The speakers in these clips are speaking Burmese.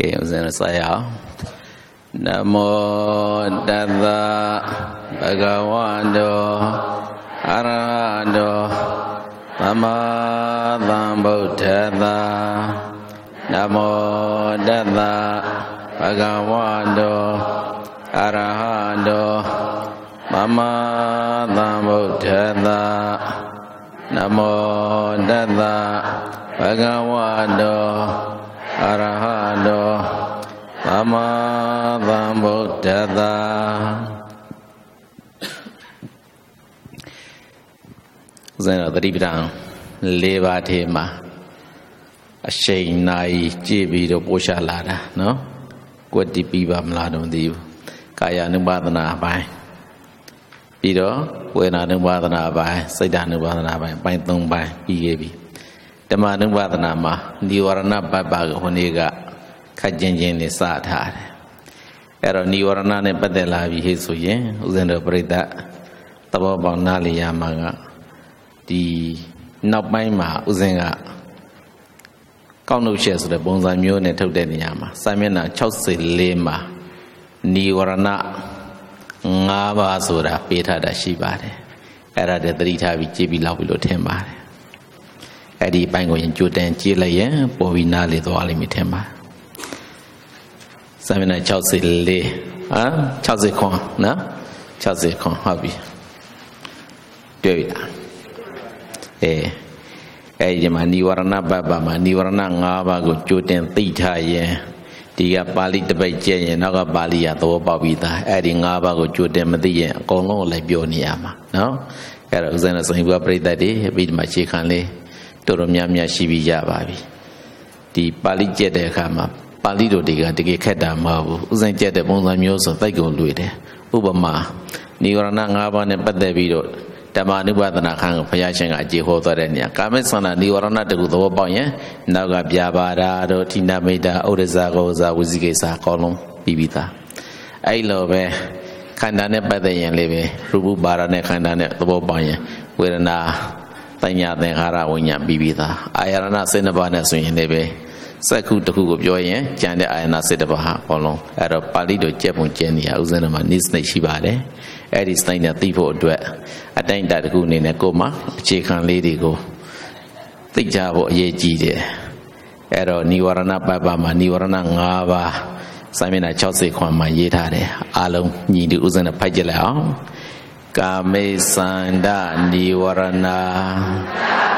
Okay, usen saya. Namo Tassa Bhagavato Arahato Samma Sambuddhassa. Namo Tassa Bhagavato Arahato Samma Sambuddhassa. Namo Tassa Bhagavato Arahato Samma Sambuddhassa. Zeno Tripitang Leva Thema Ashay Nai Jibido Poshalada, no? What the people Mladon Div Kaya Nubadana by Pido, when I Nubadana by, Sidan Nubadana by, Python by, Pigabi. The man Nubadanama, Niwarana by Bag Honega, Kajanjin is sad hard. Ero Niwarana and Padela Vihisuye, Uzendo Breda, Tabo Nali Yamaga. The Nabaima Uzenga Kono shares the bones of Mune to Deniama, Samina Chelsea Lema, Niwarana Ngaba Sura, Peter da Shibare, Era de Drita Vichibi Lavilo Temare, Eddie Bango in Judan Chile, Bovina Little Alimitema, Samina Chelsea Le, Chelsea Con, no? Chelsea Con Hobby. Do it. Niwarana Baba, Niwarana Ngaba, go Jutan Theta, Dia Bali the Baja, Naga Balia, the Babita, adding Ngaba, go Jutan Madia, Congo Lebioniama. No? Eroxana Sangua Breda day, beat my chicanle, Toromyamia Shibija Babi. The Bali Jede Kama, Palido Diga, the Keta Mabu, Uzan Jet the Bonzamios of Tago Luide, Ubama, Niwarana Ngaba and Padavido. Tamani Badana Kang Payachang at Jehovah, Kamesana, Niwarana to the Waboya, Naga Biabara, Tina Meda, Orezagoza, Wizigesa, Column, Bibita. I love Kandane Bade and Leve, Rubu Barane Kandane, the Waboya, where na Tanya than Hara Winya Bibita. I are not sent about us in Leve. Saku to Hugo Joy, Jande Ayana said about Column, at a Palido Jepun Jenia, Uzanama Nisne Shibare. Eddie Stein at Tipo Dwet. I think that good in a coma, chicken lady go. The Jabo Yeji there. Ero Niwarana Babama, Niwarana Ngava, Simon Chelsea Kwama Yetade, Alum, Nidi Uzana Pajala, Kame Sanda, Niwarana.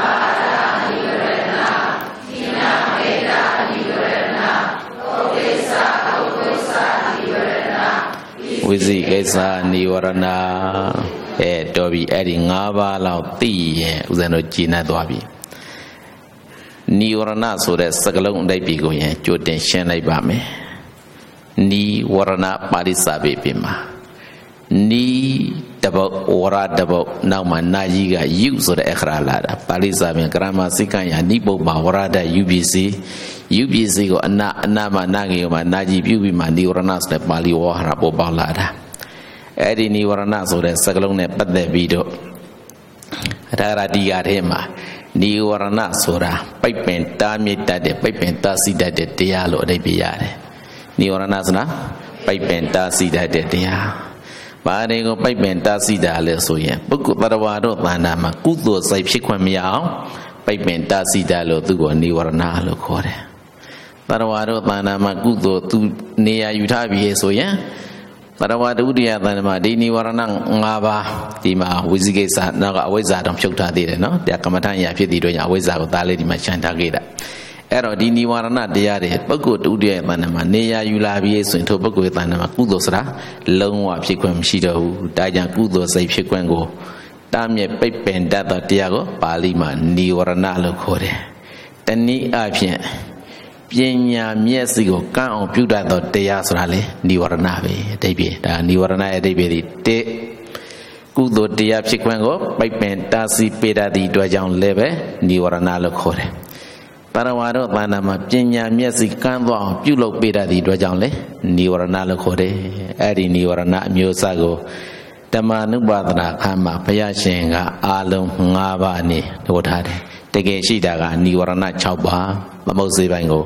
Wizi Gesa Niwarana, Dobby adding Ngava Lao Tea, Uzano Gina Dobby. Niwarana so that Sagalong de Pigo, Jordan Shanai Bame. Ni Warana Palisabe Pima. Ni double Ora double now my Najiga use of the Ekra Lada, Palisabe, Grandma Sikanya, Nibo Bawarada, UBC go Nama Nagi, my Naji Bubi, my Niwaranas, the Bali Waharapo Balada. Eddie Niwaranas or the Sagalone, but the video. Rara Diarema, Niwaranasura, Pipe and Tami that the Pipe and Tassi that the Dialo de Biare. Niwaranasna, Pipe and Tassi that the Dia. Barego Pipe and Tassi da Lesoya, Buku Paravado, Panama, Kudo, Saipshikwa Miao, Pipe and Tassi Dalo to go Niwarana Locore. Parawado Panama Kudo to Nea Utabi Soya. Parawado Dia Panama, Dini Waranang Ngava, Tima, Wizigesa, Naga Wizard Shota did, no? The Akamatanya Pidi, Wizard Dali Machanta Geda. Ero Dini Warana, Diare, Bago Udia Panama, Nea Ulabi, into Bago Panama Kudosra, Long Wap Shikwam Shido, Dajan Kudo, Saip Shikwango, Damye Pepe and Data Tiago, Palima, Ni Warana Locore. Tani Apian. Pienya Miesigo, Count Puda, the Yasrale, Niwaranabe, Debi, Niwarana Debi, De Kudo Dia Chiquango, Pipe Tasi Peda di Dwajan Leve, Niwarana Locore. Parawado, Panama, Pienya Miesicango, Pulo Peda di Dwajanle, Niwarana Locore, Adi Niwarana Miosago, Tamanubatana Kama, Payashenga, Alum, Ngavani, Wotade. Tege Shidaga, Niwarana Chauba, Mamosi Bango,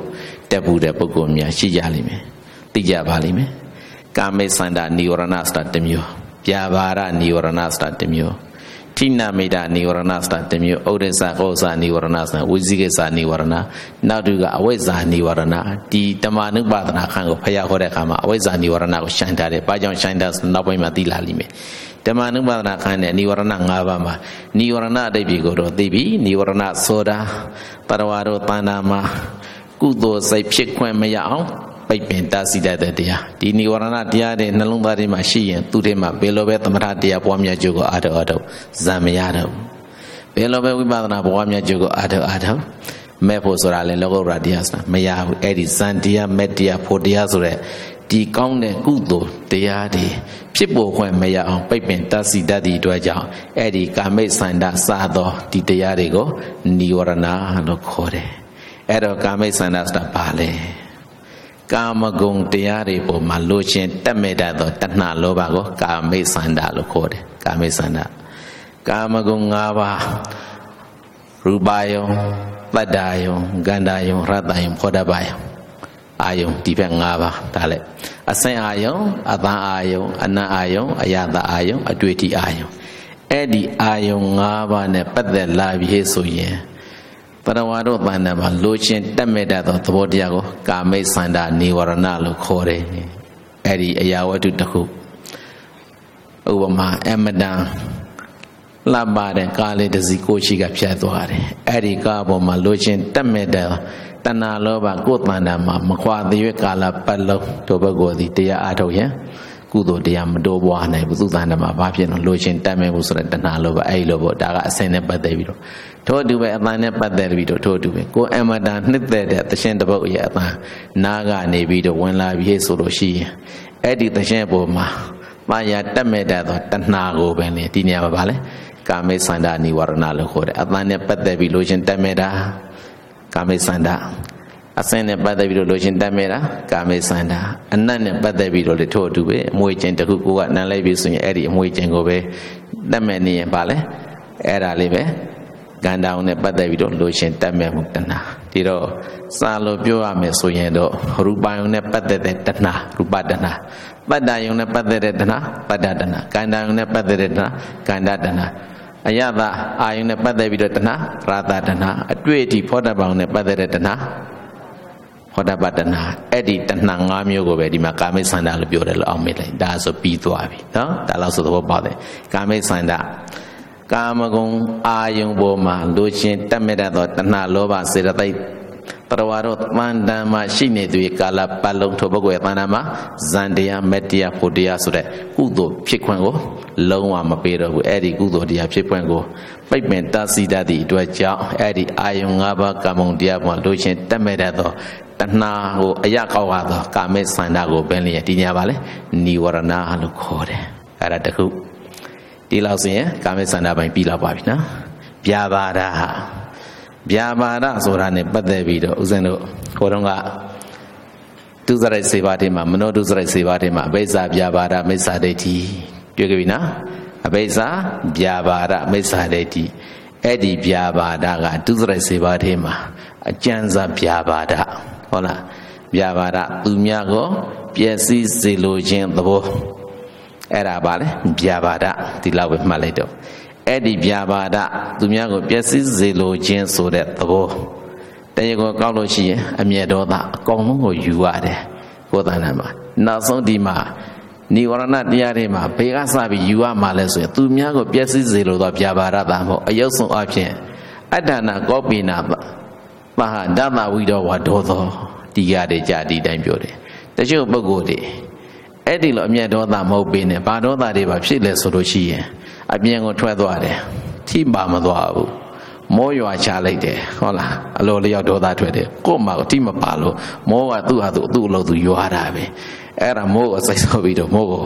တက်ဘူးတဲ့ပုဂ္ဂိုလ်များရှိကြလိမ့်မယ်သိကြပါလိမ့်မယ်ကာမိသန္တာနိဝရဏစတာတစ်မျိုးဗျာပါဒနိဝရဏစတာတစ်မျိုးထိနာမိတာနိဝရဏစတာတစ်မျိုးဥဒိစ္စကောဇာနိဝရဏစတာဝိဇိကိစ္စနိဝရဏနောက်တစ်ကအဝိဇ္ဇာနိဝရဏဒီတမနုပါဒနာခန်းကိုဖျားခေါ်တဲ့အခါမှာအဝိဇ္ဇာနိဝရဏကိုရှင်းထားတယ်ဘာကြောင့်ရှင်းတာနောက်ပိုင်းမှာသိလာလိမ့်မယ်ဓမ္မနုပါဒနာခန်းနဲ့နိဝရဏ၅ပါးမှာနိဝရဏအတိတ်ပြီကိုတော့သိပြီနိဝရဏဆိုတာပရဝါရောတဏ္ဍာမှာကုသိုလ်စိတ်ဖြစ်ခွင့်မရအောင်ပိတ်ပင်တားဆီးတတ်တဲ့တရားဒီနိဝရဏတရားတွေနှလုံးသားထဲမှာရှိရင်သူ့ထဲမှာဘယ်လိုပဲသမထတရားပွားများကြိုးကိုအားထုတ်ဇံမရတော့ဘယ်လိုပဲဝိပဿနာပွားများကြိုးကိုအားထုတ်မဲ့ဖို့ဆိုတာလည်းလောကုတ္တရာတရားဆိုတာမရဘူးအဲ့ဒီဇံတရားမဲ့တရားဖို့တရားဆိုတဲ့ဒီကောင်းတဲ့ကုသိုလ်တရားတွေဖြစ်ပေါ်ခွင့်မရအောင်ပိတ်ပင်တားဆီးတတ်သည့်အတွက်ကြောင့်အဲ့ဒီကာမိသန္တာစသောဒီတရားတွေကိုနိဝရဏလို့ခေါ်တယ်အဲ့တော့ကာမိသန္တာဆိုတာဘာလဲကာမဂုဏ်တရားတွေပေါ်မှာလိုချင်တက်မဲ့တတ်သောတဏှာလောဘကိုကာမိသန္တာလို့ခေါ်တယ်ကာမိသန္တာကာမဂုဏ်၅ပါးရူပယုံသတ္တယုံဂန္ဓာယုံရတ္တယုံဖောဓပယုံအာယုံဒီဘက်၅ပါးဒါလည်းအစင်အာယုံအသံအာယုံအနတ်အာယုံအယတအာယုံအတွေ့အထိအာယုံအဲ့ဒီအာယုံ၅ပါးနဲ့ပတ်သက်လာပြီဆိုရင်ပရဝါဒတဏ္ဍာမှာလိုချင်တက်မဲ့တတ်သောသဘောတရားကိုကာမိသန္တာနိဝရဏလို့ခေါ်တယ်အဲ့ဒီအရာဝတ္ထုတစ်ခုဥပမာအမတန်လှပတဲ့ကားလေးတစ်စီးကိုရှိကဖြတ်သွားတယ်အဲ့ဒီကားပေါ်မှာလိုချင်တက်မဲ့တဲ့တဏှာလောဘကိုယ်တဏ္ဍာမှာမခွာသေးရကာလပတ်လုံးတို့ဘက်ကိုသည်တရားအားထုတ်ရင်ကုသိုလ်တရားမတိုးပွားနိုင်ဘူးသူတဏ္ဍာမှာဘာဖြစ်လို့လိုချင်တက်မဲ့ဘူးဆိုတဲ့တဏှာလောဘအဲ့လိုပေါ့ဒါကအစင်နဲ့ပတ်သက်ပြီးတော့ထို့အတူပဲအတန်နဲ့ပတ်သက်ပြီးတော့ထို့အတူပဲကိုအမတန်နှစ်သက်တဲ့သရှင်တစ်ပုဒ်ရဲ့အတန်နားကနေပြီးတော့ဝင်လာပြီးဆိုလို့ရှိရင်အဲ့ဒီသရှင်ပေါ်မှာမာယာတက်မဲ့တဲ့တဏှာကိုပဲလေဒီနေရာမှာဗာလဲကာမိသန္တာနိဝရဏလို့ခေါ်တယ်အတန်နဲ့ပတ်သက်ပြီးလိုချင်တက်မဲ့တာကာမိသန္တာအစင်းနဲ့ပတ်သက်ပြီးတော့လိုချင်တက်မဲ့တာကာမိသန္တာအနတ်နဲ့ပတ်သက်ပြီးတော့လေထို့အတူပဲအမွေကျင်တစ်ခုကိုကနမ်းလိုက်ပြီဆိုရင်အဲ့ဒီအမွေကျင်ကိုပဲတက်မဲ့နေရင်ဗာလဲအဲ့ဒါလေးပဲကန္တာုံနဲ့ပတ်သက်ပြီးတော့လိုချင်တက်မဲ့မှုတဏှာဒီတော့စာလို့ပြောရမယ်ဆိုရင်တော့ရူပယုံနဲ့ပတ်သက်တဲ့တဏှာရူပတဏှာပတ္တယုံနဲ့ပတ်သက်တဲ့တဏှာပတ္တတဏှာကန္တာယုံနဲ့ပတ်သက်တဲ့တဏှာကန္တတဏှာအယတအာယုံနဲ့ပတ်သက်ပြီးတော့တဏှာရာသတဏှာအတွေ့အထိဖောဓပ္ပံနဲ့ပတ်သက်တဲ့တဏှာဖောဓပ္ပတဏှာအဲ့ဒီတဏှာ၅မျိုးကိုပဲဒီမှာကာမိသန္တာလို့ပြောတယ်လို့အောက်မေ့လိုက်ဒါဆိုပြီးသွားပြီနော်ဒါလောက်ဆိုသဘောပေါက်တယ်ကာမိသန္တာကာမဂုဏ်အာယုံပေါ်မှာလိုချင်တက်မဲ့တဲ့တဏှာလောဘစေတသိက်ပရဝါရောတန်တန်မှာရှိနေသူကာလပတ်လုံးထိုပုဂ္ဂိုလ်ရဲ့တန်တန်မှာဇန်တရားမတရားဖို့တရားဆိုတဲ့ကုသိုလ်ဖြစ်ခွင့်ကိုလုံးဝမပေးတော့ဘူးအဲ့ဒီကုသိုလ်တရားဖြစ်ခွင့်ကိုပိတ်ပင်တားဆီးတတ်သည့်အတွက်ကြောင့်အဲ့ဒီအာယုံ၅ပါးကာမဂုဏ်တရားပေါ်လိုချင်တက်မဲ့တဲ့တဏှာကိုအရာကောက်ရသောကာမိသန္တာကိုပင်လျက်ဒီညာပါလေနိဝရဏလို့ခေါ်တယ်အဲ့ဒါတခုဒီလောက်ဆိုရင်ကာမိသန္တာပိုင်းပြီးလောက်ပါပြီနော်ဗျာပါဒဗျာပါဒဆိုတာနဲ့ပတ်သက်ပြီးတော့ဦးဇင်းတို့ဟိုတုန်းကဒုစရိုက်စေပါးထဲမှာမနောဒုစရိုက်စေပါးထဲမှာအဘိဇ္ဇာဗျာပါဒမိစ္ဆာဒိဋ္ဌိတွေ့ကြပြီနော်အဘိဇ္ဇာဗျာပါဒမိစ္ဆာဒိဋ္ဌိအဲ့ဒီဗျာပါဒကဒုစရိုက်စေပါးထဲမှာအကျဉ်းစားဗျာပါဒဟုတ်လားဗျာပါဒသူများကိုပျက်စီးစေလိုခြင်းသဘောအဲ့ဒါပါလေဗျာပါဒဒီလောက်ပဲမှတ်လိုက်တော့အဲ့ဒီဗျာပါဒသူများကိုပျက်စီးစေလိုခြင်းဆိုတဲ့သဘောတရားကိုကောက်လို့ရှိရင်အမျက်ဒေါသအကုန်လုံးကိုယူရတယ်ကိုယ်တဏ္ဍာမှာနောက်ဆုံးဒီမှာနိဝရဏတရားတွေမှာဘေကစပြီးယူရမှာလဲဆိုရင်သူများကိုပျက်စီးစေလိုသောဗျာပါဒတာမဟုတ်အယုတ်ဆုံးအဖြစ်အတ္တနာကောပိနာပဟာဒသဝိဒောဝဒောသောဒီရတဲ့ကြဒီတိုင်းပြောတယ်တချို့ပုဂ္ဂိုလ်တွေအဲ့ဒီလိုအမျက်ဒေါသမဟုတ်ပေနဲ့ဘာဒေါသတွေပါဖြစ်လဲဆိုလို့ရှိရင်အပြင်ကိုထွက်သွားတယ်ထိပါမသွားဘူးမောရွာချလိုက်တယ်ဟုတ်လားအလိုလျောက်ဒေါသထွက်တယ်ကို့မှာထိမပါလို့မောကသူ့ဟာသူ့အလုပ်သူရွာတာပဲအဲ့ဒါမိုးကိုစိုက်ဆောက်ပြီးတော့မိုးကို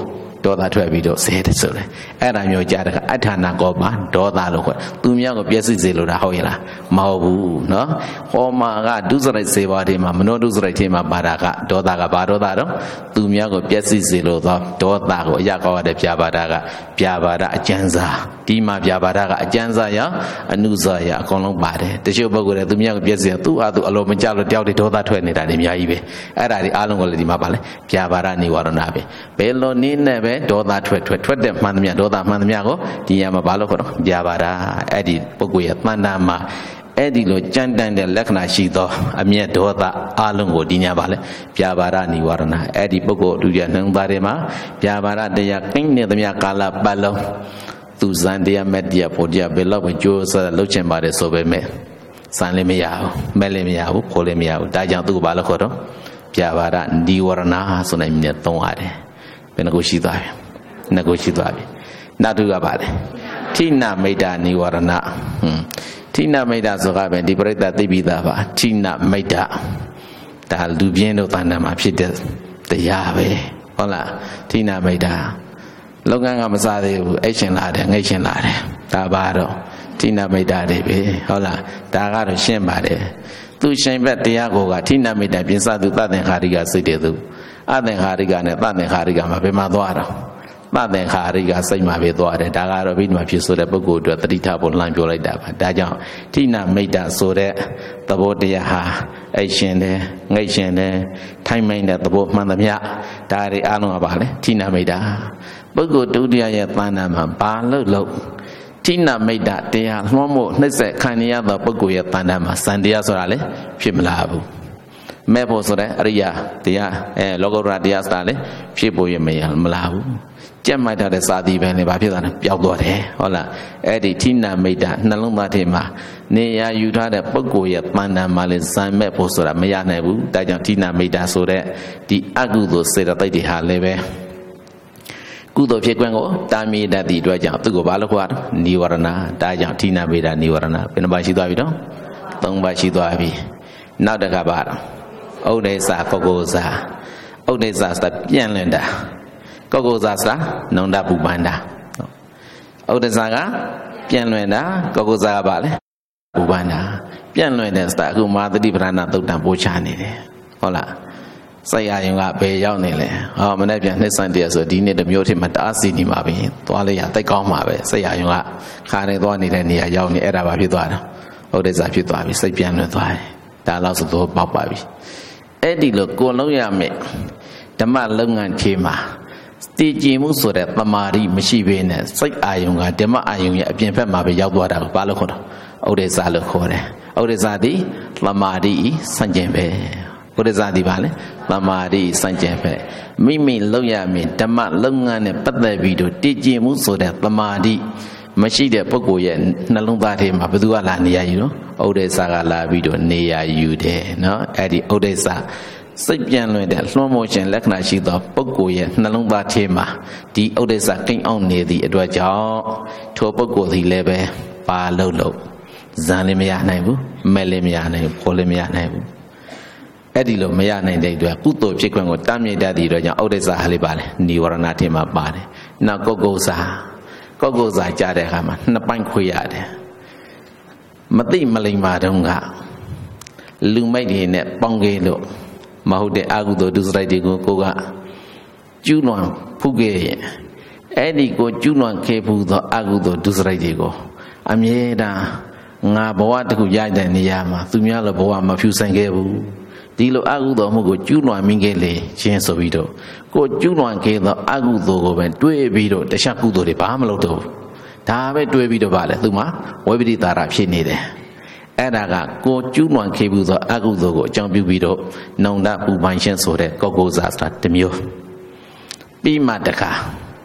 ဒေါသထွက်ပြီးတော့ဆဲတယ်ဆိုတယ်အဲ့ဒါမျိုးကြားတဲ့ကအထာနာကောပါဒေါသလို့ခေါ်သူများကိုပြည့်စုံစေလို့တာဟုတ်ရဲ့လားမဟုတ်ဘူးနော်ဟောမှာကဒုစရိုက်စေပါတွေမှာမနောဒုစရိုက်တွေမှာပါတာကဒေါသကဘာဒေါသတော့သူများကိုပြည့်စုံစေလို့သောဒေါသကိုအရာကောင်းတဲ့ပြပါဒကပြပါဒအကျဉ်းစားဒီမှာပြပါဒကအကျဉ်းစားရအနုစားရအကုန်လုံးပါတယ်တချို့ပုဂ္ဂိုလ်တွေသူများကိုပြည့်စုံသူ့ဟာသူအလိုမကျလို့တယောက်တည်းဒေါသထွက်နေတာတွေအများကြီးပဲအဲ့ဒါတွေအားလုံးကိုလည်းဒီမှာပါလဲပြပါဒနိဝရဏပဲဘယ်လိုနည်းနဲ့ပဲဒေါသထွက်တဲ့မှန်သမျှဒေါသမှန်သမျှကိုဒီညမှာဘာလို့ခေါ်တော့ပြပါဒအဲ့ဒီပုဂ္ဂိုလ်ရဲ့တဏ္ဍာမှာအဲ့ဒီလိုကြမ်းတမ်းတဲ့လက္ခဏာရှိသောအမျက်ဒေါသအလုံးကိုဒီညပါလဲပြပါဒနိဝရဏအဲ့ဒီပုဂ္ဂိုလ်အတူတူနှုံသားတွေမှာပြပါဒတရားကိန်းနေသမျှကာလပတ်လုံးသူဇန်တရားမဲ့တရားပေါ်တရားဘယ်လောက်ပဲကြိုးစားလှုပ်ချင်ပါတယ်ဆိုပေမဲ့စံလည်းမရဘူးမဲ့လည်းမရဘူးခိုးလည်းမရဘူးဒါကြောင့်သူ့ကိုဘာလို့ခေါ်တော့ပြပါဒနိဝရဏဆိုတဲ့မြတ်သုံးရတယ်ဘယ်နှခုရှိသွားပြီနှစ်ခုရှိသွားပြီနောက်တစ်ခုကပါလေထိနမိတ်တာနိဝရဏထိနမိတ်တာဆိုတာပဲဒီပရိသတ်သိပြီးသားပါထိနမိတ်တာဒါလူပြင်းတို့တဏ္ဍာမှာဖြစ်တဲ့တရားပဲဟုတ်လားထိနမိတ်တာလုပ်ငန်းကမစားသေးဘူးအိတ်ရှင်လာတယ်ငိတ်ရှင်လာတယ်ဒါပါတော့ထိနမိတ်တာတွေပဲဟုတ်လားဒါကတော့ရှင်းပါတယ်သူရှင်ဘက်တရားကိုကထိနမိတ်တာပြင်စသူသတ္တင်္ခါရိကစိတ်တယ်သူအသင်္ခါရိကနဲ့သတ္တင်္ခါရိကမှာဘယ်မှာသွားတော့သတ္တင်္ခါရိကစိတ်မှာပဲသွားတယ်ဒါကတော့ဘိဓမ္မာဖြစ်ဆိုတဲ့ပုဂ္ဂိုလ်အတွက်တတိထဖို့လှမ်းပြောလိုက်တာပါဒါကြောင့်ထိနမိတ်တာဆိုတဲ့သဘောတရားဟာအိတ်ရှင်တယ်ငိတ်ရှင်တယ်ထိုင်မိန်တဲ့သဘောမှန်သမျှဒါတွေအားလုံးကပါလေထိနမိတ်တာပုဂ္ဂိုလ်ဒုတိယရဲ့တဏ္ဍာမှာဘာလို့ထိနမိတ်တာတရားလွှမ်းမို့နှိမ့်ဆက်ခံရသောပုဂ္ဂိုလ်ရဲ့တဏ္ဍာမှာစံတရားဆိုတာလေဖြစ်မလာဘူးမဲ့ဖို့ဆိုတဲ့အရိယာတရားလောကုတ္တရာတရားဆိုတာလေဖြစ်ဖို့ရမလာဘူးကြက်မှတ်တဲ့စာသီပင်တွေဘာဖြစ်သွားလဲပျောက်သွားတယ်ဟုတ်လားအဲ့ဒီထိနမိတ်တာနှလုံးသားထဲမှာနေရာယူထားတဲ့ပုဂ္ဂိုလ်ရဲ့တဏ္ဍာမှာလေဇံမဲ့ဖို့ဆိုတာမရနိုင်ဘူးဒါကြောင့်ထိနမိတ်တာဆိုတဲ့ဒီအကုသိုလ်စေတသိက်တွေဟာလည်းပဲကုသိုလ်ဖြစ်ခွင့်ကိုတာမီတတ်သည့်အတွက်ကြောင့်သူ့ကိုဘာလို့ခေါ်ရတော့နိဝရဏဒါကြောင့်ထိနမိတ်တာနိဝရဏဘယ်နှပါရှိသွားပြီတော့၃ပါရှိသွားပြီနောက်တစ်ခါပါတော့ဥဒိစ္စကောကိုဇာဥဒိစ္စဆိုတာပြန့်လွင်တာကောကိုဇာဆိုတာနုံဒပူပန္တာဥဒိစ္စကပြန့်လွင်တာကောကိုဇာကပါလေပူပန္တာပြန့်လွင်တဲ့ဆိုတာအခုမာသတိပဋ္ဌာနာသုတ်တံပို့ချနေတယ်ဟုတ်လားစိတ်အာရုံကဘယ်ရောက်နေလဲဟောမနေ့ပြန်နှစ်ဆန်းတည်းဆိုဒီနေ့တစ်မျိုးထင်မှတအားစီနေမှာပဲသွားလိုက်ရတိတ်ကောင်းမှာပဲစိတ်အာရုံကခါနေသွားနေတဲ့နေရာရောက်နေအဲ့ဒါပါဖြစ်သွားတာဥဒိစ္စဖြစ်သွားပြီစိတ်ပြန့်လွင်သွားတယ်ဒါလောက်ဆိုတော့ပေါက်ပါပြီအဲ့ဒီလိုကိုလုံးရမယ်ဓမ္မလုပ်ငန်းခြေမှာတည်ကြည်မှုဆိုတဲ့သမာဓိမရှိဘဲနဲ့စိတ်အာယုံကဓမ္မအာယုံရဲ့အပြင်ဘက်မှာပဲရောက်သွားတာကိုဘာလို့ခေါ်တော့ဥဒိစ္စလို့ခေါ်တယ်ဥဒိစ္စသည်သမာဓိစံကျင်ပဲဥဒိစ္စသည်ပါလေသမာဓိစံကျင်ပဲမိမိလုပ်ရမယ်ဓမ္မလုပ်ငန်းနဲ့ပတ်သက်ပြီးတော့တည်ကြည်မှုဆိုတဲ့သမာဓိမရှိတဲ့ပုဂ္ဂိုလ်ရဲ့နှလုံးသားထဲမှာဘယ်သူကလာနေရယူတော့ဥဒိစ္စကလာပြီးတော့နေရယူတယ်နော်အဲ့ဒီဥဒိစ္စစိတ်ပြန်လွင်တဲ့လွှမ်းမိုးခြင်းလက္ခဏာရှိသောပုဂ္ဂိုလ်ရဲ့နှလုံးသားထဲမှာဒီဥဒိစ္စကိန်းအောင်နေသည့်အတွက်ကြောင့်ထိုပုဂ္ဂိုလ်သည်လည်းပဲပါလို့ဇန်လည်းမရနိုင်ဘူးမဲ့လည်းမရနိုင်ဘူးခေါ်လည်းမရနိုင်ဘူးအဲ့ဒီလိုမရနိုင်တဲ့အတွက်ကုသိုလ်ဖြစ်ခွင့်ကိုတားမြစ်တတ်သည့်အတွက်ကြောင့်ဥဒိစ္စဟာလေးပါလေနိဝရဏထဲမှာပါတယ်နောက်ကုက္ကုဇာကောက်ကိုယ်စာကြတဲ့အခါမှာနှစ်ပိုင်းခွေရတယ်မသိမလိမ္မာတုန်းကလူမိုက်တွေနဲ့ပေါင်းခဲ့လို့မဟုတ်တဲ့အကုသိုလ်ဒုစရိုက်တွေကိုကိုကကျူးလွန်ဖုခဲ့ရဲ့အဲ့ဒီကိုကျူးလွန်ခဲ့ဘူးသောအကုသိုလ်ဒုစရိုက်တွေကိုအမြဲတမ်းငါဘဝတစ်ခုရတဲ့နေရာမှာသူများလိုဘဝမဖြူဆိုင်ခဲ့ဘူးဒီလိုအကုသိုလ်မှုကိုကျူးလွန်မိခဲ့လေချင်းဆိုပြီးတော့ကိုကျူးလွန်ခဲ့သောအကုသိုလ်ကိုပဲတွေးပြီးတော့တခြားကုသိုလ်တွေဘာမှမလုပ်တော့ဘူးဒါပဲတွေးပြီးတော့ဗာလေသူမှာဝိပရိတာရဖြစ်နေတယ်အဲ့ဒါကကိုကျူးလွန်ခဲ့ဘူးသောအကုသိုလ်ကိုအကြောင်းပြုပြီးတော့နုံဒပူပန်ရှင်းဆိုတဲ့ကောက်ကိုဇာဆိုတာတစ်မျိုးပြီးမှတခါ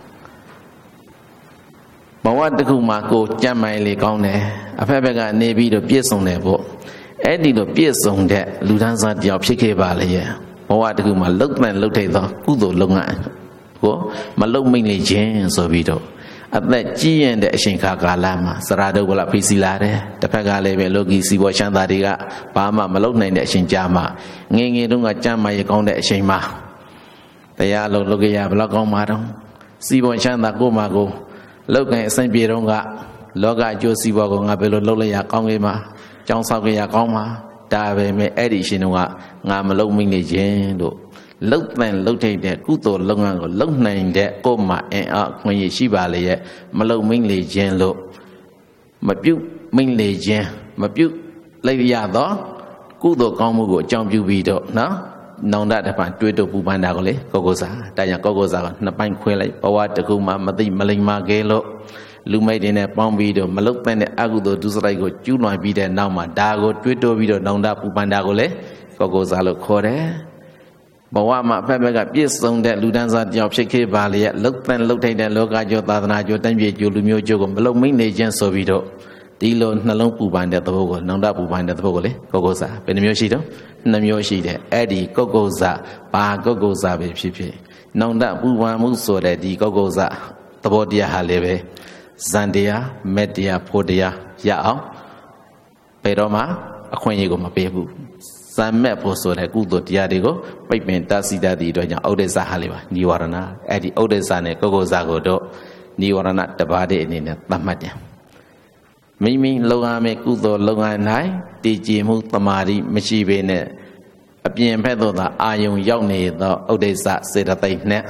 ဘဝတစ်ခုမှာကိုကြမ်းမိုင်လေးကောင်းတယ်အဖက်ဘက်ကနေပြီးတော့ပြည့်စုံတယ်ပေါ့အဲ့ဒီလိုပြည့်စုံတဲ့လူဒန်းစားတယောက်ဖြစ်ခဲ့ပါလေရဲ့ဘဝတစ်ခုမှာလှုပ်တဲ့လှုပ်ထိုက်သောကုသိုလ်လုပ်ငန်းကိုမလှုပ်မိတ်နေခြင်းဆိုပြီးတော့အသက်ကြီးရင်တဲ့အချိန်ခါကာလမှာစရာဒုဗ္ဗလဖိစီလာတယ်တစ်ဖက်ကလည်းပဲလောကီစီဘောချမ်းသာတွေကဘာမှမလုပ်နိုင်တဲ့အချိန်ကြာမှငယ်ငယ်တုန်းကကြမ်းမာရကောင်းတဲ့အချိန်မှာတရားလုံးလုပ်ကြရဘလောက်ကောင်းမှာတော့စီပေါ်ချမ်းသာကိုမှာကိုလောက်ကန်အစဉ်ပြေတော့ကလောကအကျိုးစီးပွားကိုငါဘယ်လိုလုပ်လိုက်ရကောင်းကြီးမှာကြောင်းဆောက်ကြရကောင်းမှာဒါပဲမဲ့အဲ့ဒီရှင်တို့ကငါမလုံမိနေခြင်းတို့လှုပ်တန်လှုပ်ထိတ်တဲ့ကုသိုလ်လုပ်ငန်းကိုလှုပ်နိုင်တဲ့ကိုယ်မှာအင်အားခွင့်ရရှိပါလေရဲ့မလုံမိလေခြင်းလို့မပြုတ်မိလေခြင်းမပြုတ်လိုက်ရတော့ကုသိုလ်ကောင်းမှုကိုအကြောင်းပြုပြီးတော့နော်နောင်တတပံတွေးတော့ပူပန်တာကိုလေကောကိုစားတာကြောင့်ကောကိုစားကနှစ်ပိုင်းခွဲလိုက်ဘဝတစ်ခုမှမသိမလိမ္မာခဲလို့လူမိတ်တွေနဲ့ပေါင်းပြီးတော့မလုတ်တဲ့အကုသိုလ်ဒုစရိုက်ကိုကျူးလွန်ပြီးတဲ့နောက်မှာဒါကိုတွေးတောပြီးတော့နောင်တပူပန်တာကိုလေကောကိုစားလို့ခေါ်တယ်ဘဝမှာအဖက်ဖက်ကပြည့်စုံတဲ့လူဒန်းစားတယောက်ဖြစ်ခဲ့ပါလေလုတ်ထိုက်တဲ့လောကကျော်သာသနာကျော်တန်ပြေကျော်လူမျိုးကျော်ကိုမလုတ်မိနေခြင်းဆိုပြီးတော့ဒီလိုနှလုံးပူပန်တဲ့သဘောကိုနောင်တပူပန်တဲ့သဘောကိုလေကောကိုစားဘယ်နှမျိုးရှိတော့2မျိုးရှိတယ်အဲ့ဒီကောကိုစားဘာကောကိုစားပဲဖြစ်ဖြစ်နောင်တပူပန်မှုဆိုတဲ့ဒီကောကိုစားသဘောတရားဟာလည်းပဲဇန်တရားမက်တရားဖို့တရားရအောင်ဘယ်တော့မှအခွင့်အရေးကိုမပေးဘူးဇန်မက်ဖို့ဆိုတဲ့ကုသိုလ်တရားတွေကိုပိတ်ပင်တားဆီးတတ်သည့်အတွက်ကြောင့်ဩဒိစ္စဟာလေးပါနိဝရဏအဲ့ဒီဩဒိစ္စနဲ့ကောကိုစားကိုတော့နိဝရဏတပါးတဲ့အနေနဲ့သတ်မှတ်တယ်မိမိလုံရမယ့်ကုသိုလ်လုံရ၌တည်ကြည်မှုတမာတိမရှိဘဲနဲ့အပြင်ဘက်သို့သာအာယုံရောက်နေသောဩဒိစ္စစေတသိက်နဲ့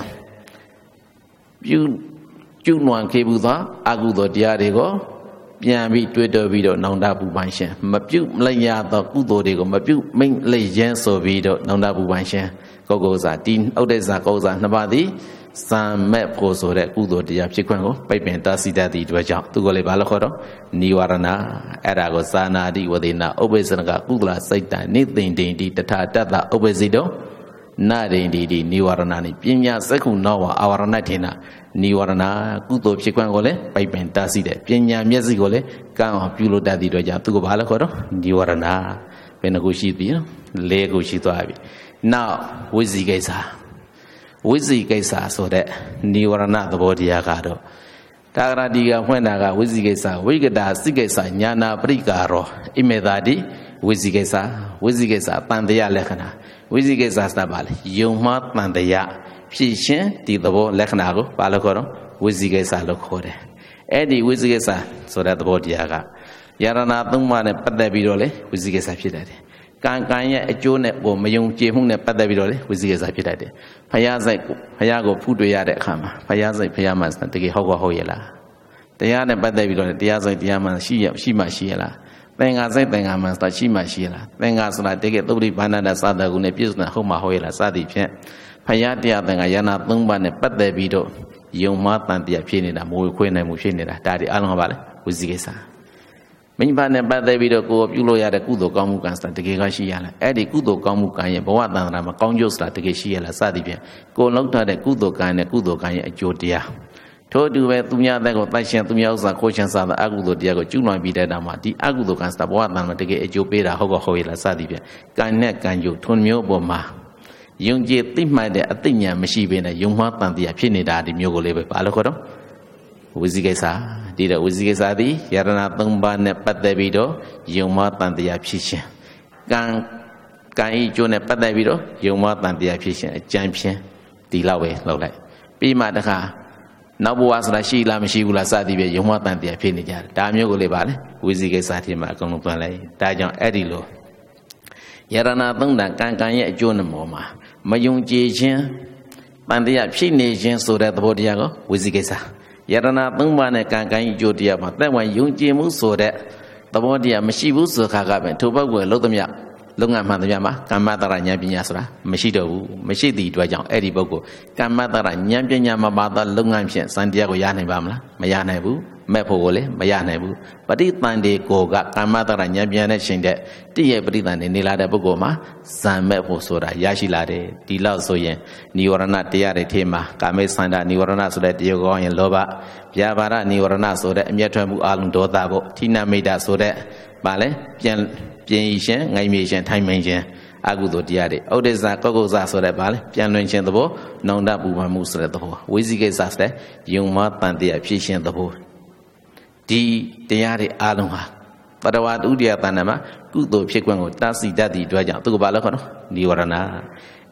ကျူးလွန်ခဲ့ဘူးသောအကုသိုလ်တရားတွေကိုပြန်ပြီးတွေးတောပြီးတော့နောင်တပူပန်ရှင်မပြုတ်လိုက်ရသောကုသိုလ်တွေကိုမပြုတ်မိတ်လိုက်ရန်ဆိုပြီးတော့နောင်တပူပန်ရှင်ကောကိုစားဒီဩဒိစ္စကောစားနှစ်ပါးသည်ဇံမဲ့ဖို့ဆိုတဲ့ကုသိုလ်တရားဖြစ်ခွင့်ကိုပိတ်ပင်တားဆီးတတ်သည့်အတွက်ကြောင့်သူကလည်းဘာလို့ခေါ်တော့နိဝရဏအဲ့ဒါကိုသာနာတိဝေဒနာဥပ္ပေစနကကုသလစိတ်တနိသိင်တိန်တိတထာတတ္တဥပ္ပေစိတောနာရိန်တိနိဝရဏနိပညာစက္ခုနောဝအာဝရဏထေနနိဝရဏကုသိုလ်ဖြစ်ခွင့်ကိုလည်းပိတ်ပင်တားဆီးတယ်ပညာမျက်စိကိုလည်းကံအောင်ပြုလို့တတ်သည့်အတွက်ကြောင့်သူကဘာလို့ခေါ်တော့နိဝရဏဘယ်နှခုရှိပြီလဲခုရှိသွားပြီနောက်ဝိဇိကိစ္စဝိဇိကိစ္စဆိုတဲ့နိဝရဏသဘောတရားကတော့တာဂရတိကဖွင့်တာကဝိဇိကိစ္စဝိကတာစိကိစ္စညာနာပရိကာရောဣမေသာတိဝိဇိကိစ္စဝိဇိကိစ္စတန်တရားလက္ခဏာဝိဇိကိစ္စဆိုတာပါလေယုံမှားတန်တရားဖြစ်ရှင်ဒီသဘောလက္ခဏာကိုဘာလို့ခေါ်တော့ဝိဇိကိစ္စလို့ခေါ်တယ်အဲ့ဒီဝိဇိကိစ္စဆိုတဲ့သဘောတရားကယရဏသုံးပါးနဲ့ပတ်သက်ပြီးတော့လေဝိဇိကိစ္စဖြစ်တတ်တယ်ကံရဲ့အကျိုးနဲ့ပုံမယုံကြည်မှုနဲ့ပတ်သက်ပြီးတော့လေဝိဇိကိစ္စဖြစ်တတ်တယ်ဖယားစိတ်ဖယားကိုဖူးတွေ့ရတဲ့အခါမှာဖယားစိတ်ဖယားမှန်တကယ်ဟုတ်ရဲ့လားတရားနဲ့ပတ်သက်ပြီးတော့တရားစိတ်တရားမှန်ရှိမှရှိရလားသင်္ဃာစိတ်သင်္ဃာမှန်ဆိုတာရှိမှရှိရလားသင်္ဃာဆိုတာတကယ်သုတိဘာနာတသာတကုနဲ့ပြည့်စုံတာဟုတ်မှဟုတ်ရဲ့လားစသည်ဖြင့်ဖယားတရားသင်္ဃာယနာသုံးပါးနဲ့ပတ်သက်ပြီးတော့ယုံမှားတန်တရားဖြစ်နေတာမဝေခွေးနိုင်မှုဖြစ်နေတာဒါဒီအလုံးကပါလေဝိဇိကိစ္စမိဘနဲ့ပတ်သက်ပြီးတော့ကိုယ်ပြုလို့ရတဲ့ကုသိုလ်ကောင်းမှုကံဆိုတာတကယ်ကရှိရလားအဲ့ဒီကုသိုလ်ကောင်းမှုကံရဲ့ဘဝတန်ត្រာမှာကောင်းကျိုးဆိုတာတကယ်ရှိရလားစသည်ဖြင့်ကိုယ်လောက်ထားတဲ့ကုသိုလ်ကံနဲ့ကုသိုလ်ကံရဲ့အကျိုးတရားထို့အတူပဲသူများတဲ့ကိုတတ်ရှင်သူများဥစ္စာခိုးချင်စားတဲ့အကုသိုလ်တရားကိုကျူးလွန်ပြီးတဲ့နောက်မှာဒီအကုသိုလ်ကံဆိုတာဘဝတန်မှာတကယ်အကျိုးပေးတာဟုတ်ရဲ့လားစသည်ဖြင့်ကံနဲ့ကံကျိုးထွန်းမျိုးပေါ်မှာယုံကြည်သိမှတ်တဲ့အသိဉာဏ်မရှိဘဲနဲ့ယုံမှားတန်တရားဖြစ်နေတာဒီမျိုးကိုလေးပဲဘာလို့ခေါ်တော့ဝိဇိကိစ္စဒီတော့ဝိဇိကိစ္စသည်ယရဏသုံးပါးနဲ့ပတ်သက်ပြီးတော့ယုံမှားတန်တရားဖြစ်ခြင်းကံဤကျိုးနဲ့ပတ်သက်ပြီးတော့ယုံမှားတန်တရားဖြစ်ခြင်းအကျဉ်းဖြင့်ဒီလောက်ပဲလောက်လိုက်ပြီးမှတခါနောက်ဘဝဆိုတာရှိလားမရှိဘူးလားစသည်ဖြင့်ယုံမှားတန်တရားဖြစ်နေကြတယ်ဒါမျိုးကိုလေးပါလေဝိဇိကိစ္စထင်မှာအကုန်လုံးပြန်လိုက်ဒါကြောင့်အဲ့ဒီလိုယရဏသုံးတာကံရဲ့အကျိုးနဲ့ပေါ်မှာမယုံကြည်ခြင်းတန်တရားဖြစ်နေခြင်းဆိုတဲ့သဘောတရားကိုဝိဇိကိစ္စယရဏသုံးပါးနဲ့ကံအကျိုးတရားမှာသက်ဝင်ယုံကြည်မှုဆိုတဲ့သဘောတရားမရှိဘူးဆိုခါကပဲထိုပုဂ္ဂိုလ်လုံးသမျှလုံငါမှန်သမျှမှာကမ္မတရဉာဏ်ပညာဆိုတာမရှိတော့ဘူးမရှိသည့်အတွက်ကြောင့်အဲ့ဒီပုဂ္ဂိုလ်ကမ္မတရဉာဏ်ပညာမှာပါသောလုံငါဖြင့်စံတရားကိုရနိုင်ပါမလားမရနိုင်ဘူးမဲ့ဖို့ကိုလည်းမရနိုင်ဘူးပဋိသန္ဓေကိုကကမ္မတရဉာဏ်ပညာနဲ့ရှင်တဲ့တည့်ရဲ့ပဋိသန္ဓေနေလာတဲ့ပုဂ္ဂိုလ်မှာဇံမဲ့ဖို့ဆိုတာရရှိလာတယ်ဒီလောက်ဆိုရင်និဝရဏတရားတွေထဲမှာကာမေသန္တာនិဝရဏဆိုတဲ့တရားကောင်းရင်လောဘဗျာပါဒនិဝရဏဆိုတဲ့အမျက်ထွက်မှုအလုံးဒေါသဖို့ဌိနမိတ်တာဆိုတဲ့ဗာလဲပြန်ရှင်ငိုင်းမြေရှင်ထိုင်မိန်ရှင်အကုသိုလ်တရားတွေဩဒိစ္စကောကုဇဆိုတဲ့ဗာလဲပြန်လွင်ခြင်းသဘောနောင်တပူပန်မှုဆိုတဲ့သဘောဝိဇိကိစ္စဆိုတဲ့ယုံမှားတန်တရားဖြစ်ခြင်းသဘောဒီတရားတွေအားလုံးဟာပရဝတ္ဥဒိယတဏ္ဍမှာကုသိုလ်ဖြစ်ခွင့်ကိုတားဆီးတတ်သည့်အတွက်ကြောင့်သူကဘာလို့ခေါ်တော့និဝရဏ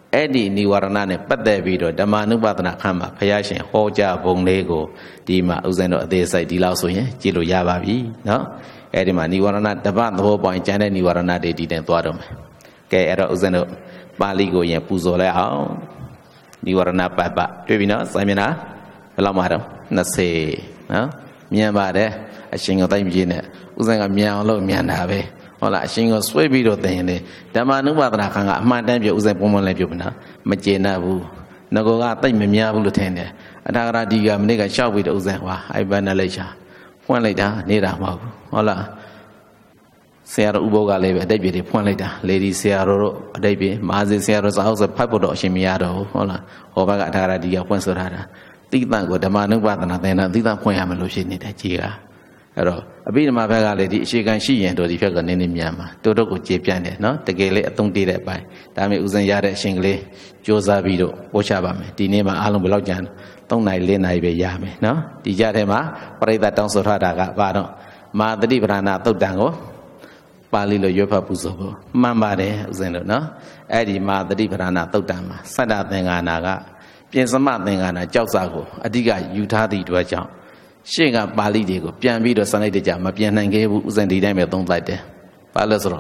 Eddie Niwarana ne Padavido, Damanu Badana Kama, Payashin, Hoja, Bonglego, Dima, Uzeno, they say Dilasoye, Jilo Yababi, no? Edima Niwarana, the band, the whole point, Janet Niwarana, they didn't bottom. Gay Era Uzeno, Baligo, and Puzola, Niwarana Papa, Tribina, Samina, Lamadam, Nase, no? Miamade, a single time Gina, Uzanga Miano, Mianabe. Ola single sway video thing. Damanu Badrakanga, my damn you Uzan Woman Labuna, Majena Wu, Nagoga, Mia Bulutene, and Aradiga, Nega Shaw with Uzanwa, I banalaja. One later, Neda Mabu, Ola Sierra Uboga Leva, Deputy, one later, Lady Sierra, Debbie, Mazi Sierra's house of Papodo, Shimiado, Ola, Obaga Taradiga, Ponsorada. Tita go Damanu Badana, then I did not point I'm a lotion in that year. A bit of my lady, she can see and do the figure in Yama, Toto Chipiane, no? The gay don't did that by Dame Uzan Yada Shingle, Josa Vido, Ochabame, the name of Alan Belogan, don't I lena yame, no? The Yadema, pray that down so radaga, Vado, Ma the Librana, Todango, Palilo Yopa Puzobo, Mambade, Zeno, no? Eddie Ma the Librana, Todama, Sada Thinganaga, Piensama Thingana, Josago, Adiga, Utah to a jump. She got Bali Digo, Pian Vido Sunday Jam, Pian and gave Uzan the Dame don't like that. Palazro.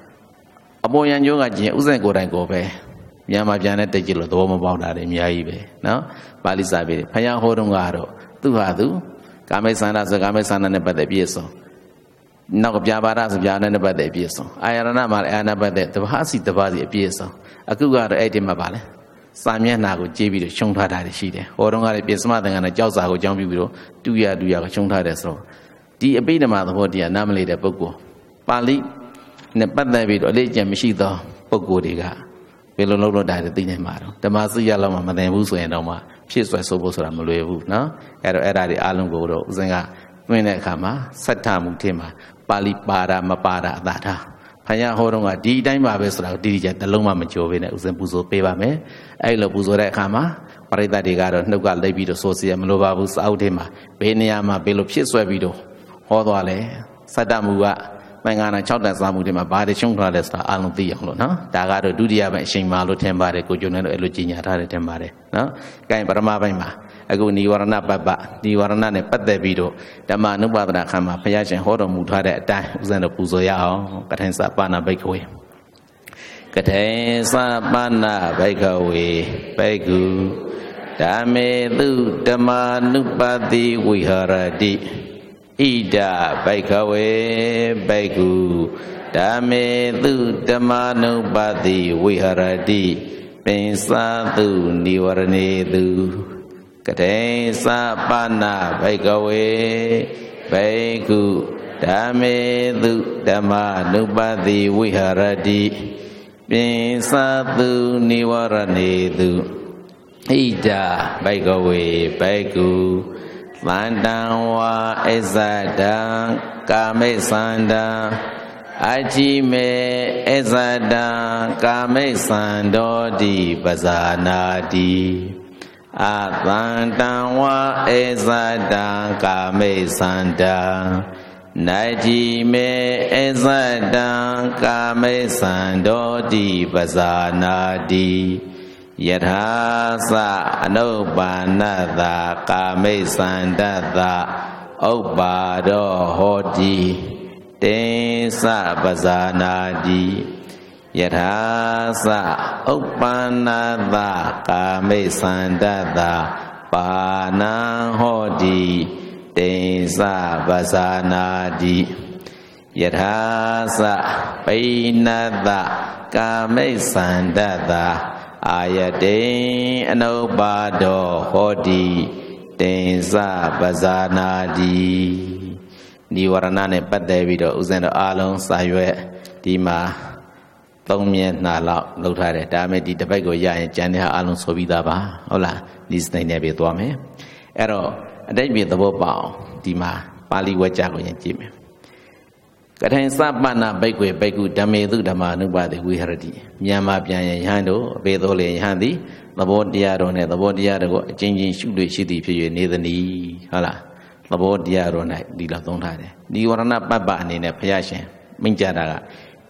A boy and young Uzan go and go pay. Yama Janet the Gilo, the woman about that in Yaibe. No? Palisabi, Paya Hodungaro, Tuhadu, Kamesana, the Kamesana never the Pieso. Knock of Jabaras of Jana never the Pieso. I am not Anna by the Hasi the body Pieso. A Kuga ate Mabale. Samia Nago, JB to Chongta Shide, or don't I be smarting and a Jausa Jambi Biro, do ya Chongta Desro. The Abedama the Hodia nominated Pogo. Pali, Nepadavid or Legend Mishida, Pogo Diga. Velolo died at the Nemaro. The Mazia Lama, Madame Busu and Oma, she's so Mulevu, no? Era the Alungo, Zenga, Winekama, Satam Tema, Pali Para Mapada, that. Paya Horonga, D. Dima Vesra, Dija, the Loma Machovina, Uzempuzo Pevame, I love Uzore Kama, Parida de Garo, Nogal de Vido, Socia, Melovabus, Autema, Beniama, Belopis Vido, Hodwale, Sadamua, Mangana, Chowda Samudima, Badi Chunga, Alon Diolo, no? Dagaro, Dudia, Shimalo Tembare, Kojuna, Eluginia, Tembare, no? Gain Paramabima. Ago ni warana baba, ni warana ne pate video, Dama Nubada Kama, Payach and Hodo Mutada, Uzan of Puzoya, Katensa Pana Bakeaway. Katensa Pana Bakeaway, Bagu, Dame Lu, Dama Nubadi, Wiharadi, Ida Bakeaway, Bagu, Dame Lu, Dama Nubadi, Wiharadi, Pensa Du, Niwarane Du. Kate Sapana Bakeaway, Baku, Dame Du, Dama Nubadi, Wiharadi, Pinsatu Niwarane Du, Ida Bakeaway, Baku, Landanwa Ezada, Kame Sanda, Ajime Ezada, Kame Sandodi, Bazanadi. Atantanwa ezada kame sanda Najime ezada kame sandodi bazanadi Yadhasa anobanada kame sandada Obado hodi Tensa bazanadi Yadhasa Upanada Kame Sandada Pana Hodi Tensa Basanadi Yadhasa Painada Kame Sandada Ayade Anobado Hodi Tensa Basanadi Niwaranane Padavido Uzendo Alon Saywe Dima Tongmian Nala, Lotare, Damedi, the Bago Yan, Jania Alon Sobidaba, Ola, this thing never to me. Ero, and then be the Bobo, Dima, Pali Wajago and Jimmy. Katan Sabana, Bago, Bago, Dame, Dama, nobody, we heard it. Yama, Pian, Hando, Bedole, Handi, the board Diaron, the board Diaro, changing Shudu City, near the knee, Hala, the board Diaron, Dila Tonade. You are not Baba in a Payashan, Minjada.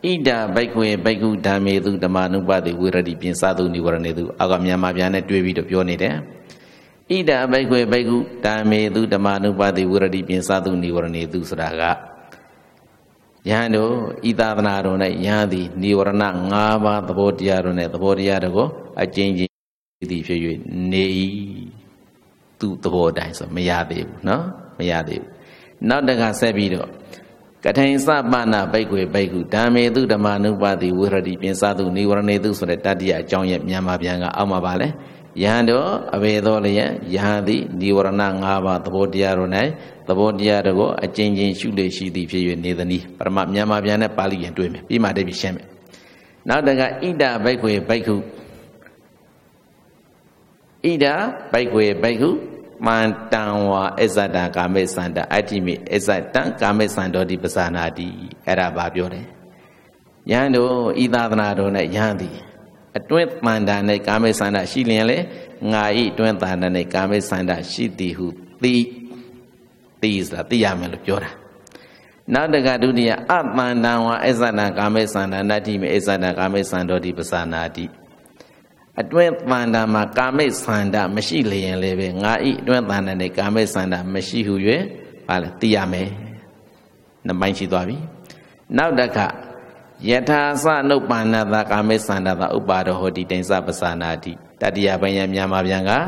Ida baikwe baiku dame tu damanupati wiradi pinsatu niwarane tu agak myama piane dua video pione deh. Ida baikwe baiku dame tu damanupati wiradi pinsatu niwarane tu suraga. Yang tu ida tanarone yang di niwarana ngaba tabotiarone tabotiarago ajenji di fiyu nei tu tabodai so mayade no mayade. Now dengan saya video. Kadang sabana baikwe baiku dame tu damanupati wiradi pinsatu niwarane tu sudah tadi ajang yang myama pianga ama bale. Yang tu abedo le yang di niwarana ngaba tabotiarone tabotiarago ajenji shule shidi fiyu nedani. Permak myama piane pali yang tu me. Bima de bishame. Now dengan ida baikwe baiku ida baikwe baiku Mantangwa ezada kame sanda atimi ezada kame sando di pesana di era babiore. Yang do idadana do ne yang di. Atwet mandane kame sanda shilin le ngai twet tandane kame sanda shiti hu ti sa ti yame lo pyo ta. Now daga duniya atmandangwa ezada kame sanda natimi ezada kame sando di pesana di. Adwet manda ma kame sanda mashi leyen lebe ngai adwet manda ne kame sanda mashi hu yue bala tiyame nambain shi twa bi naw dakha yatha sa nuppanata kame sanda ta uppado hoti tensa pasanati tatiya panya myama pyan ka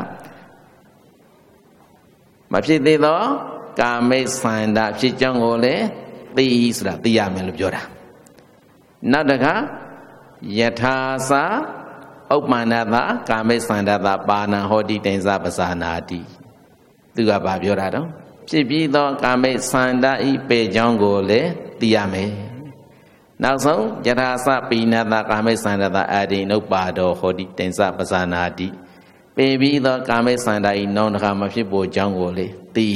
ma phit the tho kame sanda phit chong ko le ti sura tiyame lo pyo ta naw dakha yatha sa Uppmanata kame sandata bana hoti tensa pasanati. Tuga ba pyo ta to. Phit pi tho kame sanda I pe chong ko le tiyame. Naw song yatha sa pinata kame sandata adi nuppado hoti tensa pasanati. Pe pi tho kame sanda I naw nakha ma phit po chong ko le ti.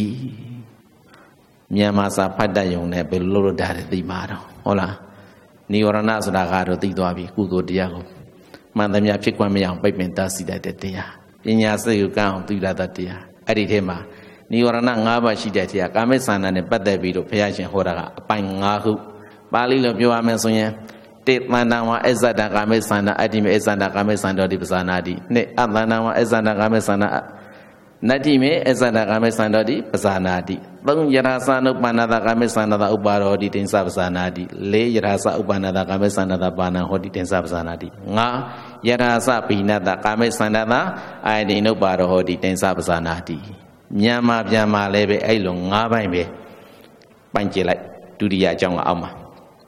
Myama sa phat tat yong ne be lo lo da de ti ma to. Hola. Niwarana soda ka to ti twa bi kudoတရားကိုမှန်သမျှဖြစ်ခွင့်မရအောင်ပိတ်ပင်တားဆီးတတ်တဲ့တရားပညာစိတ်ကိုကောင်းအောင်သိလာတတ်တရားအဲ့ဒီထဲမှာနိဝရဏ၅ပါးရှိတဲ့တရားကာမိသန္တာနဲ့ပတ်သက်ပြီးတော့ဘုရားရှင်ဟောတာကအပိုင်း၅ခုပါဠိလိုပြောရမယ်ဆိုရင်တေသန္တံဝအစ္ဆဒကာမိသန္တာအတ္တိမေအစ္ဆဒကာမိသန္တောတိပဇာနာတိနှစ်အသန္တံဝအစ္ဆဒကာမိသန္တာနတ္တိမေအစ္ဆဒကာမိသန္တောတိပဇာနာတိသုံးယထာသနုပ္ပန္နတကာမိသန္တာဥပါရောတိတင်္စပဇာနာတိလေးယထာသဥပ္ပန္နတကာမိသန္တာပါဏဟောတိတင်္စပဇာနာတိငါယထာသပိဏတကာမိသန္တာအာယတိနုပါရောဟောတိတင်္စပဇာနာတိမြန်မာပြန်มาလည်းပဲအဲ့လို၅ပိုင်းပဲပိုင်းကြည့်လိုက်ဒုတိယအကြောင်းကအောက်မှာ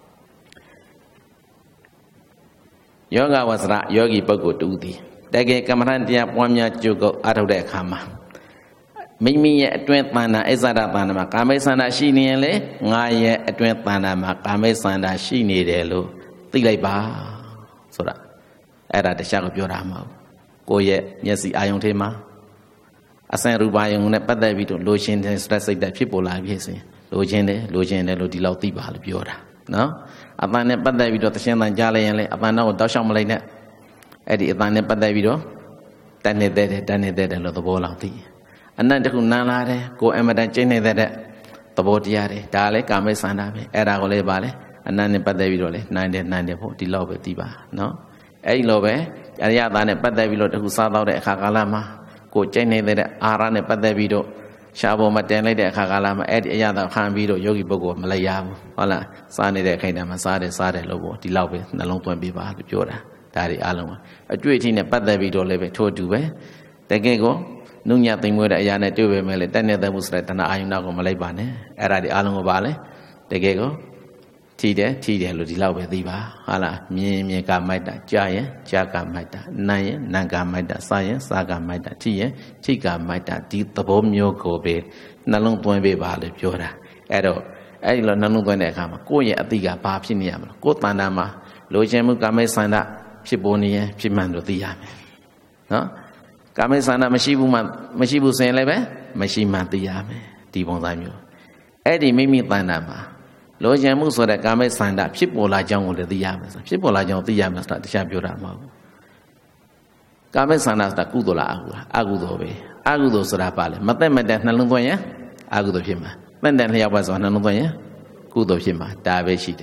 ယောဂဝဆရာယောဂီပုဂ္ဂိုလ်တူသည်တကယ်ကမ္မဋ္ဌာန်းတရားပွားများကြိုးကုပ်အားထုတ်တဲ့အခါမှာမိမိရဲ့အတွင်းတဏ္ဍာအစ္ဆဒတဏ္ဍာမှာကာမိသန္တာရှိနေရင်လေငါရဲ့အတွင်းတဏ္ဍာမှာကာမိသန္တာရှိနေတယ်လို့သိလိုက်ပါဆိုတာအဲ့ဒါတရားကိုပြောတာမဟုတ်ကိုယ့်ရဲ့မျက်စိအာယုံထဲမှာအစံရူပါယုံနဲ့ပတ်သက်ပြီးတော့လိုချင်တဲ့စတက်စိတ်တက်ဖြစ်ပေါ်လာဖြစ်စဉ်လိုချင်တယ်လို့ဒီလောက်သိပါလို့ပြောတာနော်အပန်းနဲ့ပတ်သက်ပြီးတော့သရှင်တန်ကြားလိုက်ရင်လေအပန်းတော့တောက်လျှောက်မလိုက်နဲ့အဲ့ဒီအပန်းနဲ့ပတ်သက်ပြီးတော့တန်နေတဲ့လို့သဘောလောက်သိအနတ်တခုနန်းလာတယ်ကိုအမတန်ကျင်းနေတဲ့သဘောတရားတွေဒါလည်းကာမိသန္တာပဲအဲ့ဒါကိုလည်းပါလေအနတ်နဲ့ပတ်သက်ပြီးတော့လေနိုင်တယ်ဖို့ဒီလောက်ပဲသိပါနော်အဲ့ဒီလိုပဲအရိယသားနဲ့ပတ်သက်ပြီးတော့တခုစားတော့တဲ့အခါကာလမှာကိုကျင်းနေတဲ့အာရနဲ့ပတ်သက်ပြီးတော့ရှားပေါ်မှာတင်လိုက်တဲ့အခါကာလမှာအဲ့ဒီအရိယသားခံပြီးတော့ယောဂီပုဂ္ဂိုလ်မလိုက်ရဘူးဟုတ်လားစားနေတဲ့ခိုင်တာမှာစားတယ်လို့ပေါ့ဒီလောက်ပဲနှလုံးသွင်းပေးပါလို့ပြောတာဒါတွေအားလုံးအတွေ့အထိနဲ့ပတ်သက်ပြီးတော့လည်းပဲထိုးတူပဲတကယ်ကိုနုညသိမ်မွေးတဲ့အရာနဲ့တွေ့ပေမဲ့လည်းတက်နေတဲ့မှုဆိုတဲ့တဏှာအာယုန်ကိုမလိုက်ပါနဲ့အဲ့ဒါဒီအားလုံးကိုပါလေတကယ်ကိုထီတယ်လို့ဒီလောက်ပဲသိပါဟာလားမြင်ကမိုက်တာကြားရင်ကြားကမိုက်တာနားရင်နာကမိုက်တာစားရင်စားကမိုက်တာထိရင်ထိကမိုက်တာဒီသဘောမျိုးကိုပဲနှလုံးသွင်းပေးပါလို့ပြောတာအဲ့တော့အဲ့ဒီလိုနှလုံးသွင်းတဲ့အခါမှာကိုယ့်ရဲ့အတိကဘာဖြစ်နေရမလဲကိုယ်တဏ္ဍာမှာလိုချင်မှုကာမိသန္တာဖြစ်ပေါ်နေရင်ဖြစ်မှန်လို့သိရမယ်နော်ကာမိသန္တာမရှိဘူးဆိုရင်လည်းပဲမရှိမှသိရမယ်ဒီပုံစံမျိုးအဲ့ဒီမိမိတဏ္ဍာမှာလိုချင်မှုဆိုတဲ့ကာမိသန္တာဖြစ်ပေါ်လာကြောင်းကိုလည်းသိရမယ်ဆိုဖြစ်ပေါ်လာကြောင်းသိရမယ်ဆိုတာတရားပြောတာမဟုတ်ဘူးကာမိသန္တာဆိုတာကုသိုလ်လားအကုသိုလ်ပဲအကုသိုလ်ဆိုတာပါလေမသက်မတန်နှလုံးသွင်းရင်အကုသိုလ်ဖြစ်မှာတန်တန်လျှောက်ပါဆိုတာနှလုံးသွင်းရင်ကုသိုလ်ဖြစ်မှာဒါပဲရှိတယ်ဒ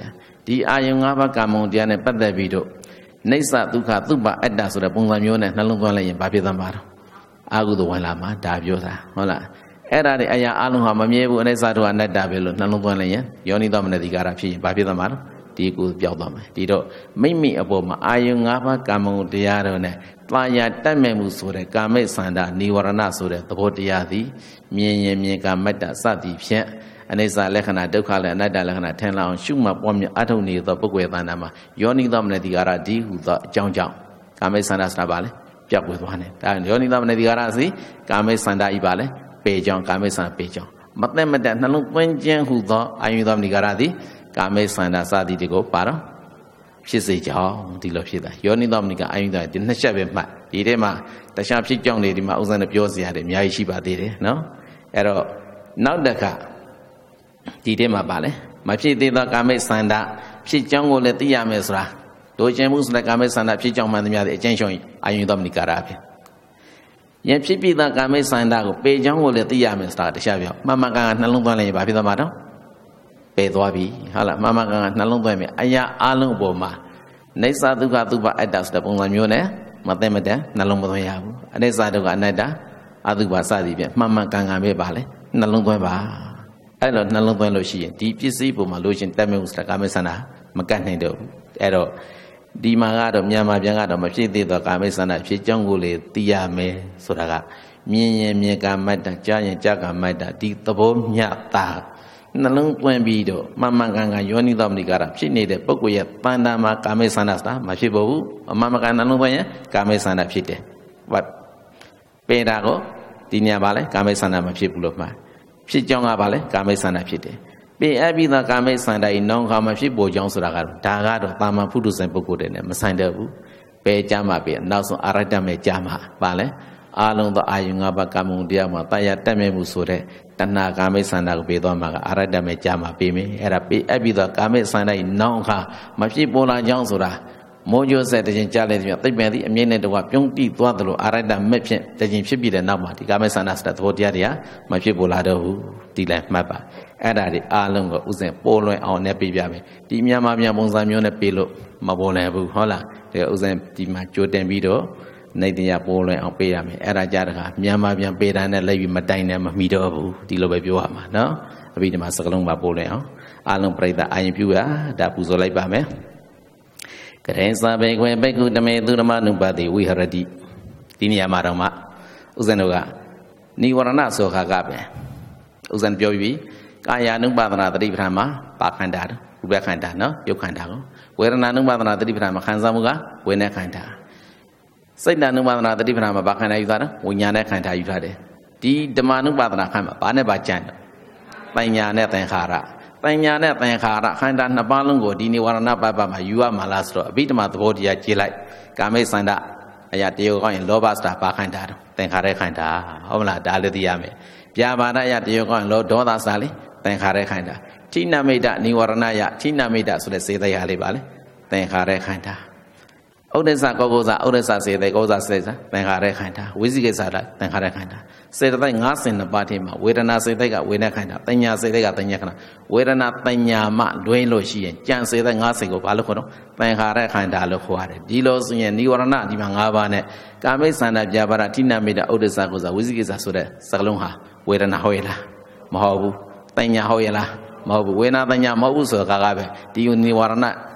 ဒီအာယုံ၅ပါးကာမဂုဏ်တရားနဲ့ပတ်သက်ပြီးတော့နိစ္စဒုက္ခသုဘအတ္တဆိုတဲ့ပုံစံမျိုးနဲ့နှလုံးသွင်းလိုက်ရင်ဘာဖြစ်သွားမှာတော့အာဟုသောဝင်လာမှာဒါပြောတာဟုတ်လားအဲ့ဒါတွေအရာအလုံးဟာမမြဲဘူးအနိစ္စဒုက္ခအနတ္တပဲလို့နှလုံးသွင်းလိုက်ရင်ယောနိသောမနတိကာရဖြစ်ရင်ဘာဖြစ်သွားမှာတော့ဒီကိုပြောက်သွားမယ်ဒီတော့မိမိအပေါ်မှာအာယုံ၅ပါးကာမဂုဏ်တရားတို့နဲ့တာယာတက်မဲ့မှုဆိုတဲ့ကာမိတ်ဆန္ဒနိဝရဏဆိုတဲ့သဘောတရားသည်မြင်ရင်မြင်ကာမတ္တစသည်ဖြင့်အနိစ္စလက္ခဏာဒုက္ခလည်းအနတ္တလက္ခဏာထင်လာအောင်ရှုမှတ်ပွားများအထုတ်နေသောပုဂ္ဂိုလ်သဏ္ဍာန်မှာယောနိသောမနတိကာရဒီဟုသောအကြောင်းကြောင့်ကာမိတ်ဆန္ဒဆိုတာပါလေပြောက်ွယ်သွားတယ်ဒါယောနိသောမနတိကာရစီကာမိတ်ဆန္ဒဤပါလေပေကြောင့်ကာမိတ်ဆန္ဒပေကြောင့်မသက်မတနှလုံးသွင်းခြင်းဟုသောအာယုသောမနတိကာရသည်ကာမိတ်ဆန္ဒစသည်တွေကိုပါတော့ဖြစ်စေကြောင်းဒီလိုဖြစ်တာယောနိသောမနတိကာအာယုသောဒီနှစ်ချက်ပဲမှတ်ဒီထဲမှာတခြားဖြစ်ကြောင်းတွေဒီမှာဥစ္စာနဲ့ပြောစရာတွေအများကြီးရှိပါသေးတယ်နော်အဲ့တော့နောက်တစ်ခါဒီထဲမှာပါလေမဖြစ်သေးသောကာမိတ်ဆန္ဒဖြစ်ကြောင်းကိုလည်းသိရမယ်ဆိုတာတို့ကျင်မှုဆိုတဲ့ကာမိတ်ဆန္ဒဖြစ်ကြောင်းမှန်သမျှအကျဉ်းချုပ်အာယုသောမနတိကာရပဲယင်ဖြစ်ပြီးသောကာမိတ်ဆန္ဒကိုပေကြောင်းကိုလည်းသိရမယ်ဆိုတာတခြားပြောမှန်မှန်ကန်ကန်နှလုံးသွင်းလိုက်ရင်ဘာဖြစ်သွားမှာတော့ပေသွားပြီဟုတ်လားမှန်မှန်ကန်ကန်နှလုံးသွင်းမယ်အရာအလုံးပေါ်မှာနိစ္စဒုက္ခသုဘအတ္တဆိုတဲ့ပုံစံမျိုးနဲ့မသက်မတန်နှလုံးမသွင်းရဘူးအနိစ္စဒုက္ခအနတ္တအသုဘစသည်ဖြင့်မှန်မှန်ကန်ကန်ပဲပါလေနှလုံးသွင်းပါအဲ့တော့နှလုံးသွင်းလို့ရှိရင်ဒီပစ္စည်းပုံမှာလို့ရှင်တက်မဲ့ဥစ္စကာမိတ်ဆန္ဒမကတ်နိုင်တော့ဘူးအဲ့တော့ဒီမှာကတော့မြန်မာပြန်ကတော့မဖြစ်သေးသောကာမိတ်ဆန္ဒဖြစ်ကြောင်းကိုလေသိရမယ်ဆိုတာကမြင်ရင်မြင်ကာမတ္တကြားရင်ကြားကာမတ္တဒီသဘောမျှတာနှလုံးသွင်းပြီးတော့မှန်မှန်ကန်ကန်ယောနိသောမနတိကာရဖြစ်နေတဲ့ပုဂ္ဂိုလ်ရဲ့တဏ္ဍာမှာကာမိတ်ဆန္ဒဆိုတာမဖြစ်ဘူးအမှန်မှန်ကန်နှလုံးသွင်းရင်ကာမိတ်ဆန္ဒဖြစ်တယ်ဘာပေတာကိုဒီနေရာပါလဲကာမိတ်ဆန္ဒမဖြစ်ဘူးလို့မှာဖြစ်ကြောင်းကပါလဲကာမိတ်ဆန္ဒဖြစ်တယ်ပေအပ်ပြီးသောကာမိတ်ဆန္ဒဤနောင်ခါမဖြစ်ပေါ်ကြောင်းဆိုတာကတော့ဒါကတော့တာမန်ဖုဒ္ဓဆံပုဂ္ဂိုလ်တွေနဲ့မဆိုင်တော့ဘူးပေကြမှာပေနောက်ဆုံးအရတ္တမဲ့ကြမှာပါလဲအာလုံးသောအာယု၅ပါးကာမဂုဏ်တရားမှာတာယာတက်မဲ့မှုဆိုတဲ့တဏှာကာမိတ်ဆန္ဒကိုပေးသွားမှာကအရတ္တမဲ့ကြမှာပေးမယ်အဲ့ဒါပေအပ်ပြီးသောကာမိတ်ဆန္ဒဤနောင်ခါမဖြစ်ပေါ်လာကြောင်းဆိုတာမိုးကြိုးဆက်တခြင်းကြားလဲပြီးသိပ္ပံသည်အမြင့်နဲ့တကွပြုံးတိသွားသလိုအာရတ္တမဲ့ဖြင့်တခြင်းဖြစ်ပြီးတဲ့နောက်မှာဒီကာမိတ်ဆန္ဒစတဲ့သဘောတရားတွေကမဖြစ်ပေါ်လာတော့ဘူးဒီလည်းမှတ်ပါအဲ့ဒါတွေအားလုံးကိုဥစဉ်ပေါ်လွင်အောင်နဲ့ပြပြမယ်ဒီမြန်မာပြန်ပုံစံမျိုးနဲ့ပြလို့မပေါ်လွင်ဘူးဟုတ်လားဒီဥစဉ်ဒီမှာကြိုတင်ပြီးတော့နေတရားပေါ်လွင်အောင်ပေးရမယ်အဲ့ဒါကြတဲ့ခါမြန်မာပြန်ပေးတာနဲ့လိုက်ပြီးမတိုင်နဲ့မမီတော့ဘူးဒီလိုပဲပြောရမှာနော်အပြီးဒီမှာစကလုံးပါပေါ်လွင်အောင်အားလုံးပြိဿအာရင်ပြုရဒါပူဇော်လိုက်ပါမယ်ကရေစာဘေခွေဘိက္ခုတမေသူဓမ္မနုပါတိဝိဟရတိဒီနေရာမှာတော့မှဥစဉ်တို့ကနိဝရဏဆိုခါကပဲဥစဉ်ပြောပြီးကာယ ानु ပါဒနာတတိပဌာန်မှာပါခန္ဓာရူပခန္ဓာနော်ယုတ်ခန္ဓာကိုဝေဒနာ ानु ပါဒနာတတိပဌာန်မှာခံစားမှုကဝေဒနာခန္ဓာစိတ် ानु ပါဒနာတတိပဌာန်မှာပါခန္ဓာယူတာဝိညာဉ်နဲ့ခန္ဓာယူထားတယ်ဒီဓမ္မ ानु ပါဒနာခန္ဓာဘာနဲ့ပါကြံ့ပညာနဲ့သင်္ခါရပညာနဲ့သင်္ခါရခန္ဓာနှစ်ပါးလုံးကိုဒီနိဝရဏပပမှာယူရမှာလားဆိုတော့အဘိဓမ္မာသဘောတရားကြည့်လိုက်ကာမိတ်ဆန္ဒအရာတယောကောင်းရင်လောဘစတာပါခန္ဓာသင်္ခါရခန္ဓာဟုတ်မလားဒါလည်းသိရမယ်ပြာပါဒအရာတယောကောင်းရင်လောဒေါသစတာလေသင်္ခါရခန္ဓာဌိနမိတ်တနိဝရဏယဌိနမိတ်တဆိုတဲ့စေတရာလေးပါလေသင်္ခါရခန္ဓာဥဒိစ္စကောကောဇဥဒိစ္စစေတကောဇစေတသင်္ခါရခန္ဓာဝိသိကိစ္စသင်္ခါရခန္ဓာစေတသိက်52ပါးထဲမှာဝေဒနာစေတသိက်ကဝေဒနာခန္ဓာပညာစေတသိက်ကပညာခန္ဓာဝေဒနာပညာမှလွဲလို့ရှိရင်ကြံစေတသိက်50ကိုဘာလို့ခေါ်တော့သင်္ခါရခန္ဓာလို့ခေါ်ရတယ်ဒီလိုဆိုရင်နိဝရဏဒီမှာ5ပါးနဲ့ကာမိတ်ဆန္ဒပြပါဒဌိနမိတ်တဥဒိစ္စကောဇဝိသိကိစ္စဆိုတဲ့စကလုံးဟာဝေဒနာဟုတ်ရဲ့လားမဟုတ်ဘူးပညာဟုတ်ရဲ့လားမဟုတ်ဘူးဝေဒနာပညာမဟုတ်ဘူးဆိုတာကပဲဒီနိဝရဏ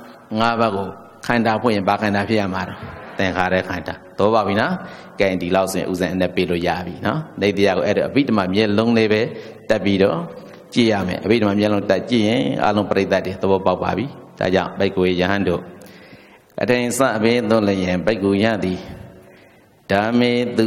5ပါးကိုခန္ဓာဖွင့်ရင်ဘာခန္ဓာဖြစ်ရမှာတော့သင်္ခါရခန္ဓာတော့ပါပြီနော်ကဲဒီလောက်ဆိုရင်ဥစဉ်အနဲ့ပြေလို့ရပြီနော်နေတရားကိုအဲ့ဒါအဘိဓမ္မာမျက်လုံးလေးပဲတက်ပြီးတော့ကြည့်ရမယ်အဘိဓမ္မာမျက်လုံးတက်ကြည့်ရင်အလုံးပရိသတ်တွေသဘောပေါက်ပါပြီဒါကြောင့်ဘိက္ခုယဟန်တို့အထိန်စအဘေသွလျင်ဘိက္ခုယသည်ဓမ္မေတု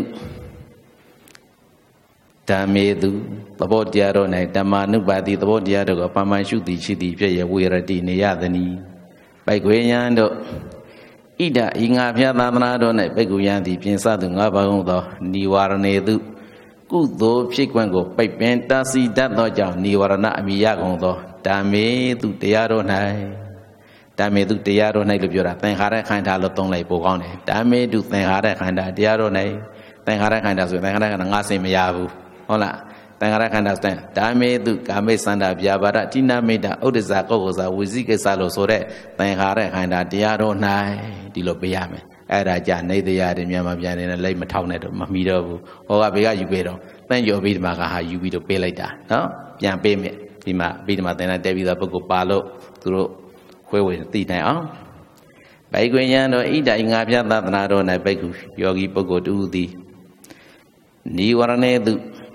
သဘောတရားတို့၌ဓမ္မာနုပါတိသဘောတရားတို့ကိုပမှန်ရှုသည်ရှိသည်ဖြစ်ရဝေရတိနေရသနီဘိက္ခုယံတို့ဣဒဤငါဖျားသာသနာတော်၌ဘိက္ခုယံသည်ပြင်စသူ၅ပါးကုန်သောနိဝရဏေတုကုသိုလ်ဖြစ်ခွင့်ကိုပိတ်ပင်တာစီတတ်သောကြောင့်နိဝရဏအမိယကုန်သောဓမ္မေတုတရားတော်၌ဓမ္မေတုတရားတော်၌လို့ပြောတာသင်္ခါရခန္ဓာလို့သုံးလိုက်ပိုကောင်းတယ်ဓမ္မေတုသင်္ခါရခန္ဓာတရားတော်၌သင်္ခါရခန္ဓာဆိုသင်္ခါရခန္ဓာ၅ဆင်မရဘူးဟုတ်လားတန်ခါရခန္ဓာတန်ဓာမေတုကာမေသန္တာဗျာပါဒတိနာမိတာဥဒ္ဒဇာကောဂောဇာဝိဇိကိစ္စလို့ဆိုတဲ့တန်ခါရခန္ဓာတရားတော်၌ဒီလိုပေးရမယ်အဲ့ဒါကြနေတရားတွေမြန်မာပြန်နေလိုက်မထောက်နဲ့တော့မမီတော့ဘူးဟောကဘေကယူပေးတော့တန်ကျော်ပြီးဒီမှာကဟာယူပြီးတော့ပေးလိုက်တာနော်ပြန်ပေးမယ်ဒီမှာပြီးဒီမှာသင်္ဍတက်ပြီးသားပုဂ္ဂိုလ်ပါလို့သူတို့ခွဲဝေသိနိုင်အောင်ဘိက္ခွေယံတို့ဣဒိငါပြသသနာတော်၌ဘိက္ခုယောဂီပုဂ္ဂိုလ်တူသည်နိဝရဏေတု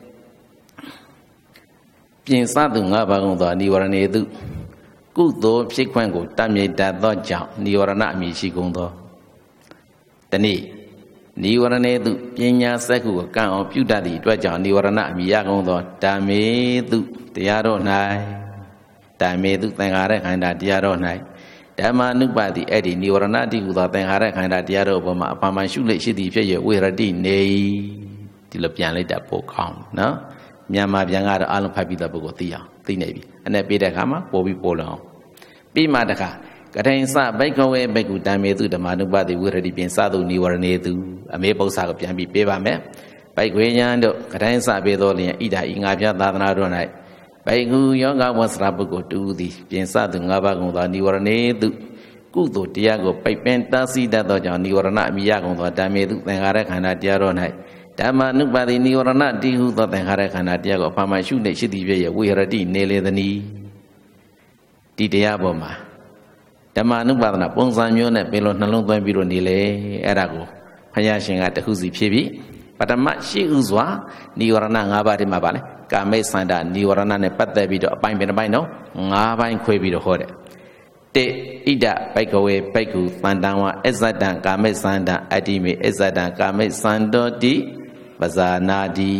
ပြင်စသူ၅ပါးကုန်သောနိဝရဏေတုကုသိုလ်ဖြစ်ခွင့်ကိုတတ်မြတ်တတ်သောကြောင့်နိဝရဏအမည်ရှိကုန်သောတနည်းနိဝရဏေတုပညာစက္ခုကိုကံအောင်ပြုတတ်သည့်အတွက်ကြောင့်နိဝရဏအမည်ရကုန်သောဓမ္မေတုတရားတော်၌ဓမ္မေတုသင်္ခါရခန္ဓာတရားတော်၌ဓမ္မာနုပါတိအဲ့ဒီနိဝရဏတိဟုသောသင်္ခါရခန္ဓာတရားတော်အပေါ်မှာအပမရှုလိရှိသည်ဖြစ်ရဝေရတိနေဒီလိုပြန်လိုက်တာပိုကောင်းနော်မြန်မာပြန်ကတော့အလုံးဖတ်ပြီးတဲ့ပုဂ္ဂိုလ်သိအောင်သိနေပြီအဲ့ပေးတဲ့အခါမှာပို့ပြီးပို့လောင်းပြီးမှတခါကထိန်စဘိက္ခဝေဘိက္ခုဓမ္မေတုဓမ္မာနုပါတိဝေရတိပြင်စသူနိဝရဏေတုအမေပု္ပ္ပစာကိုပြန်ပြီးပေးပါမယ်ဘိက္ခွေယံတို့ကထိန်စပေးတော်လျင်ဣဒာဤငါပြသာသနာတော်၌ဘိက္ခုယောဂဝဆရာပုဂ္ဂိုလ်တူသည်ပြင်စသူ၅ပါးကုန်သောနိဝရဏေတုကုသိုလ်တရားကိုပိတ်ပင်တားဆီးတတ်သောကြောင့်နိဝရဏအမိယကုန်သောဓမ္မေတုသင်္ခါရခန္ဓာတရားတော်၌ဓမ္မနုပါတိနိဝရဏတိဟုသောသင်္ခါရခန္ဓာတရားကိုအဖာမှရှုနေရှိသည်ဖြစ်ရဝိရတိနေလေသနီဒီတရားပေါ်မှာဓမ္မနုပါဒနာပုံစံမျိုးနဲ့ပြင်လို့နှလုံးသွင်းပြီးတော့နေလေအဲ့ဒါကိုဘုရားရှင်ကတခုစီဖြစ်ပြီးပထမရှိဥစွာနိဝရဏ၅ပါးတည်းမှာပါလေကာမိသန္တာနိဝရဏနဲ့ပတ်သက်ပြီးတော့အပိုင်းเป็นအပိုင်းနော်၅ပိုင်းခွဲပြီးတော့ဟောတယ်တေဣဒဘိက္ခဝေဘိက္ခုသန္တံဝအစ္ဆတံကာမိသန္တံအတ္တိမေအစ္ဆတံကာမိသန္တောတိပဇာနာတိ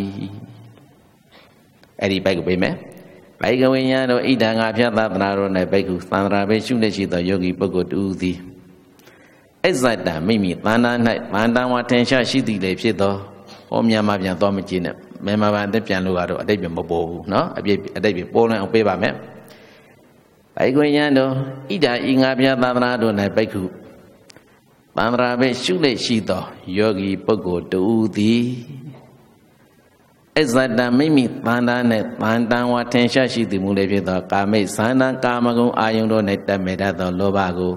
အဲ့ဒီဘိက္ခုပေးမယ်ဘိက္ခဝေယံတို့ဣဒံငါဖြတ်သသနာတော်၌ဘိက္ခုသန္တရာဘေရှုနေရှိသောယောဂီပုဂ္ဂိုလ်တူသည်အစ္ဆတံမိမိသန္တာ၌သန္တံဝထင်ရှားရှိသည်လေဖြစ်သောဟောမြန်မာပြန်သွားမကြည့်နဲ့မြန်မာပြန်အသက်ပြန်လို့ကတော့အတိတ်ပြန်မပေါ်ဘူးเนาะအတိတ်ပြန်ပေါ်လွင်အောင်ပေးပါမယ်ဘိက္ခွေယံတို့ဣဒံဤငါဖြတ်သသနာတော်၌ဘိက္ခုသန္တရာဘေရှုနေရှိသောယောဂီပုဂ္ဂိုလ်တူသည်အစ္ဆတံမိမိသန္တာနဲ့သန္တံဝထင်ရှားရှိသည်မူလေဖြစ်သောကာမိသန္တံကာမဂုဏ်အာယုန်တို့၌တတ်မဲ့တတ်သောလောဘကို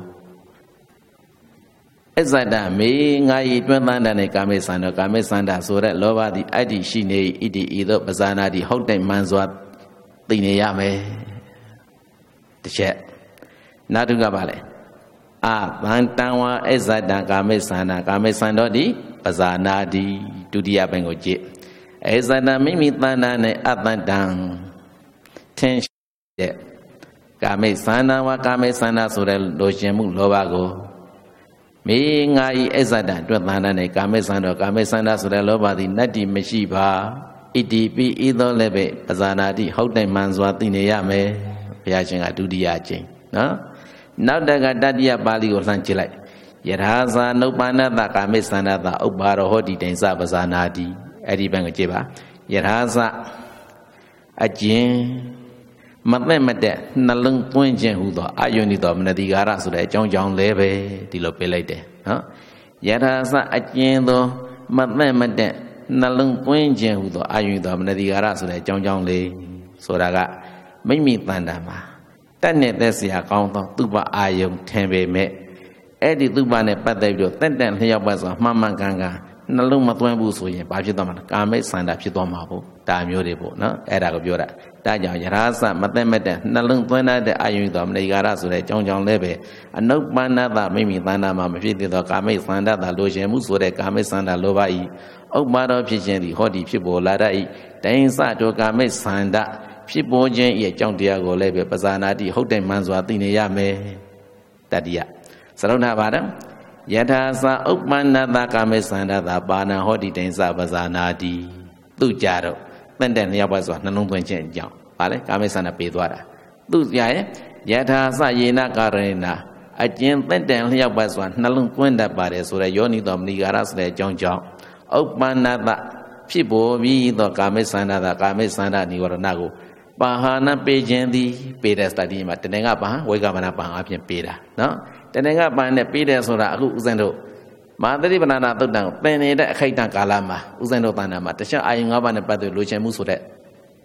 အစ္ဆတံမေငါဤတွင်သန္တာနဲ့ကာမိသန္တာကာမိသန္တာဆိုတဲ့လောဘသည်အတ္တိရှိနေဣတိဤသို့ပဇာနာတိဟုတ်တဲ့မှန်စွာသိနေရမယ်တစ်ချက်နောက်တစ်ခုကပါလေအဗန္တံဝအစ္ဆတံကာမိသန္တာကာမိသန္တောတိပဇာနာတိဒုတိယပိုင်းကိုကြည့်အစ္ဆတံမိမိသန္တာနဲ့အတ္တတံထင်တဲ့ကာမိသန္တာဝကာမိသန္တာဆိုတဲ့လိုရှင်မှုလောဘကိုမေငါဤအစ္ဆတံအတွက်သန္တာနဲ့ကာမိသန္တာကာမိသန္တာဆိုတဲ့လောဘသည်နတ္တိမရှိပါဣတိပိဤသောလည်းပဲပဇာနာတိဟုတ်တဲ့မှန်စွာသိနေရမယ်ဘုရားရှင်ကဒုတိယအကျင့်နော်နောက်တကတတိယပါဠိကိုလှမ်းကြည့်လိုက်ယထာဇာနုပ္ပန္နတကာမိသန္တာသဥပ္ပါရောဟောတိတိန်စပဇာနာတိအဲ့ဒီဘက်ကိုကြည့်ပါယထာဇအကျဉ်မသက်မတက်နှလုံးသွင်းခြင်းဟူသောအာယုန်ဤသောမနတိကာရဆိုတဲ့အကြောင်းကြောင့်လည်းပဲဒီလိုပေးလိုက်တယ်နော်ယထာဇအကျဉ်သောမသက်မတက်နှလုံးသွင်းခြင်းဟူသောအာယုန်ဤသောမနတိကာရဆိုတဲ့အကြောင်းကြောင့်လေးဆိုတာကမိမိတန်တာမှာတက်နဲ့သက်เสียကောင်းသောသူပအာယုန်ထင်ပေမဲ့အဲ့ဒီသူပနဲ့ပတ်သက်ပြီးတော့တက်တက်လျှောက်ပတ်စွာမှန်မှန်ကန်ကန်နှလုံးမသွင်းဘူးဆိုရင်ဘာဖြစ်သွားမှာလဲကာမိသန္တာဖြစ်သွားမှာပေါ့ဒါမျိုးတွေပေါ့နော်အဲ့ဒါကိုပြောတာဒါကြောင့်ယထာစမသက်မတဲ့နှလုံးသွင်းတဲ့အာယုန်တော်မနိကာရဆိုတဲ့အကြောင်းကြောင့်လည်းပဲအနုပ္ပန္နတမိမိသန္တာမှာမဖြစ်သေးသောကာမိသန္တာသာလိုရှင်မှုဆိုတဲ့ကာမိသန္တာလောဘဤဥပ္ပါဒောဖြစ်ခြင်းသည်ဟောဒီဖြစ်ပေါ်လာတတ်၏တိုင်စတောကာမိသန္တာဖြစ်ပေါ်ခြင်း၏အကြောင်းတရားကိုလည်းပဲပဇာနာတိဟုတ်တဲ့မှန်စွာသိနေရမယ်တတိယစရုဏဘာဒံယထာသဥပ္ပန္နတကာမိသန္တာသာပါဏဟောတိတိုင်စပဇာနာတိသူကြတော့တင့်တဲ့လျှောက်ပတ်စွာနှလုံးသွင်းခြင်းအကြောင်းဗာလေကာမိသန္တာပေးသွားတာသူကြရဲ့ယထာသယေနကာရဏအကျဉ်တင့်တဲ့လျှောက်ပတ်စွာနှလုံးသွင်းတတ်ပါတယ်ဆိုတဲ့ယောနိတော်မနိကာရဆိုတဲ့အကြောင်းကြောင့်ဥပ္ပန္နတဖြစ်ပေါ်ပြီးသောကာမိသန္တာသာကာမိသန္တာនិဝရဏကိုပါဟာနပေးခြင်းသည်ပေးတဲ့စတတိမှာတဏ္ဍကပံဝေကမနာပံအပြင်ပေးတာနော်တဏ္ဍကပံနဲ့ပေးတယ်ဆိုတာအခုဥစဉ်တို့မဟာသတိပဏ္ဏသုတ်တံကိုသင်နေတဲ့အခိုက်အတန့်ကာလမှာဥစဉ်တို့တဏ္ဍမှာတခြားအာယုံ၅ပါးနဲ့ပတ်သက်လိုချင်မှုဆိုတဲ့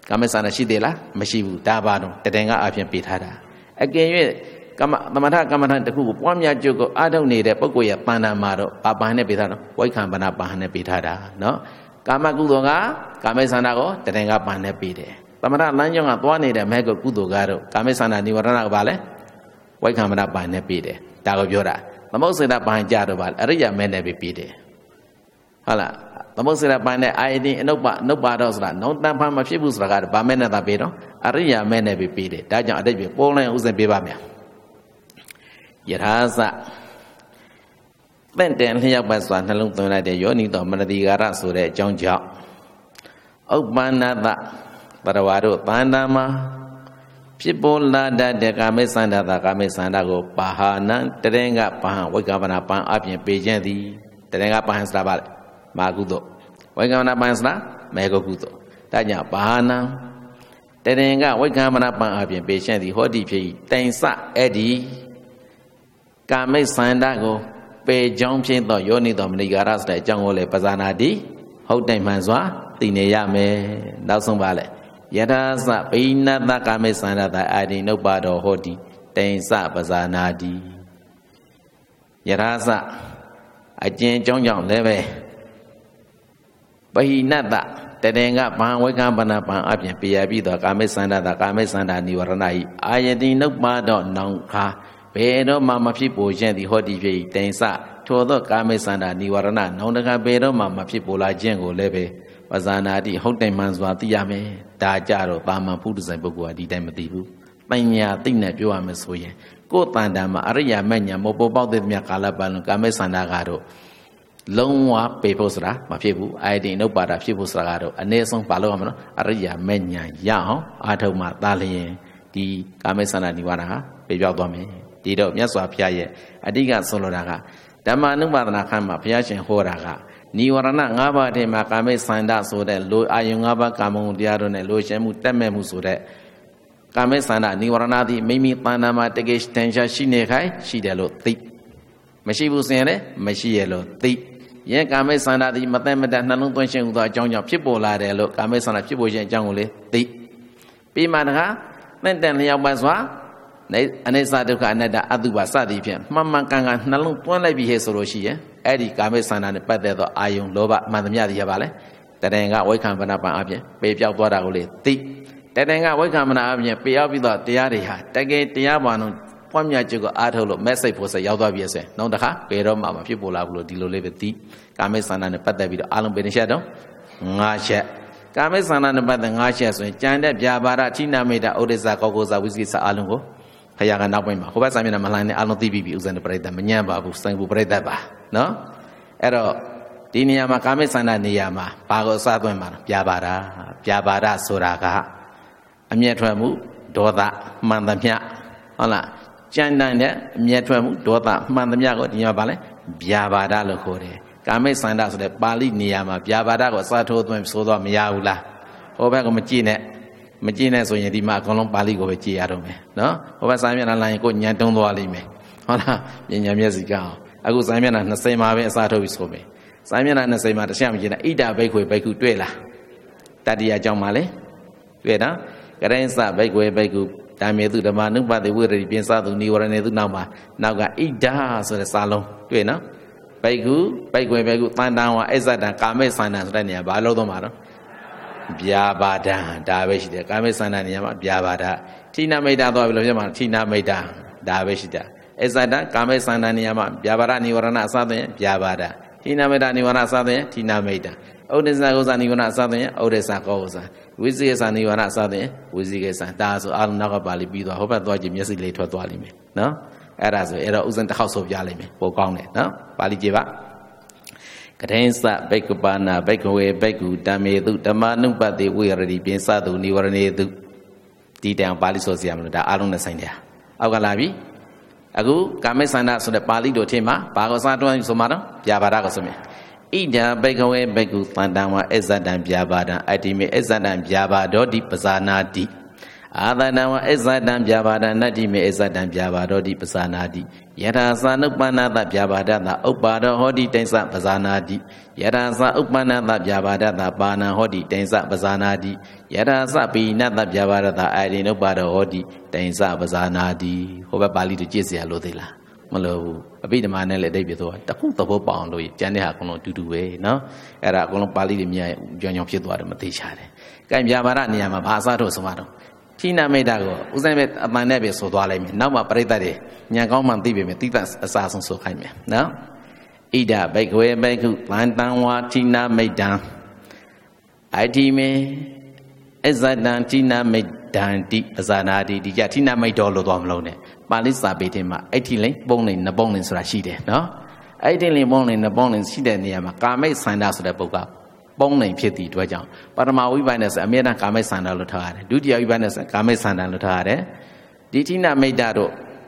ကာမေသန္တာရှိသေးလားမရှိဘူးဒါပါတော့တည်ကအပြင်ပေးထားတာအကယ်၍သမထကမ္မထတစ်ခုကိုပွားများကြုတ်ကိုအားထုတ်နေတဲ့ပုဂ္ဂိုလ်ရဲ့တဏ္ဍာမှာတော့ဘာနဲ့ပေးထားတော့ဝိခံပနာပါဟနဲ့ပေးထားတာနော်ကာမကုသိုလ်ကကာမေသန္တာကိုတည်ကပါနဲ့ပေးတယ်သမထလမ်းကြောင်းကသွားနေတဲ့မဲကုသိုလ်ကတော့ကာမေသန္တာនិဝရဏကပါလဲဝိခံပနာပါနဲ့ပေးတယ်ဒါကိုပြောတာသမုတ်စေတပါဟကြတော့ပါအရိယာမဲနဲ့ပေးတယ်ဟုတ်လားသမုတ်စေတပါနဲ့အာယတိအနုပတော့ဆိုတာနောင်တန်ဖန်မဖြစ်ဘူးဆိုတာကတော့ဗာမဲနဲ့သာပေးတော့အရိယာမဲနဲ့ပေးတယ်ဒါကြောင့်အတိတ်ပြပေါ်လင်းဥစဉ်ပေးပါမယ်ယထာသတင့်တယ်လျှောက်ပတ်စွာနှလုံးသွင်းလိုက်တဲ့ယောနိတော်မနတိကာရဆိုတဲ့အကြောင်းကြောင့်ဥပ္ပန္နတပရဝါတို့တဏ္ဍာမှာဖြစ်ပေါ်လာတဲ့ကာမေသန္တာကာမေသန္တာကိုပါဟာနံတရင်ကပဟံဝိကပနာပံအပြင်ပေးခြင်းသည်တရင်ကပဟံဆိုတာပါလေမာကုသို့ဝိကပနာပံဆိုတာမေဂကုသို့ဒါကြောင့်ပါဟာနံတရင်ကဝိကပနာပံအပြင်ပေးခြင်းသည်ဟောတိဖြစ်တိုင်စအဲ့ဒီကာမိသန္တာကိုပေကြောင်းဖြစ်သောယောနိတော်မဏိကာရဆိုတဲ့အကြောင်းကိုလည်းပဇာနာတိဟုတ်တိုင်မှန်စွာသိနေရမယ်နောက်ဆုံးပါလေယထာသဘိနတကာမိသန္တာသာအာတိနုပ္ပါတော်ဟောတိတိန်စပဇာနာတိယထာသအကျဉ်းကြောင်းကြောင့်လည်းပဲဘိနတတရင်ကဘာဝိကပနာပံအပြင်ပြရပြီးတော့ကာမိသန္တာသာကာမိသန္တာនិဝရဏဤအာယတိနုပ္ပါတော်နောင်ခါဘယ်တော့မှမဖြစ်ပေါ်ခြင်းသည်ဟောတိဖြစ်တိန်စထိုသောကာမိသန္တာនិဝရဏနောင်တကဘယ်တော့မှမဖြစ်ပေါ်လာခြင်းကိုလည်းပဲပဇာနာတိဟုတ်တိုင်မှန်စွာသိရမယ်ဒါကြတော့ပါမန်ပုထုဇဉ်ပုဂ္ဂိုလ်ကဒီတိုင်းမသိဘူးပညာသိနဲ့ပြောရမယ်ဆိုရင်ကိုယ်တန်တာမှာအရိယာမဉ္ဇဉ်မပေါ်ပေါက်တဲ့မြတ်ကာလပတ်လုံးကာမိသန္တာကတော့လုံးဝပေဖို့ဆိုတာမဖြစ်ဘူးအာယတိနုပ္ပါဒဖြစ်ဖို့ဆိုတာကတော့အနည်းဆုံးဘာလို့ရမလို့အရိယာမဉ္ဇဉ်ရအောင်အာထုံမှသာလျင်ဒီကာမိသန္တာនិဝရဏဟာပြေပြောက်သွားမယ်ဒီတော့မြတ်စွာဘုရားရဲ့အဓိကဆိုလိုတာကဓမ္မနုပါဒနာခန်းမှာဘုရားရှင်ဟောတာကនិဝရဏ၅ပါးထဲမှာကာမိသန္တာဆိုတဲ့လိုအာယုံ၅ပါးကာမဂုဏ်တရားတို့နဲ့လိုရှင်းမှုတက်မဲ့မှုဆိုတဲ့ကာမိသန္တာនិဝရဏသည်မိမိတဏ္ဍာမှာတကယ်တန်ရှားရှိနေခိုင်းရှိတယ်လို့သိမရှိဘူးဆိုရင်လည်းမရှိရလို့သိရဲ့ကာမိသန္တာသည်မသက်မတနှလုံးသွင်းခြင်းဟူသောအကြောင်းကြောင့်ဖြစ်ပေါ်လာတယ်လို့ကာမိသန္တာဖြစ်ပေါ်ခြင်းအကြောင်းကိုလည်းသိပြီးမှတခါသင့်တန်လျောက်ပါစွာအနိစ္စဒုက္ခအနတ္တအတုပါစသည်ဖြင့်မှန်မှန်ကန်ကန်နှလုံးသွင်းလိုက်ပြီဟဲ့ဆိုလို့ရှိရင်အဲ့ဒီကာမိသန္တာနဲ့ပတ်သက်သောအာယုံလောဘမှန်သမျှသည်ရပါလေတရင်ကဝိခံပနာပံအပြင်ပေပြောက်သွားတာကိုလေသိတရင်ကဝိခံပနာအပြင်ပေရောက်ပြီးတော့တရားတွေဟာတကယ်တရားပေါ်တော့ပွားများချက်ကိုအားထုတ်လို့မက်ဆေ့ဖို့ဆက်ရောက်သွားပြီဆိုရင်နောက်တစ်ခါပေတော့မှမဖြစ်ပေါ်လာဘူးလို့ဒီလိုလေးပဲသိကာမိသန္တာနဲ့ပတ်သက်ပြီးတော့အားလုံးပေနေချက်တော့၅ချက်ကာမိသန္တာနဲ့ပတ်သက်၅ချက်ဆိုရင်ကြံတဲ့ဗျာပါဒဌိနာမေတ္တာဥဒိစ္စကောကောဇဝိသိကိစ္စအားလုံးကိုဖယားကနောက်ပိုင်းမှာဟိုဘက်စာမျက်နှာမလှန်နဲ့အလုံးသိပြီးပြီဥစဉ်ပြိတ္တမညံ့ပါဘူးစိုင်ဘူးပြိတ္တပါနော်အဲ့တော့ဒီနေရာမှာကာမိသန္တာနေရာမှာဘာကိုအစသွင်းမှာဗျာပါဒဆိုတာကအမျက်ထွက်မှုဒေါသမှန်သမျှဟုတ်လားကြမ်းတမ်းတဲ့အမျက်ထွက်မှုဒေါသမှန်သမျှကိုဒီမှာဗာလဲဗျာပါဒလို့ခေါ်တယ်ကာမိသန္တာဆိုတဲ့ပါဠိနေရာမှာဗျာပါဒကိုအစထိုးသွင်းဆိုတော့မရဘူးလားဟိုဘက်ကမကြည့်နဲ့ဆိုရင်ဒီမှာအကုန်လုံးပါဠိကိုပဲကြည်ရတော့မယ်နော်ဟိုဘက်စာမျက်နှာလာရင်ကိုညံတုံးသွားလိမ့်မယ်ဟုတ်လားပညာမျက်စိကအောင်အခုစာမျက်နှာ20မှာပဲအစားထုတ်ပြီးဆိုမယ်စာမျက်နှာ20မှာတခြားမကြည့်နဲ့ဣဒဘိက္ခွေဘိက္ခုတွေ့လားတတိယအကြောင်းမှာလေတွေ့နော်ကရိစ္ဆဘိက္ခွေဘိက္ခုဓမ္မေတုဓမ္မနုပတိဝိရတိပြင်စသူနိဝရဏေတုနောက်ကဣဒဆိုတဲ့စာလုံးတွေ့နော်ဘိက္ခွေဘိက္ခုတန်တန်ဝအစ္ဆဒံကာမိသန္တာဆိုတဲ့နေရာဘာလို့သုံးပါတော့ဗျာပါဒဒါပဲရှိတယ်ကာမိသန္တာနေရာမှာဗျာပါဒဌိနမိတ်တာသွားပြီလို့ပြောမှာဌိနမိတ်တာဒါပဲရှိတာအစ္ဆဒကာမိသန္တာနေရာမှာဗျာပါဒနိဝရဏအစသဖြင့်ဗျာပါဒဌိနမိတ်တာနိဝရဏအစသဖြင့်ဌိနမိတ်တာဥဒိစ္စကောဇာနိဝရဏအစသဖြင့်ဥဒိစ္စကောဇာဝိဇိကေသနိဝရဏအစသဖြင့်ဝိဇိကေသဒါဆိုအလုံးနောက်ကပါဠိပြီးသွားဟောဘက်သွားကြည့်မျက်စိလေးထွက်သွားလိမ့်မယ်နော်အဲ့ဒါဆိုအဲ့တော့ဥစဉ်တစ်ခေါက်ဆိုပြလိုက်မယ်ပိုကောင်းတယ်နော်ပါဠိကြည့်ပါကထိန်စဘိက္ခပါဏဘိက္ခဝေဘိက္ခုဓမ္မေတုဓမ္မနုပတိဝိရတိပြင်စသူနိဝရဏေတုဒီတန်ပါဠိဆိုစရာမလိုဒါအားလုံးနဲ့ဆိုင်တယ်အောက်ကလာပြီအခုကာမိသန္တာဆိုတဲ့ပါဠိတော်ထဲမှာဘာကိုစားတွန်းဆိုမှာတော့ဗျာပါဒကိုဆိုမယ်ဣဒံဘိက္ခဝေဘိက္ခုသန္တံဝအစ္ဆဒံဗျာပါဒံအတ္တိမေအစ္ဆဒံဗျာပါဒောတိပဇာနာတိ Adanawa Ezadan Jabada Nadime Ezadan Jabadodi Pasanadi Yadasa Upanada Jabada Upada Hodi Tensa Pasanadi Yadasa Upanada Jabada Bana Hodi Tensa Pasanadi Yadasa Pinada Jabada Adi Upada Hodi Tensa Pasanadi Hoba Bali to Jizia Lodila Malo a bit of manele de Bito Takum Topo Pound Janiha Kono to do way no Era Kono Pali de Mia Johnny Pidwa Matishare Kam Yabarani Yama Basato Sumato Tina Medago, Uzamet at my neighbor so dwelling, now my predade, Yangaman Dibi, Titas assassin so high. Now, Ida, Bakeway, Baku, Lantanwa, Tina made down. ID me, Ezadan, Tina made down deep as an adi, the Yatina made dollar domlone. Balisa betima, 18 link, bone in the bones Rashide, no? 18 link bone in the bones, she then near Makame signed us the book up. Bong Pity to a jump. But my wibiness, a mere Kame Sanda Lotare. Do the wibiness, Kame Sanda Lotare? Did he not make that?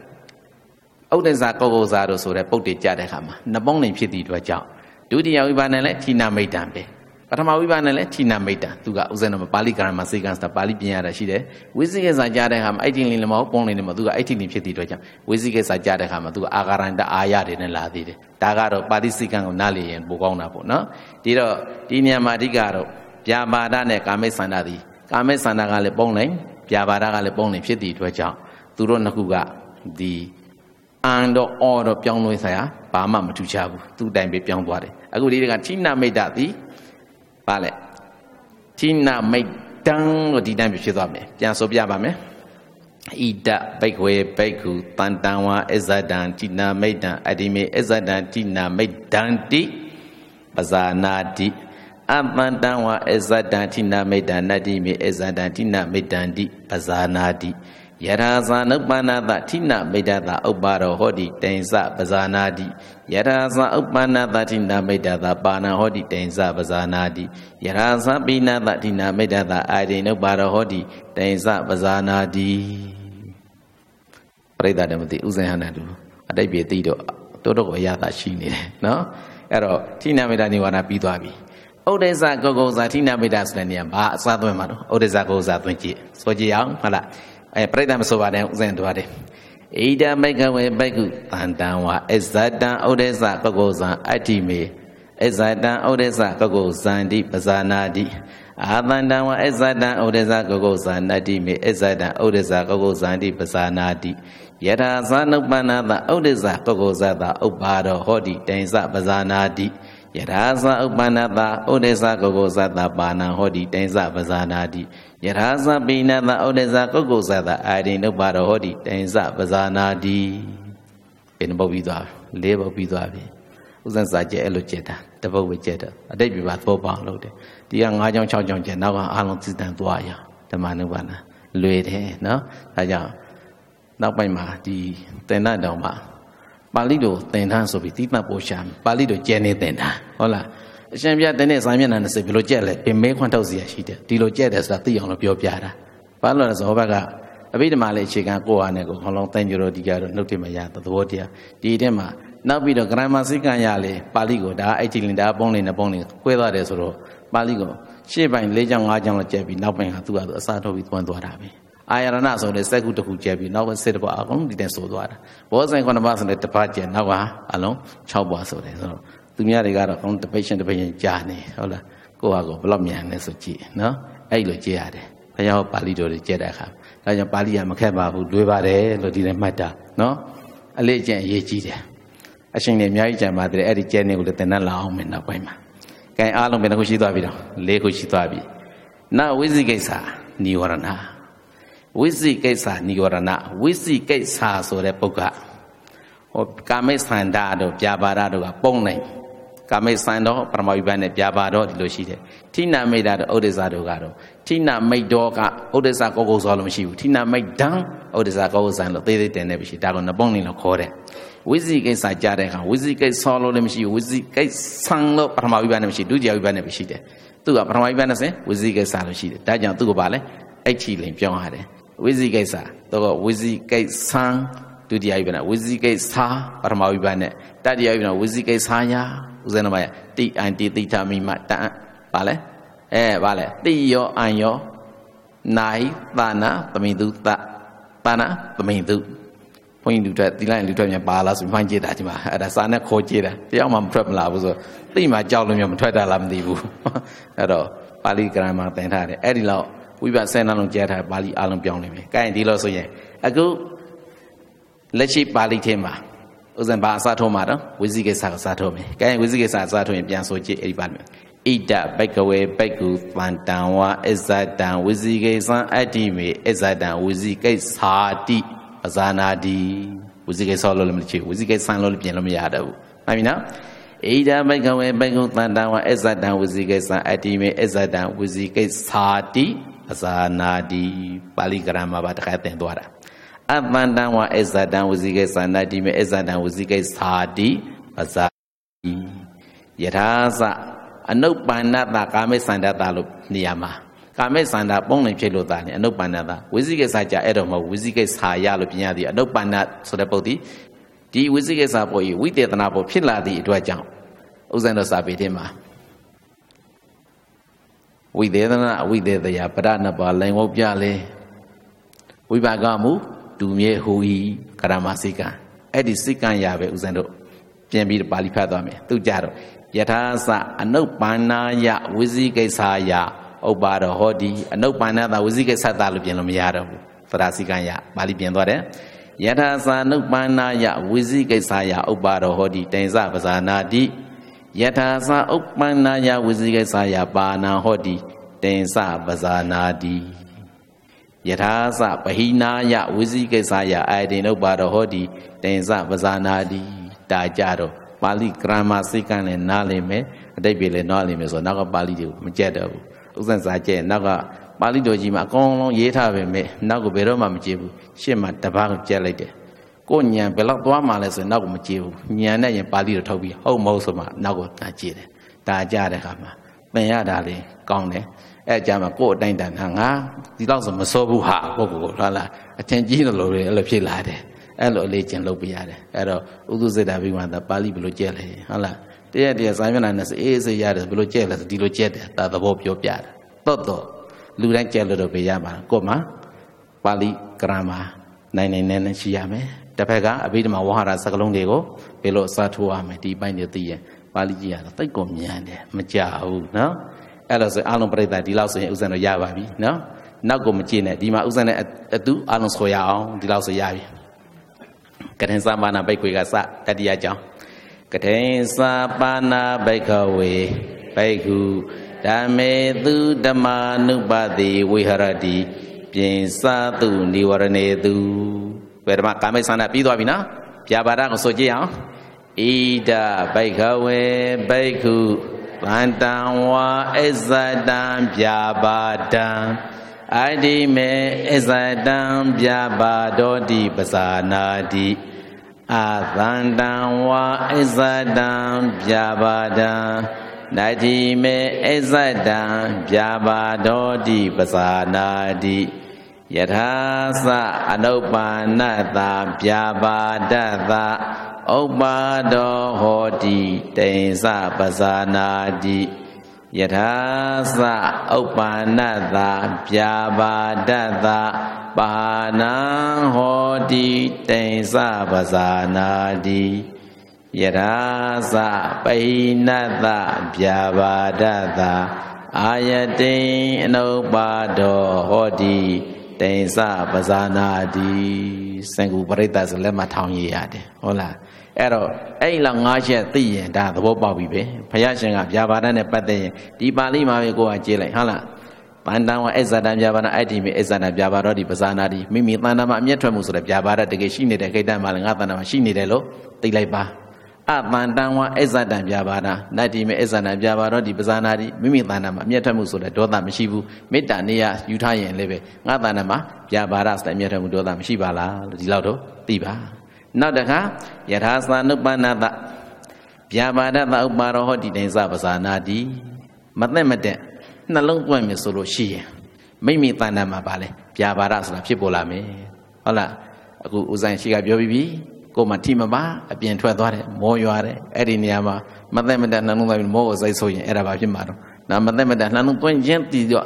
Odessa Gozado so that Pote Jadahama, Nabong Pity to a jump. Do the wibinelle, Tina made dampe. But my wibinelle, Tina made that. To got Uzan of Pali Karamasigan, the Pali Piana Shide. Wizigas a Jadaham, 18 in the mouth, only in the Maduga, 18 in Pity to a jump. Wizigas a Jadaham, to Agaranda Ayad in a ladi. Tagaro, Padisikan, Nali, and Bogona, no? Diro, Dinia Madigaro, Piabadane, Kame Sanadi, Kame Sanagale Bone, Piabadagale Bone, Pity to a jump. Turonakuga, the Ando order Pyong Noisaya, Pama Matuchabu, 2 times Pyong Body. I could even Tina made that the Ballet. Tina made down or Dina Bishop, Janso Biabame. Ida Bakeway Baku Tantawa Ezadan Tina Maidan Adime Ezadan Tina Maidandi Bazanadi Amandawa Ezadan Tina Maidan Nadime Ezadan Tina Maidandi Bazanadi Yarazan Upanada Tina Maidada Ubara Hodi Tenza Bazanadi Yaraza Upanada Tina Maidada Bana Hodi Tenza Bazanadi Yaraza Bina Tina Maidada Adi Ubara Hodi Tenza Bazanadi Preda Demati Uzahanadu, a debut Toto Yata Shini, no? Ero, Tina Medani Wana Piduabi. Odessa goes at Tina Medas Lenium, Southern, Odessa goes at 20, Soji Yang, Mala, I pray them so bad Zenduade. Ida make away Baku, Tandawa, Ezada, Odessa goes on Atime, Ezada, Odessa goes on deep Bazanadi. Adandawa Ezada, Odessa goes on Nadime, Ezada, Odessa goes on deep Bazanadi. Yada Zanubana, the Odessa Gogoza, the Obado, Hodi, Tenza, Bazanadi. Yada Zanubana, the Odessa Gogoza, the Bana, Hodi, Tenza, Bazanadi. Yada Zabina, the Odessa Gogoza, the Adi, Nobado, Hodi, Tenza, Bazanadi. In Bobida, Labor Bidavi. Uzansaja Elogeta, the Bobijeta, a debut about 4 pound loaded. The young Ajon Chong, now Alon Sitan Dwyer, the Manubana. Luede, no? Aja. Now by ma, the Tena Doma. Palido, Tena, so be Tina Bosham, Palido Jenny Tena. Hola. Shambia Denes, I mean, and the Sebilogel, a make 1,000 sheet, Dilojet as the on of your piara. Palo as Ovaga, a bit of Malay chicken, go on and go, how long 10 euro digger, notimaya, the water, the edema. Now be the grandma Sikanyale, Paligo, da 18 da bone in a bone, whether there's row, Paligo. She by Legion Wajan Jebi, now bring her to the Sato with 1 Dwarabi. I am not so the second to Jebi, now said about Alon, didn't so water. Was I going to pass at the party and now alone, Chowba so they so. To me, I got on the patient journey. Hola, go, blow me and Nesochi, no? I look at it. I have Palido the Jedaka. I am Palia Macaba who do about it, didn't matter, no? A legend ye cheated. I think the Marija Madre Eddie Jenny with the Nala home in Napima. Can Alon Benakushitabi, Lego Shitabi. Now, Wizzy Gesa, Niorana. Wizzy Gesa, Niorana, Wizzy Gesa, so the Poca. Or Kame Sandado, Jabarado, Bone. Kame Sando, Pramavane, Jabado, Loshide. Tina made that Odesado Gado. Tina made Doga, Odessa goes all of you. Tina made down, Odessa goes and they never she died on the bone in a quarter. Wizzy Gesa Jadeha, Wizzy Gate solo them she, Wizzy Gate Sango, Pramavane, she do Javane Bishide. To a Pramavane, Wizzy Gate Saloshide, Dajan to Bale, a chilling Pyonhade. Wizzy Gesa, the Wizzy Gate Sang. To the Ivana, Wizzy Gate Sa, Paramavane, Daddy Ivana, Wizzy Gate Saya, Uzenamaya, T and Tita me Mata, Vale, Vale, Tio and yo, Nai Tana Tamindu Tana Tamindu Point to the line to your balas and find it at a sana coachida. The young problem was a theme at Jolum Twitter Lam Dibu. At all. Bali Grandma Tentare. Eddie Law. We were sent on Jetta Bali Alam Bionime. Guy Dilos. I go. Let's ship Bali Timber. Uzamba Sato Mada, Wizige Sato me. Guy Wizige Sato in Piansoji Ediban. Eat that, bake away, Beku, Plantawa, Ezadan, Wizige San Adime, Ezadan, Wizige Sadi, Azanadi, Wizige Solo Limchi, Wizige San Lolipiano. I mean now. Eat that, bake away, Beku, Plantawa, Ezadan, Wizige San Adime, Ezadan, Wizige Sadi, Azanadi, Baligrama, but Katendora. Abandan wa ezadan wuzige sanadi me ezadan wuzige sadi azadi yatasa anupanata kame sandata lo niyama kame sanda pong ne phit lo ta ni anupanata wuzige saja edo mo wuzige saya lo pnya di anupanat so de puat di wuzige sa po yi witedana po phit la di atwat jaung usan do sa pe tin ma witedana witedaya padana pa lain wo pya le wipaga mu Dumie hui Karamasika. Eddie Sikan Yabe Uzando. Jambi Bali Padame. Tujaro. Yatasa, a no pana ya Wizike Saya, Obada Hodi, a no pana that Wizike Satalupiano Miado. Frasikanya, Bali Piandore. Yatasa no pana ya Wizike Saya, Obada Hodi, Tenza Bazanadi. Yatasa Opana ya Wizike Saya, Bana Hodi, Tenza Bazanadi. Yatasa Pahina ya Wizike Saya, I didn't know about a hodi, Tenza Bazanadi, Dajaro, Bali Grandma Sikan and Nalime, they be a Nalime, so Naga Bali, Majedo, Usan Saje, Naga Bali Dojima, Gong Yeta, Nago Beroma Majibu, Shema Tabac Jelly. Gonya, Belakwa Malas and Nago Majibu, Niana and Bali Toby, oh, most of my Nago Najide, Dajada Hama, Mayadali, Gone. Jama go down and hang out. The loss of Masobu ha, Lala, a tangino lorry, a little lad, Elo legend lobiade, Ero, Uduze everyone the Bali below jelly, Hala. There, the assignment and as is a yard below jealous, Dilojet, that the Bob your yard. Toto, Ludan Jello Payama, Goma, Bali, Grama, 99 Shiame, Tapega, a bit of my Wahara Sakalong Dego, below Satuame, deep by the tea, Bali, the Gomiande, Majao, no? Elas along Breda, the Laos Uzano Yavi, no? Nago Machine, Dima Uzana at two Alons Hoyao, the Laos Yavi. Catensa Bana Bakeasa, Tadiaja. Catensa Bana Bakeaway, Baku, Dame du Dama Nubadi, Wiharadi, Piensa tu, Niwarane du, Verma Kamesana Pidoavina, Piabara Soja, Ida Bakeaway, Baku. Pantanwa Ezadan Biabadan Adime Ezadan Biabadodi Basanadi Adandanwa Ezadan Biabadan Nadime Ezadan Biabadodi Basanadi Yatasa Anopanata Biabadada Obado Hodi Tenza Bazanadi Yatasa Opanada Biabadada Bahana Hodi Tenza Bazanadi Yatasa Pahinada Biabadada Ayate Obado Hodi Tenza Bazanadi Sengu Baritas Lema Town Yade Hola Ero, Langasha Tea, that the Bobabi, Payashan, Javana, and Pate, Di Bali Mago, Jele, Hala, Pandawa Ezadan Javana, Adimi, Ezana, Javarodi, Bazanadi, Mimi, Lanama, Mietramus of Javara, the Gashini, the Kedama, and Atana, Machine, the Lo, the Leba. Pandawa Ezadan Javana, Nadime, Ezana, Javarodi, Bazanadi, Mimi, Lanama, Mietramus of the Doda, Mishibu, Medania, Utai, and Leve, Natanama, Javaras, the Mietramudoda, Mishibala, Dilado, Tiba. Now the car, yet has not banana. Piabada Ubaro Hodi Zabazanadi, Matemate, Nalong Poem Solo Shi, Mimi Tanama Bale, Piabaras la Pipolame, Hola, Uzan Shiga Biobi, Go Matimaba, a bien 12, Moyare, Ediniama, Matemata Nanu more as I saw in Erabimaro. Now Matemata Nanu Point Gently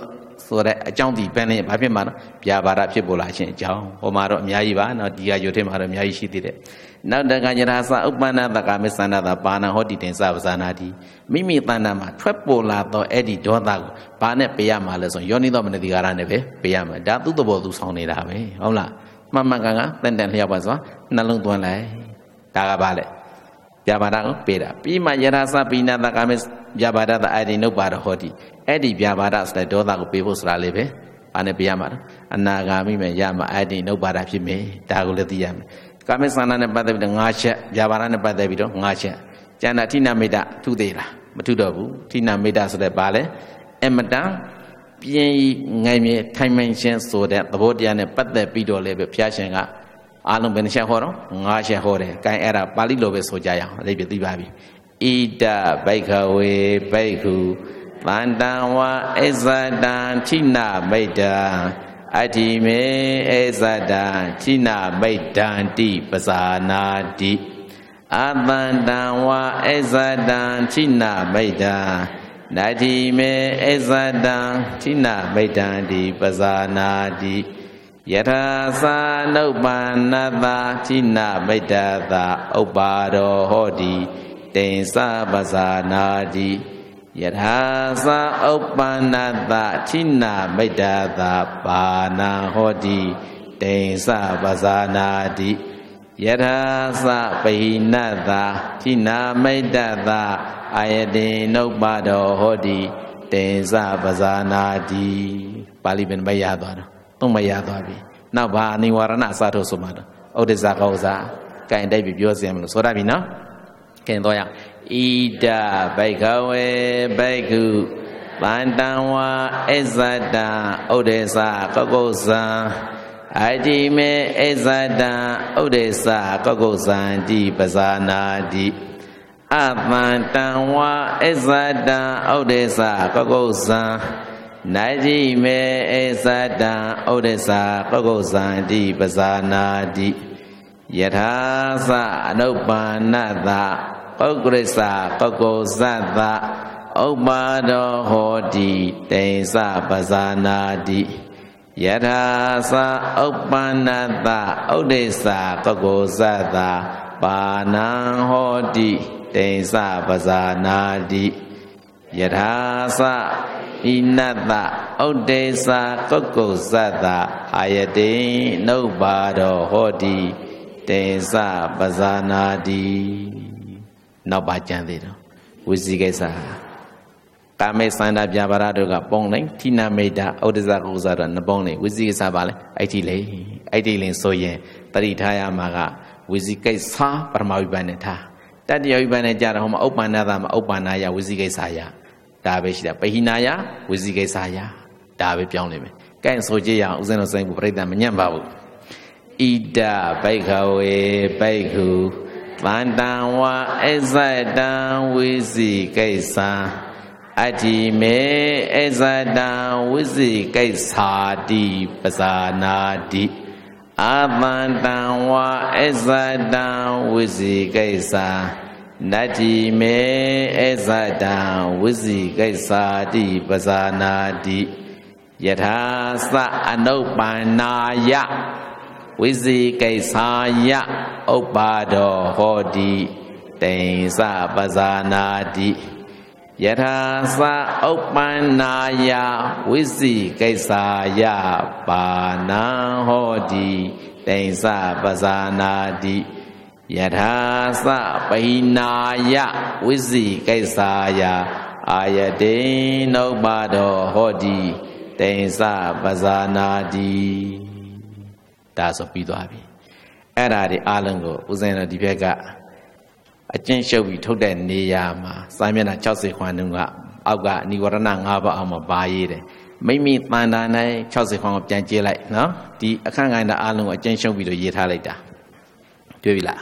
ဆိုတဲ့အကြောင်းဒီပဲနဲ့ဘာဖြစ်မှာတော့ဗျာပါဒဖြစ်ပေါ်လာခြင်းအကြောင်းဟိုမှာတော့အများကြီးပါနော်ဒီဟာယူထဲမှာတော့အများကြီးရှိသေးတယ်နောက်တကယရာစဥပ္ပန္နတကာမေသန္တာပါဏဟောတိတင်္စပဇာနာတိမိမိတဏ္ဍမှာထွက်ပေါ်လာတော့အဲ့ဒီဒေါသကိုဘာနဲ့ပေးရမှာလဲဆိုရင်ယောနိသောမနတိကာရနဲ့ပဲပေးရမှာဒါသူ့သဘောသူဆောင်နေတာပဲဟုတ်လားမှန်မှန်ကန်ကန်တန်တန်လျှောက်ပါဆိုနှလုံးသွင်းလိုက်ဒါကဘာလဲဗျာပါဒကိုပေးတာပြီးမှယရာစပိဏတကာမေဗျာပါဒသအာတိနုပါဒဟောတိအဲ့ဒီဗျာပါဒဆိုတဲ့ဒေါသကိုပေးဖို့ဆိုတာလေးပဲဘာနဲ့ပေးရမှာလဲအနာဂါမိမဲ့ရမှာအာတိနုပါဒဖြစ်မယ်ဒါကိုလည်းသိရမယ်ကာမေသန္တာနဲ့ပတ်သက်ပြီးတော့၅ချက်ဗျာပါဒနဲ့ပတ်သက်ပြီးတော့၅ချက်ကျန်တာဌိနမိတထုသေးလားမထုတော့ဘူးဌိနမိတဆိုတဲ့ဘာလဲအမတန်ပြင်းငိုင်မြေထိုင်မှန်ခြင်းဆိုတဲ့သဘောတရားနဲ့ပတ်သက်ပြီးတော့လည်းပဲဘုရားရှင်ကအားလုံးဘယ်နှချက်ဟောတော့၅ချက်ဟောတယ်။ကဲအဲ့ဒါပါဠိလိုပဲဆိုကြရအောင်အလေးပြသိပါပြီ။ဣဒဘိက္ခဝေဘိက္ခုတန္တံဝါအစ္ဆတံဌိနမိတံအတ္တိမေအစ္ဆတံဌိနမိတံတိပဇာနာတိအတန္တံဝါအစ္ဆတံဌိနမိတံနတ္တိမေအစ္ဆတံဌိနမိတံတိပဇာနာတိယထာသာနုပ္ပန္နသာဌိနမိတ္တသာဥပ္ပါရောဟောတိတိင်္စပဇာနာတိယထာသာဥပ္ပန္နသာဌိနမိတ္တသာပါဏံဟောတိတိင်္စပဇာနာတိယထာသာပိဏသာဌိနမိတ္တသာအာယတိနုပ္ပါရောဟောတိတိင်္စပဇာနာတိပါဠိပြန်မရသွားတော့သုံးမရသွားပြီနောက်ဘာအနိဝရဏအစထုတ်ဆိုမှာတော့ဥဒိစ္စကောဥစားကင်တိုက်ပြီးပြောစရာမလို့ဆိုရပြီနော်ကင်တော့ရဣဒဘိက္ခဝေဘိက္ခုတန္တံဝါအစ္ဆတံဥဒိစ္စကောကုဇံအတ္တိမေအစ္ဆတံဥဒိစ္စကောကုဇံတိပဇာနာတိအတန္တံဝါအစ္ဆတံဥဒိစ္စကောကုဇံနတ္တိမေအစ္ဆတံဥဒိစ္စကောကုဇံတိပဇာနာတိယထာသအနုပ္ပန္နသာဥက္ကရိစ္ဆကောကုဇတ္တဥပ္ပါဒောဟောတိတိင်္စပဇာနာတိယထာသဥပ္ပန္နသာဥဒိစ္စကောကုဇတ္တပါဏံဟောတိတိင်္စပဇာနာတိယထာသဣနတ္တဥဒိစ္စကောကုဇတ္တအာယတိနုပ္ပါဒောဟောတိတိင်္စပဇာနာတိနောက်ပါကြံသေးတော့ဝိဇိကိစ္စကာမေသန္တာပြပါရတို့ကပုံလိုက်ဌိနမိတ္တဥဒိစ္စကောကုဇတ္တနှစ်ပုံလိုက်ဝိဇိကိစ္စပါလဲအဲ့ဒီလေအဲ့ဒီလင်ဆိုရင်တတိထားရမှာကဝိဇိကိစ္စပရမဝိပန္နထားတတ္တယဝိပန္နကြတော့ဟောမှာဥပ္ပန္နသာမှာဥပ္ပန္နာယဝိဇိကိစ္စယဒါပဲရှိတာပဟိနာယဝိဇိကိစ္စယဒါပဲပြောင်းနေမယ်ကဲဆိုကြရအောင်ဦးဇင်းတို့စိတ်ဘူးပြိတ္တမညံ့ပါဘူးဣဒဘိက္ခဝေဘိက္ခုတန္တံဝါအစ္ဆတံဝိဇိကိစ္စအတ္တိမေအစ္ဆတံဝိဇိကိစ္ဆာတိပဇာနာတိအတန္တံဝါအစ္ဆတံဝိဇိကိစ္စနတ္တိမေအစ္ဆတံဝိဇိကိစ္ဆာတိပဇာနာတိယထာသအနုပ္ပန္နာယဝိဇိကိစ္ဆာယဥပ္ပါဒောဟောတိတိင်္စပဇာနာတိယထာသဥပ္ပန္နာယဝိဇိကိစ္ဆာယပါဏံဟောတိတိင်္စပဇာနာတိယထာသပဟိနာယဝိဇိကိစ္ဆာယအာယတိနုပ္ပါဒောဟောတိတိင်္စပဇာနာတိဒါဆိုပြီးသွားပြီအဲ့ဒါဒီအားလုံးကိုဦးဇင်းတို့ဒီဘက်ကအကျဉ်းရှုပ်ပြီးထုတ်တဲ့နေရာမှာစာမျက်နှာ60ခွန်းတုန်းကအောက်ကနိဝရဏ5ပါးအောင်မှာပါရေးတယ်မိမိတန်တာနဲ့60ခွန်းကိုပြန်ကြည့်လိုက်နော်ဒီအခန့်ခိုင်တာအားလုံးကိုအကျဉ်းရှုပ်ပြီးတော့ရေးထားလိုက်တာတွေ့ပြီလား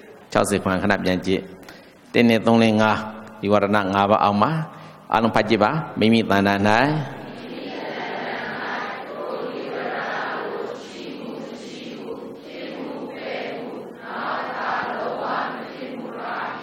60ခွန်းခဏပြန်ကြည့်1 2 3 4 5နိဝရဏ5ပါးအောင်မှာအားလုံးဖတ်ကြည့်ပါမိမိတန်တာ၌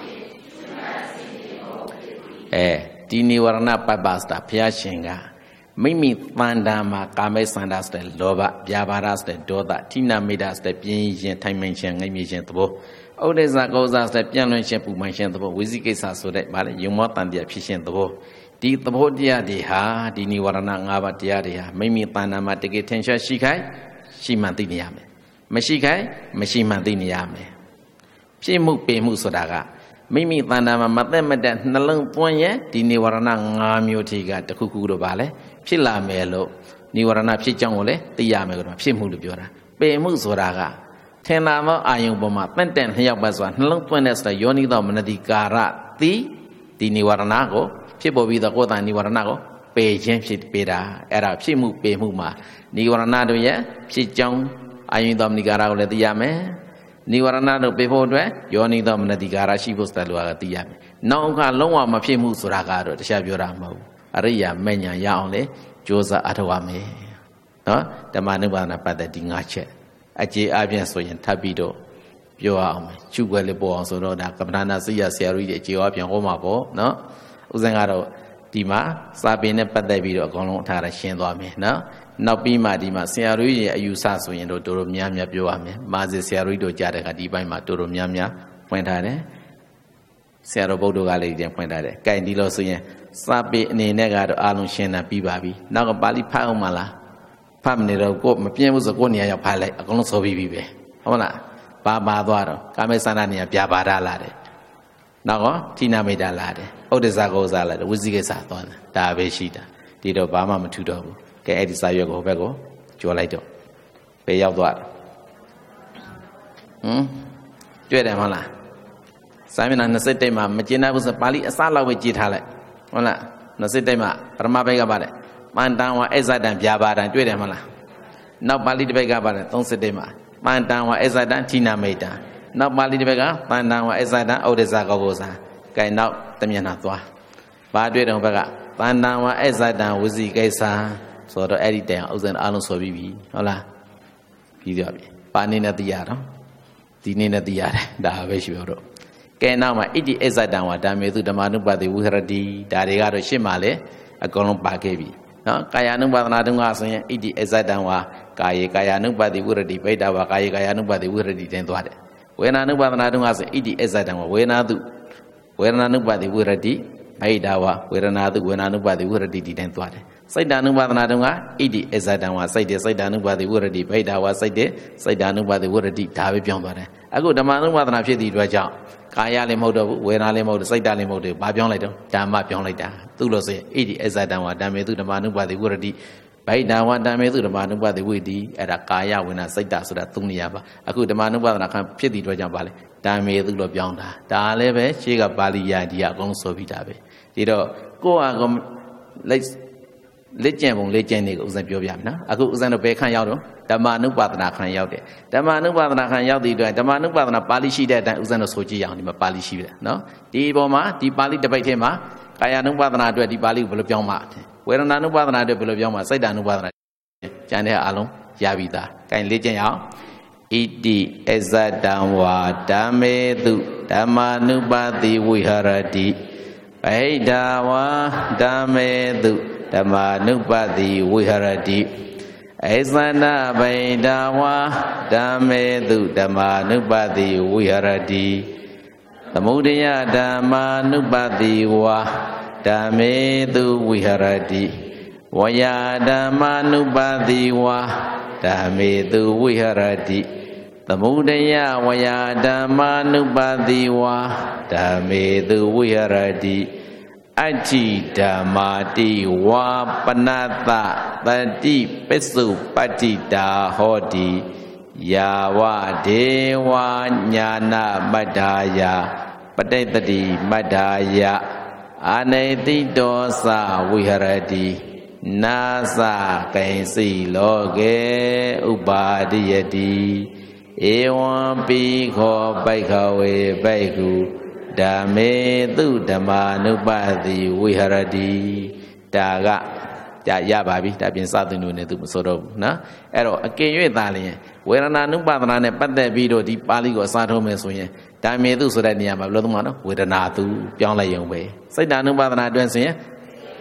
ဒီနိဝရဏပပ္ပစတာဘုရားရှင်ကမိမိတန်တာမှာကာမိသန္တာဆိုတဲ့လောဘဗျာပါဒဆိုတဲ့ဒေါသဌိနမိတာဆိုတဲ့ပြင်းရင်ထိုင်မှန်ခြင်းငြိမ့်မြခြင်းသဘောဥဒိစ္စကောဇာဆိုတဲ့ပြန့်လွင့်ခြင်းပူမှန်ခြင်းသဘောဝိသိကိစ္စဆိုတဲ့ဗါလေယုံမောတန်တရားဖြစ်ခြင်းသဘောဒီသဘောတရားတွေဟာဒီនិဝရဏ၅ပါးတရားတွေဟာမိမိတန်တာမှာတကယ်ထင်ရှားရှိခိုင်ရှိမှန်သိနေရမယ်မရှိခိုင်မရှိမှန်သိနေရမယ်ဖြစ်မှုပေမှုဆိုတာကမိမိတန်တာမှာမသက်မတက်နှလုံးသွင်းရဲ့ဒီនិဝရဏ၅မျိုးထိကတခုခုတော့ဗါလေဖြစ်လာမယ်လို့និဝရဏဖြစ်ကြောင်းကိုလည်းသိရမယ်ကတော့ဖြစ်မှုလို့ပြောတာပေမှုဆိုတာကထင်လာသောအာယုံပေါ်မှာတင့်တယ်လျှောက်ပတ်စွာနှလုံးသွင်းတဲ့ဆိုယောနိသောမနတိကာရတိဒီនិဝရဏကိုဖြစ်ပေါ်ပြီးသောကိုယ်တိုင်និဝရဏကိုပေခြင်းဖြစ်ပေတာအဲ့ဒါဖြစ်မှုပေမှုမှာនិဝရဏတို့ရဲ့ဖြစ်ကြောင်းအာယုံသောမနတိကာရကိုလည်းသိရမယ်និဝရဏတို့ပေဖို့အတွက်ယောနိသောမနတိကာရရှိဖို့စတယ်လို့ကသိရမယ်နောက်ကလုံးဝမဖြစ်မှုဆိုတာကတော့တခြားပြောတာမဟုတ်ဘူးအရိယာမဉ္ဇဏ်ရအောင်လေကြိုးစားအထောက်ရမယ်နော်ဓမ္မနုပါဒနာပတ်သက်ဒီ၅ချက်အခြေအပြင်ဆိုရင်ထပ်ပြီးတော့ပြောရအောင်မယ်ကျုပ်ွယ်လေးပေါ်အောင်ဆိုတော့ဒါကမ္ဘာနာစိရဆရာကြီးတွေအခြေအပြင်ဟောမှာပေါ့နော်ဥစဉ်ကတော့ဒီမှာစာပေနဲ့ပတ်သက်ပြီးတော့အကုန်လုံးအထားရရှင်းသွားမယ်နော်နောက်ပြီးမှဒီမှာဆရာကြီးရဲ့အယူဆဆိုရင်တော့တော်တော်များများပြောရမယ်မာဇီဆရာကြီးတို့ကြားတဲ့ခါဒီဘက်မှာတော်တော်များများဖွင့်ထားတယ်ဆရာတော်ဗုဒ္ဓကလည်းပြန်ဖွင့်ထားတယ်။ကဲဒီလိုဆိုရင်စာပေအနေနဲ့ကတော့အားလုံးရှင်းတာပြီးပါပြီ။နောက်ကပါဠိဖတ်အောင်မလား။ဖတ်မနေတော့ကိုမပြင်းဘူးဆိုကိုနေရာရောက်ဖတ်လိုက်အကုန်လုံးဆိုပြီးပြီပဲ။ဟုတ်လား။ပါသွားတော့ကာမေသန္တာနေရာပြပါဒလာတယ်။နောက်ကဌိနမိတာလာတယ်။ဥဒိစ္စကောဇာလာတယ်ဝိဇိကိစ္စသွားတယ်။ဒါပဲရှိတာ။ဒီတော့ဘာမှမထူတော့ဘူး။ကဲအဲ့ဒီစာရွက်ကိုဘက်ကိုကြော်လိုက်တော့ဘယ်ရောက်သွားလဲ။တွေ့တယ်မဟုတ်လား။စာမျက်နှာ20တိတ်မှာမကျင်နိုင်ဘူးဆိုပါဠိအစလောက်ပဲကြည်ထားလိုက်ဟုတ်လား20တိတ်မှာပရမဘိတ်ကပါတယ်မန္တန်ဝအစ္ဆဒံဗျာပါဒံတွေ့တယ်မလားနောက်ပါဠိတစ်ဘက်ကပါတယ်30တိတ်မှာမန္တန်ဝအစ္ဆဒံဌိနမိတံနောက်ပါဠိတစ်ဘက်ကတန်တန်ဝအစ္ဆဒံဩဒိစ္စကောဘောဇာကဲနောက်တမျက်နှာသွားဘာတွေ့တယ်ဘက်ကတန်တန်ဝအစ္ဆဒံဝစီကိစ္စဆိုတော့အဲ့ဒီတိုင်ဥစဉ်အားလုံးဆိုပြီးပြီဟုတ်လားပြီးသွားပြီပါနေနဲ့သိရတော့ဒီနေ့နဲ့သိရတယ်ဒါပဲရှိပြောတော့ကဲနောက်မှာဣတိအစ္ဆဒံဝဓမ္မေသူဓမ္မနုပါတိဝိဟရတိဒါတွေကတော့ရှင်းပါလေအကုန်လုံးပါခဲ့ပြီနော်ကာယ ानु ပါဒနာတုံးကဆိုရင်ဣတိအစ္ဆဒံဝကာယေကာယ ानु ပါတိဝိဟရတိပိဋ္ဌဝကာယေကာယ ानु ပါတိဝိဟရတိတင်သွားတယ်ဝေဒနာ ानु ပါဒနာတုံးကဆိုဣတိအစ္ဆဒံဝဝေဒနာတုဝေဒနာ ानु ပါတိဝိဟရတိပိဋ္ဌဝဝေဒနာတုဝေဒနာ ानु ပါတိဝိဟရတိတင်သွားတယ်စိတ်တ ानु ပါဒနာတုံးကဣတိအစ္ဆဒံဝစိတ်တ ानु ပါတိဝိဟရတိပိဋ္ဌဝစိတ်တ ानु ပါတိဝိဟရတိဒါပဲပြောင်းသွားတယ်အခုဓမ္မ ानु ပါဒနာဖြစ်သည့်အတွက်ကြောင့်ကာယလည်းမဟုတ်တော့ဘူးဝေဒနာလည်းမဟုတ်ဘူးစိတ်ဓာတ်လည်းမဟုတ်ဘူးဘာပြောင်းလိုက်တော့ဓမ္မပြောင်းလိုက်တာသူလို့ဆိုရင်ဣတိအစ္ဆဒံဝဓမ္မေသူဓမ္မ ानु ပါတိဝိရတိဗိဒ္ဓဝဓမ္မေသူဓမ္မ ानु ပါတိဝိတိအဲ့ဒါကာယဝေဒနာစိတ်ဓာတ်ဆိုတာသုံးနေရပါအခုဓမ္မ ानु ပါဒနာခံဖြစ်သည့်အတွက်ကြောင့်ပါလေဓမ္မေသူလို့ပြောင်းတာဒါလည်းပဲရှေ့ကပါဠိယာဒီကအကုန်ဆိုပြီးတာပဲဒီတော့ကိုယ့်ဟာလက်ကျန်ပုံလက်ကျန်နေကိုဥစဉ်ပြောပြမယ်နော်အခုဥစဉ်တော့ဘယ်ခန့်ရောက်တော့ဓမ္မ ानु ပါဒနာခန့်ရောက်တယ်ဓမ္မ ानु ပါဒနာခန့်ရောက်သည့်အတွက်ဓမ္မ ानु ပါဒနာပါဠိရှိတဲ့အတိုင်းဥစဉ်တော့ဆိုကြည့်ရအောင်ဒီမှာပါဠိရှိပြီနော်ဒီပေါ်မှာဒီပါဠိတစ်ပိတ်ထဲမှာကာယ ानु ပါဒနာအတွက်ဒီပါဠိကိုဘယ်လိုပြောင်းမှာဝေဒနာ ानु ပါဒနာအတွက်ဘယ်လိုပြောင်းမှာစိတ် ानु ပါဒနာကျန်တဲ့အလုံးရပြီသားကဲလေ့ကျင့်ရအောင်ဣတိအစ္ဆဒံဝါဓမ္မေတုဓမ္မ ानु ပါတိဝိဟရတိဗိဒ္ဓဝါဓမ္မေတုဓမ္မ ानु ပါတိဝိဟရတိအိသနာဗိဒာဝါဓမ္မေတုဓမ္မ ानु ပါတိဝိဟရတိသမုဒယဓမ္မ ानु ပါတိဝါဓမ္မေတုဝိဟရတိဝယဓမ္မ ानु ပါတိဝါဓမ္မေတုဝိဟရတိသမုဒယဝယဓမ္မ ानु ပါတိဝါဓမ္မေတုဝိဟရတိအဋ္ဌိဓမ္မာတိဝါပနတ္တတတိပစ္စုပတ္တိတာဟောတိယာဝဒေဝညာနာမတ္ထာယပဋိတ္တိမတ္ထာယအာနေတိတောသဝိဟရတိနာသကိဉ္စီလောကေဥပါဒိယတိဧဝံပိခောဘိက္ခဝေဘိက္ခုဓမ္မေသူဓမ္မ ानु ပါတိဝိဟရတိဒါကကြာရပါပြီဒါပြင်စသင်တို့နဲ့သူမဆိုတော့ဘူးနော်အဲ့တော့အကင်၍သားလျင်ဝေဒနာ ानु ပါဒနာနဲ့ပတ်သက်ပြီးတော့ဒီပါဠိကိုအစားထိုးမယ်ဆိုရင်ဓမ္မေသူဆိုတဲ့နေရာမှာဘယ်လိုသုံးမှာနော်ဝေဒနာသူပြောင်းလိုက်ရုံပဲစိတ် ानु ပါဒနာအတွင်းဆိုရင်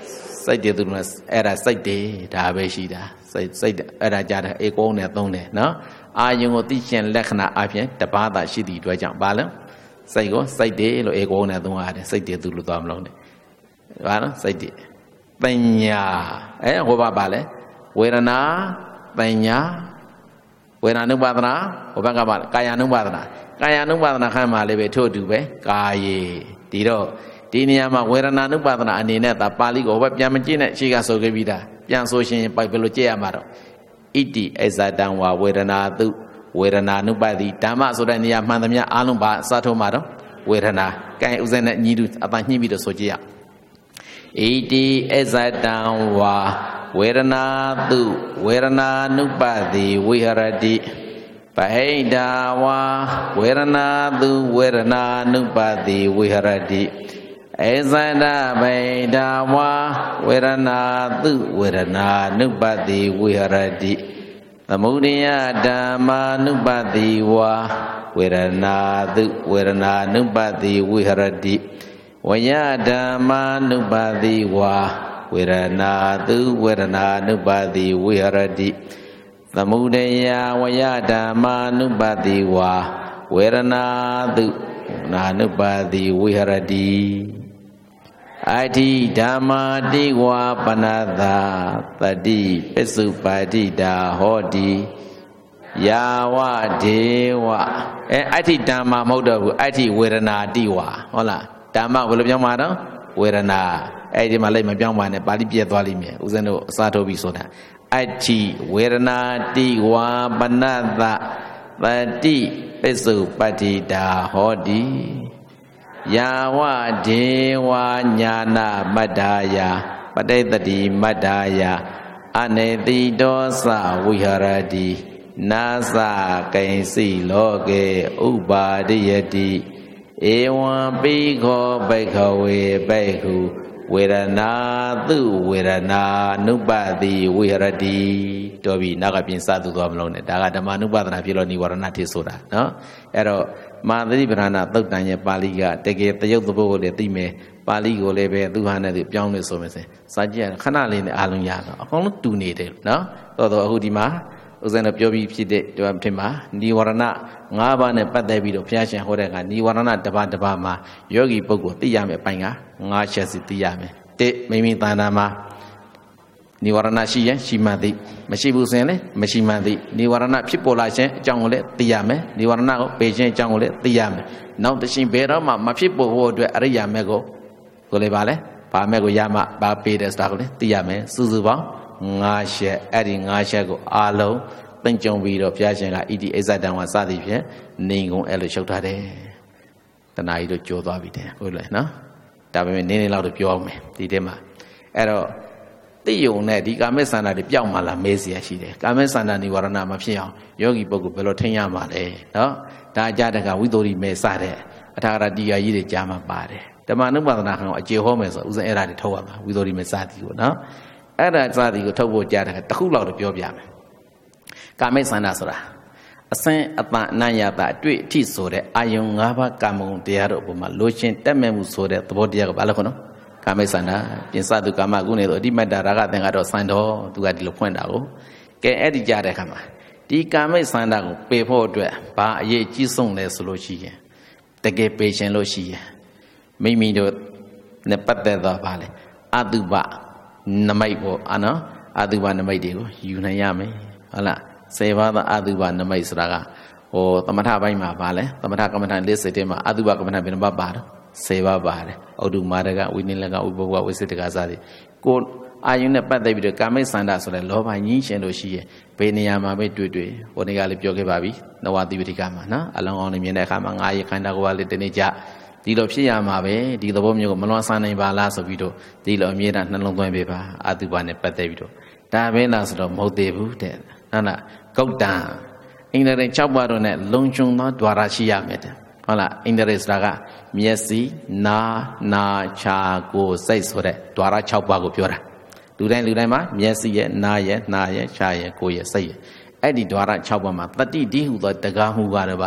စိတ်တည်သူနဲ့အဲ့ဒါစိတ်တည်ဒါပဲရှိတာစိတ်အဲ့ဒါကြတဲ့ဧကောနဲ့သုံးတယ်နော်အာယုံကိုသိရှင်လက္ခဏာအပြင်တပါးသာရှိသည့်အတွက်ကြောင့်ဘာလဲစိတ်ကိုစိတ်တည်လို့ဧကောနဲ့သုံးရတယ်စိတ်တည်သူလို့သွားမလို့နဲ့ဘာလဲစိတ်တည်ပညာဟိုဘာလဲဝေဒနာပညာဝေဒနာနုပါဒနာဟိုဘက်ကဘာလဲကာယ ानु ပါဒနာကာယ ानु ပါဒနာခန့်မှာလည်းပဲထို့အတူပဲကာယေဒီတော့ဒီနေရာမှာဝေဒနာ ानु ပါဒနာအနေနဲ့ဒါပါဠိကိုဘယ်ပြန်မကြည့်နဲ့ရှေ့ကဆိုခဲ့ပြီးသားပြန်ဆိုရှင်ပိုက်ဘယ်လိုကြည့်ရမှာတော့ဣတိအဇတံဝါဝေဒနာတုဝေဒနာ ानु ပါတိဓမ္မဆိုတဲ့နေရာမှန်သမျှအားလုံးပါစထုံးမှာတော့ဝေဒနာကဲဥစဉ်နဲ့ညီတူအပညှိပြီးတော့ဆိုကြည့်ရဣတိအဇတံဝါဝေဒနာတုဝေဒနာ ानु ပါတိဝိဟရတိပဟိတဝါဝေဒနာတုဝေဒနာ ानु ပါတိဝိဟရတိဧဇဒဗေဒဝါဝေဒနာတုဝေဒနာ ानु ပါတိဝိဟရတိသမုဒယဓမ္မာ ानु ပါတိဝါဝေဒနာတုဝေဒနာ ानु ပါတိဝိဟရတိဝယဓမ္မာ ानु ပါတိဝါဝေဒနာတုဝေဒနာ ानु ပါတိဝိဟရတိသမုဒယဝယဓမ္မာ ानु ပါတိဝါဝေဒနာတုနာ ानु ပါတိဝိဟရတိအဋ္ဌိဓမ္မာတိဝါပနသာတတိပစ္စုပါတိတာဟောတိယာဝဒေဝအဋ္ဌိဓမ္မာမဟုတ်တော့ဘူးအဋ္ဌိဝေဒနာတိဝါဟုတ်လားဓမ္မဘယ်လိုပြောင်းမှာတော့ဝေဒနာအဲ့ဒီမှာလိုက်မပြောင်းပါနဲ့ပါဠိပြည့်သွားလိမ့်မယ်ဦးဇင်းတို့အစားထိုးပြီးဆိုတာအဋ္ဌိဝေဒနာတိဝါပနသာတတိပစ္စုပါတိတာဟောတိယာဝဒေဝညာနာမတ္တာယပဋိသတိမတ္တာယအနေတိတောသဝိဟရတိနာသကိဉ္စီလောကေဥပါဒိယတိဧဝံပိခောဘိက္ခဝေဘိက္ခုဝေဒနာတုဝေဒနာ ानु ပါတိဝိဟရတိတော်ပြီနောက်ကပြင်စသူသွားမလို့နဲ့ဒါကဓမ္မ ानु ပါဒနာဖြစ်လို့និဝရဏတိဆိုတာနော်အဲ့တော့မာသတိပဌာနာသုတ်တန်ရဲ့ပါဠိကတကယ်တယုတ်သဘောကိုလည်းသိမယ်ပါဠိကိုလည်းပဲသူဟာနဲ့သူပြောင်းလို့ဆိုမယ်ဆိုစာကြည့်ရခဏလေးနဲ့အားလုံးရတော့အကုန်လုံးတူနေတယ်နော်တော့အခုဒီမှာဥစဉ်တော့ပြောပြီးဖြစ်တဲ့ဒီမှာထင်ပါនិဝရဏ၅ပါးနဲ့ပတ်သက်ပြီးတော့ဘုရားရှင်ဟောတဲ့အခါនិဝရဏတစ်ပါးတစ်ပါးမှာယောဂီပုဂ္ဂိုလ်သိရမယ်အပိုင်းက၅ချက်စီသိရမယ်တစ်မိမိတဏ္ဍာမှာនិဝရဏရှိရင်ရှိမှသိမရှိဘူးဆိုရင်လည်းမရှိမှသိនិဝရဏဖြစ်ပေါ်လာခြင်းအကြောင်းကိုလည်းသိရမယ်និဝရဏကိုပယ်ခြင်းအကြောင်းကိုလည်းသိရမယ်နောက်တစ်ရှင်ဘယ်တော့မှမဖြစ်ပေါ်ဖို့အတွက်အရိယာမေကိုလည်းပါလဲဘာမေကိုရမှဘာပေးတယ်ဆိုတာကိုလည်းသိရမယ်စုစုပေါင်း၅ချက်အဲ့ဒီ၅ချက်ကိုအားလုံးသိကြုံပြီးတော့ဘုရားရှင်ကဣတိအစ္ဆတံဝါစသည်ဖြင့်နေကုန်အဲ့လိုရှုပ်ထားတယ်တဏှာကြီးတို့ကြောသွားပြီတဲ့ဟုတ်လဲနော်ဒါပေမဲ့နည်းနည်းလောက်တော့ပြောအောင်မယ်ဒီထဲမှာအဲ့တော့သိယုံနဲ့ဒီကာမေသန္တာတွေပြောက်မှလာမေးเสียရှိတယ်ကာမေသန္တာនិဝရဏမဖြစ်အောင်ယောဂီပုဂ္ဂိုလ်ဘယ်လိုထိန်းရမှာလဲနော်ဒါအကြတကဝိသုဒ္ဓိမေစတဲ့အထာရတိယကြီးတွေကြားမှာပါတယ်ဓမ္မ ानु ပါဒနာခံကိုအခြေဟောမယ်ဆိုဥစဉ်အဲ့ဒါတွေထုတ်ရမှာဝိသုဒ္ဓိမေစသည်ကိုနော်အဲ့ဒါစသည်ကိုထုတ်ဖို့ကြားတယ်တခုလောက်တော့ပြောပြမယ်ကာမေသန္တာဆိုတာအစင်အတန်အနယတာအတွေ့အထိဆိုတဲ့အာယုံ၅ပါးကာမဂုဏ်တရားတို့အပေါ်မှာလိုချင်တက်မဲ့မှုဆိုတဲ့သဘောတရားကဘာလဲခေါ်နော်ကာမေသန္တာပြင်စသူကာမကုနေတော့အတိမတ္တရာဂသင်္ကတော့စံတော်သူကဒီလိုဖွင့်တာကိုကဲအဲ့ဒီကြားတဲ့အခါမှာဒီကာမေသန္တာကိုပယ်ဖို့အတွက်ဘာအရေးကြီးဆုံးလဲဆိုလို့ရှိရင်တကယ်ပယ်ရှင်လို့ရှိရင်မိမိတို့နဲ့ပတ်သက်တော့ဘာလဲအတုပနမိတ်ပေါ့နော်အတုပနမိတ်တွေကိုယူနိုင်ရမယ်ဟုတ်လား10ပါးသောအတုပနမိတ်ဆိုတာကသမထပိုင်းမှာပါလဲသမထကမ္မဋ္ဌာန်း40တဲ့မှာအတုပကမ္မဋ္ဌာန်းဘယ်နှပါပါတော့10ပါးပါတယ်ဩဒုမာရကဝိနိလကဥပဘဝဝိစိတကစသည်ကိုအာယုန်နဲ့ပတ်သက်ပြီးတော့ကာမိသန္တာဆိုတဲ့လောဘညှင်းရှင်လို့ရှိရင်ဘယ်နေရာမှာပဲတွေ့ဟိုနေ့ကလည်းပြောခဲ့ပါပြီနဝတိပတိကမှာနော်အလောင်းအောင်နေမြင်တဲ့အခါမှာငါးရခန္ဓာကိုယ်ကလည်းတနေ့ကြဒီလိုဖြစ်ရမှာပဲဒီသဘောမျိုးကိုမလွန်ဆန်းနိုင်ပါလားဆိုပြီးတော့ဒီလိုအမြဲတမ်းနှလုံးသွင်းပေးပါအတုပနဲ့ပတ်သက်ပြီးတော့ဒါပဲလားဆိုတော့မဟုတ်သေးဘူးတဲ့ဟုတ်လားကုတ်တံအင်္ဂရိ6ပါးတော့နဲ့လုံခြုံသော द्वार ရှိရမယ်တဲ့ဟုတ်လားအင်္ဂရိဆိုတာကမျက်စိနာခြာကိုယ်စိတ်ဆိုတဲ့ द्वार 6ပါးကိုပြောတာလူတိုင်းမှာမျက်စိရဲ့နာရဲ့နှာရဲ့ခြာရဲ့ကိုယ်ရဲ့စိတ်ရဲ့အဲ့ဒီ द्वार 6ပါးမှာတတိဒီဟုသောတကားမှုကတော့ဗာလဲ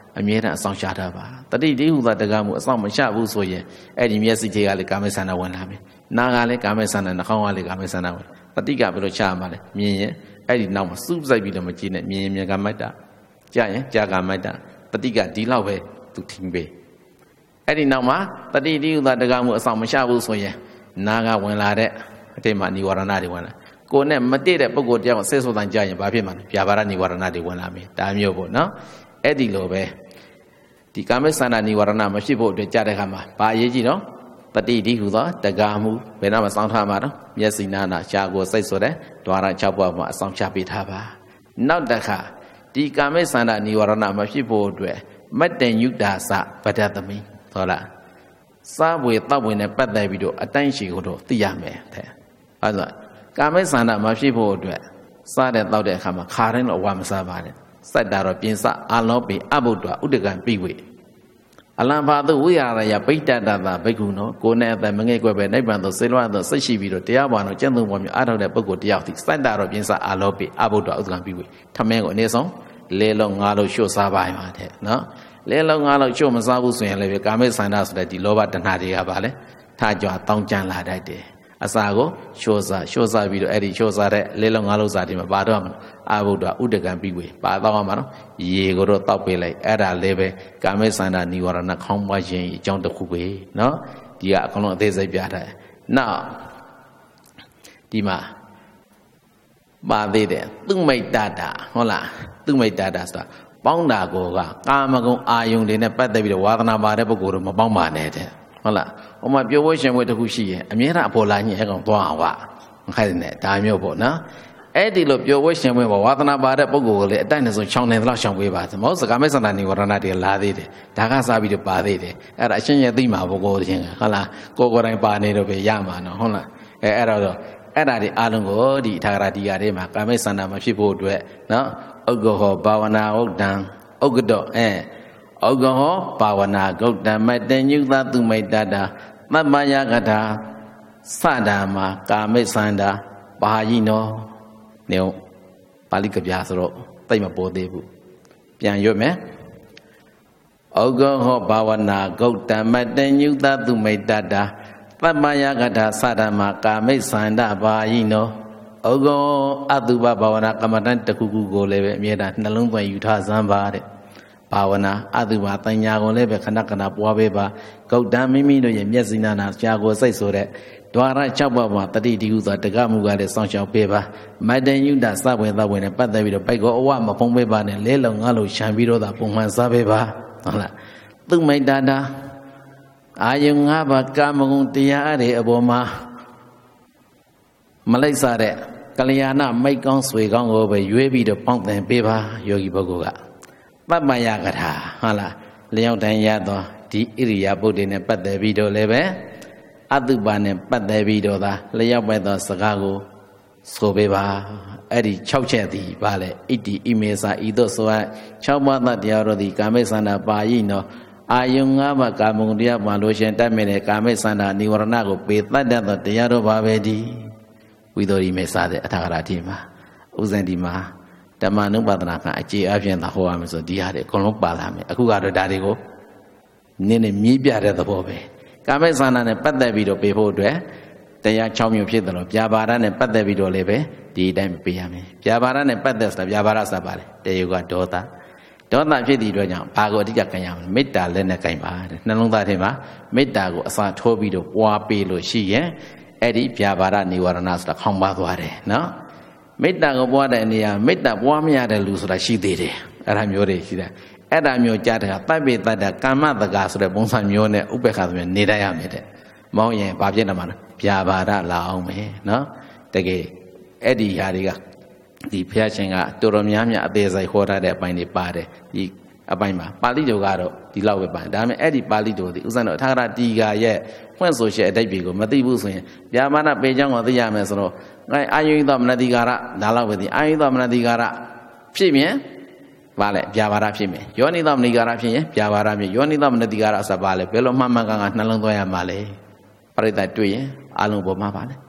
အမြဲတမ်းအဆောင်ရှာတာပါတတိဒီဟုသာတကားမှုအဆောင်မရှာဘူးဆိုရင်အဲ့ဒီမျက်စိကြီးကလည်းကာမေဆန္ဒဝင်လာမယ်နားကလည်းကာမေဆန္ဒနှာခေါင်းကလည်းကာမေဆန္ဒဝင်တတိကဘယ်လိုရှာမှာလဲမြင်ရင်အဲ့ဒီနောက်မှာစူးစိုက်ပြီးတော့မကြည့်နဲ့မြင်ရင်မြင်ကမိုက်တာကြားရင်ကြားကမိုက်တာတတိကဒီလောက်ပဲသူထင်ပေးအဲ့ဒီနောက်မှာတတိဒီဥဒတကမှုအဆောင်မရှာဘူးဆိုရင်နာကဝင်လာတဲ့အတိတ်မှာនិဝရဏတွေဝင်လာကိုယ်နဲ့မတည့်တဲ့ပုဂ္ဂိုလ်တယောက်ဆဲဆိုတန်ကြားရင်ဘာဖြစ်မှာလဲပြာပါဒនិဝရဏတွေဝင်လာမယ်ဒါမျိုးပေါ့နော်အဲ့ဒီလိုပဲဒီကာမေဆန္ဒនិဝရဏမဖြစ်ဖို့အတွက်ကြားတဲ့အခါမှာဘာအရေးကြီးတော့တတိဒီဟုသောတကမှုဘယ်တော့မှစောင့်ထားမှာတော့မျက်စိနာနာရှားကိုစိတ်ဆိုတဲ့ဒွါရ6ဘဝမှာအဆောင်ချပေးထားပါနောက်တစ်ခါဒီကာမေဆန္ဒនិဝရဏမဖြစ်ဖို့အတွက်မတ္တညုတာစပဒတမိဟုတ်လားစားဝေတောက်ဝေနဲ့ပတ်သက်ပြီးတော့အတိုင်းရှိကိုတော့သိရမယ်တဲ့အဲ့ဒါကာမေဆန္ဒမဖြစ်ဖို့အတွက်စားတဲ့တောက်တဲ့အခါမှာခါတိုင်းတော့ဝါမစားပါနဲ့စိုက်တာတော့ပြင်စအာလောပိအဘုဒ္ဓဥဒကံပိဝေအလံဘာသူဝိရရပိဋ္ဌတတာဘိက္ခုနောကိုယ်နဲ့အသက်မငဲ့ကွယ်ပဲနိဗ္ဗာန်သို့ဆေးလွှတ်သို့ဆက်ရှိပြီးတော့တရားဘာလို့ကျင့်သုံးပေါ်မျိုးအားထုတ်တဲ့ပုဂ္ဂိုလ်တယောက်ဒီစိုက်တာတော့ပြင်စအာလောပိအဘုဒ္ဓဥဒကံပိဝေထမင်းကိုအနည်းဆုံးလဲလုံးငါးလုံးရှို့စားပါမှာတဲ့နော်လဲလုံးငါးလုံးရှို့မစားဘူးဆိုရင်လည်းကာမေဆန္ဒဆိုတဲ့ဒီလောဘတဏှာတွေကပါလေထကြွတောင်းကြလာတတ်တယ်အစာကိုရှို့စားပြီးတော့အဲ့ဒီရှို့စားတဲ့လဲလုံးငါးလုံးစားတယ်မှာပါတော့မှာအဘုဒ္ဓဥဒကံပိဝေပါတော့မှာနော်ရေကိုတော့တောက်ပေးလိုက်အဲ့ဒါလည်းပဲကာမေဆန္ဒនិဝရဏခေါင်းပွားခြင်းအကြောင်းတစ်ခုပဲနော်ဒီကအကုန်လုံးအသေးစိတ်ပြထားတယ်နောက်ဒီမှာပါသေးတယ်သူမိတ်တတာဟုတ်လားသူမိတ်တတာဆိုတာပေါင်းတာကိုကကာမဂုဏ်အာယုန်တွေနဲ့ပတ်သက်ပြီးတော့ဝါသနာပါတဲ့ပုဂ္ဂိုလ်တို့မပေါင်းပါနဲ့တဲ့ဟုတ်လားဟိုမှာပြောဖို့ရှင်ဖို့တစ်ခုရှိရင်အမြဲတမ်းအပေါ်လာညင်အကောင်သွားအောင်ပါမခိုက်နဲ့ဒါမျိုးပေါ့နော်အဲ့ဒီလိုပြောဖို့ရှင်ဖို့ဝါသနာပါတဲ့ပုဂ္ဂိုလ်ကိုလေအတိုက်နဲ့ဆိုချောင်းနေသလောက်ချောင်းပေးပါမဟုတ်စကားမဲ့စန္ဒနိဝရဏတွေလာသေးတယ်ဒါကစားပြီးတော့ပါသေးတယ်အဲ့ဒါအရှင်းရသိမှာပုဂ္ဂိုလ်ချင်းဟုတ်လားကိုယ်တိုင်းပါနေတော့ပဲရမှာနော်ဟုတ်လားအဲ့တော့အဲ့ဒါဒီအားလုံးကိုဒီထာဂရတိကာတွေမှာကာမေဆန္ဒမဖြစ်ဖို့အတွက်နော်ဥက္ကဟောဘာဝနာဥဒ္ဒံဥက္ကတောဥက္ကဟောဘာဝနာဂုတ်တမတညုသသူမိတ်တတာသဗ္ဗယကထာစတာမှာကာမေဆန္ဒပါဠိနောနေပါဠိကဗျာဆိုတော့တိတ်မပေါ်သေးဘူးပြန်ရွတ်မယ်ဥက္ကဟောဘာဝနာဂုတ်တမတညုသသူမိတ်တတာသဗ္ဗယကထာစတာမှာကာမိဆန္ဒပါဠိနောဥက္ကောအတုပဘာဝနာကမ္မဋ္ဌာန်းတစ်ခုခုကိုလည်းပဲအမြဲတမ်းနှလုံးသွင်းယူထားစမ်းပါတဲ့ဘာဝနာအတုပပညာကိုလည်းပဲခဏခဏပွားပေးပါဂုတ်တံမိမိတို့ရဲ့မျက်စိနာနာရှားကိုစိတ်ဆိုတဲ့ဒွါရ6ပါးမှာတတိတိဟုဆိုတာတကမှုကလည်းစောင့်ရှောက်ပေးပါမတ္တညုတစဝေသဝေနဲ့ပတ်သက်ပြီးတော့ပိုက်ကောအဝမဖုံးပေးပါနဲ့လဲလုံငါလို့ရှံပြီးတော့သာပုံမှန်စားပေးပါဟုတ်လားသူမိတ်တာအာယုံ၅ပါးကာမဂုဏ်တရားတွေအပေါ်မှာမလိုက်စားတဲ့ကလျာဏမိတ်ကောင်းဆွေကောင်းကိုပဲရွေးပြီးတော့ပေါင်းသင်ပေးပါယောဂီပုဂ္ဂိုလ်ကပပ္ပယကထာဟုတ်လားလျောက်တန်းရသောဒီဣရိယာပုဒ်တွေနဲ့ပတ်သက်ပြီးတော့လည်းပဲအတုပါနဲ့ပတ်သက်ပြီးတော့သာလျောက်ပဲသောစကားကိုဆိုပေးပါအဲ့ဒီ6ချက်သည်ဗာလေဣတိဣမေသာဤသို့ဆို6ပါးသောတရားတော်သည်ကာမေသန္တာပါဠိနောအာယုံ၅ပါးကာမဂုဏ်တရားမှာလို့ရှင်တတ်မြင်တဲ့ကာမေသန္တာនិဝရဏကိုပေတတ်တတ်သောတရားတော်ပါပဲဒီဝိသောရိမေစတဲ့အထာဂရတိမှာဥဇန်ဒီမှာဓမ္မနုပါဒနာကအကျေအပြင်းသာဟောရမယ်ဆိုဒီဟာတွေအကုန်လုံးပါလာမယ်အခုကတော့ဒါတွေကိုနည်းနည်းမြည်ပြတဲ့သဘောပဲကာမေသန္တာနဲ့ပတ်သက်ပြီးတော့ပေဖို့အတွက်တရား6မျိုးဖြစ်တယ်လို့ဗျာပါဒနဲ့ပတ်သက်ပြီးတော့လည်းပဲဒီအတိုင်းပေးရမယ်ဗျာပါဒနဲ့ပတ်သက်ဆိုတာဗျာပါဒဆိုတာပါလေတေယုကဒေါသဖြစ်သည့်အတွက်ကြောင့်ဘာကိုအဓိကခံရမလဲမေတ္တာလက်နဲ့ခံပါတဲ့နှလုံးသားထဲမှာမေတ္တာကိုအစာထိုးပြီးတော့ပွားပေးလို့ရှိရင်အဲ့ဒီဗျာပါဒនិဝရဏဆိုတာခေါင်းပါသွားတယ်နော်မေတ္တာကိုပွားတဲ့နေရာမေတ္တာပွားမရတဲ့လူဆိုတာရှိသေးတယ်အဲ့ဒါမျိုးတွေရှိတယ်အဲ့ဒါမျိုးကြားတဲ့ကပပိတ္တကာမတကာဆိုတဲ့ပုံစံမျိုးနဲ့ဥပေက္ခဆိုမျိုးနေတတ်ရမယ်တဲ့မောင်းရင်ဘာဖြစ်နေမှာလဲဗျာပါဒလာအောင်မယ်နော်တကယ်အဲ့ဒီဟာတွေကဒီဘုရားရှင်ကတော်တော်များများအသေးစိတ်ဟောထားတဲ့အပိုင်းတွေပါတယ်ဒီအပိုင်းမှာပါဠိတော်ကတော့ဒီလောက်ပဲပါတယ်ဒါပေမဲ့အဲ့ဒီပါဠိတော်ဒီဥစ္စာတော်အထာဂရတီကာရဲ့ဖွင့်ဆိုချက်အတိတ်တွေကိုမသိဘူးဆိုရင်ဗျာပါဒပေချောင်းကိုသိရမယ်ဆိုတော့အာယုသောမနတိကာရဒါလောက်ပဲသိအာယုသောမနတိကာရဖြစ်မြင်ဗာလဲဗျာပါဒဖြစ်မြင်ယောနိသောမနတိကာရဖြစ်ရင်ဗျာပါဒဖြစ်ယောနိသောမနတိကာရဆိုပါလဲဘယ်လိုမှန်မှန်ကန်ကန်နှလုံးသွင်းရမှာလဲပရိသတ်တွေ့ရင်အလုံးပေါ်မှာပါလဲ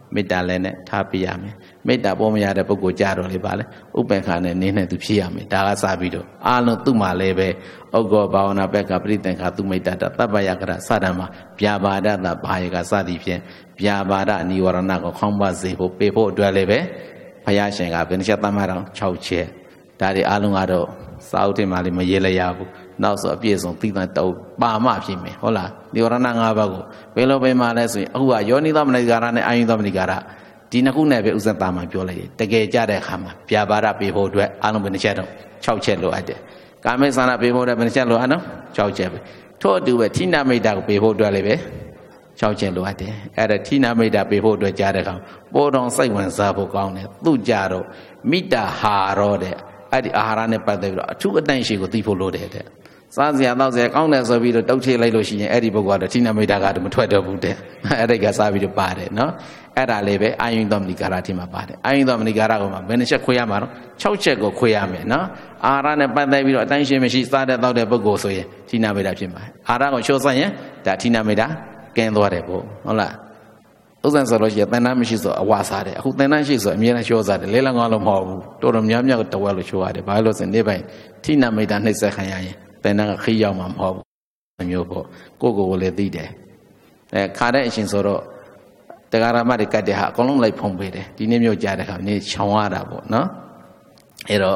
မေတ္တာလည်းနဲ့ထားပြရမယ်မေတ္တာပေါ်မရတဲ့ပုဂ္ဂိုလ်ကြတော့လေပါလေဥပ္ပခါနဲ့နင်းနဲ့သူဖြစ်ရမယ်ဒါကစပြီးတော့အားလုံးသူ့မှာလည်းပဲဩဃောဘာဝနာဘက်ကပရိသင်္ခာသူမိတ္တတသဗ္ဗယကရစတာမှာဗျာပါဒတဘာယကစသည်ဖြင့်ဗျာပါဒနိဝရဏကိုခေါင်းပါစေဖို့ပေးဖို့အတွက်လည်းပဲဘုရားရှင်ကဘယ်နှချက်သတ်မှတ်တော့6ချက်ဒါတွေအားလုံးကတော့စာအုပ်ထဲမှာလည်းမရေးလိုက်ရဘူးနောက်ဆိုအပြည့်စုံသိတဲ့တုံးပါမှဖြစ်မယ်ဟုတ်လားနိဝရဏ5ပါးကိုဘယ်လိုပဲမှလဲဆိုရင်အခုကယောနိသောမနတိကာရနဲ့အာယုသောမနတိကာရဒီနှစ်ခုနဲ့ပဲဥစ္စာတာမှပြောလိုက်တယ်တကယ်ကြတဲ့အခါမှာဗျာပါဒပေးဖို့အတွက်အားလုံးဘယ်နှချက်တော့6ချက်လိုအပ်တယ်ကာမိသနာပေးဖို့အတွက်ဘယ်နှချက်လိုအပ်နော်6ချက်ပဲထို့အတူပဲဌိနမိတ်တာကိုပေးဖို့အတွက်လည်းပဲ6ချက်လိုအပ်တယ်အဲ့ဒါဌိနမိတ်တာပေးဖို့အတွက်ကြားတဲ့အခါပေါ်တော်စိတ်ဝင်စားဖို့ကောင်းတယ်သူကြတော့မိတ္တဟာရောတဲ့အဲ့ဒီအာဟာရနဲ့ပတ်သက်ပြီးတော့အထူးအတန့်ရှိကိုသိဖို့လိုတယ်တဲ့စားစရာတောက်စရာကောင်းတယ်ဆိုပြီးတော့တုတ်ချလိုက်လို့ရှိရင်အဲ့ဒီပုဂ္ဂိုလ်ကတော့ဌိနမိတ်တာကတော့မထွက်တော့ဘူးတဲ့အဲ့ဒါကစားပြီးတော့ပါတယ်နော်အဲ့ဒါလေးပဲအာယုသောမဏိကာရထဲမှာပါတယ်အာယုသောမဏိကာရကမှဘယ်နှချက်ခွဲရမှာတော့6ချက်ကိုခွဲရမယ်နော်အာဟာရနဲ့ပတ်သက်ပြီးတော့အတိုင်းရှင်းမရှိစားတဲ့တောက်တဲ့ပုဂ္ဂိုလ်ဆိုရင်ဌိနမိတ်တာဖြစ်မှာအာဟာရကိုချိုးစားရင်ဒါဌိနမိတ်တာကင်းသွားတယ်ပေါ့ဟုတ်လားဥစ္စာဆိုလို့ရှိရင်သင်္นานမရှိဆိုအဝါစားတယ်အခုသင်္นานရှိဆိုအမြဲတမ်းချိုးစားတယ်လဲလငေါလုံးမဟုတ်ဘူးတော်တော်များများတဝက်လို့ချိုးရတယ်ဘာလို့ဆိုနေပိုင်ဌိနမိတ်တာနှိမ့်ဆက်ခံရရင်သင်္นานကခီးရောက်မှာမဟုတ်ဘူးမျိုးပေါ့ကိုကိုလည်းသိတယ်ခါတဲ့အရှင်ဆိုတော့တရားရမတွေကတ်တဲ့ဟာအကုန်လုံးလိုက်ဖုံးပေးတယ်ဒီနေ့မျိုးကြားတဲ့ခါနေချောင်ရတာပေါ့နော်အဲ့တော့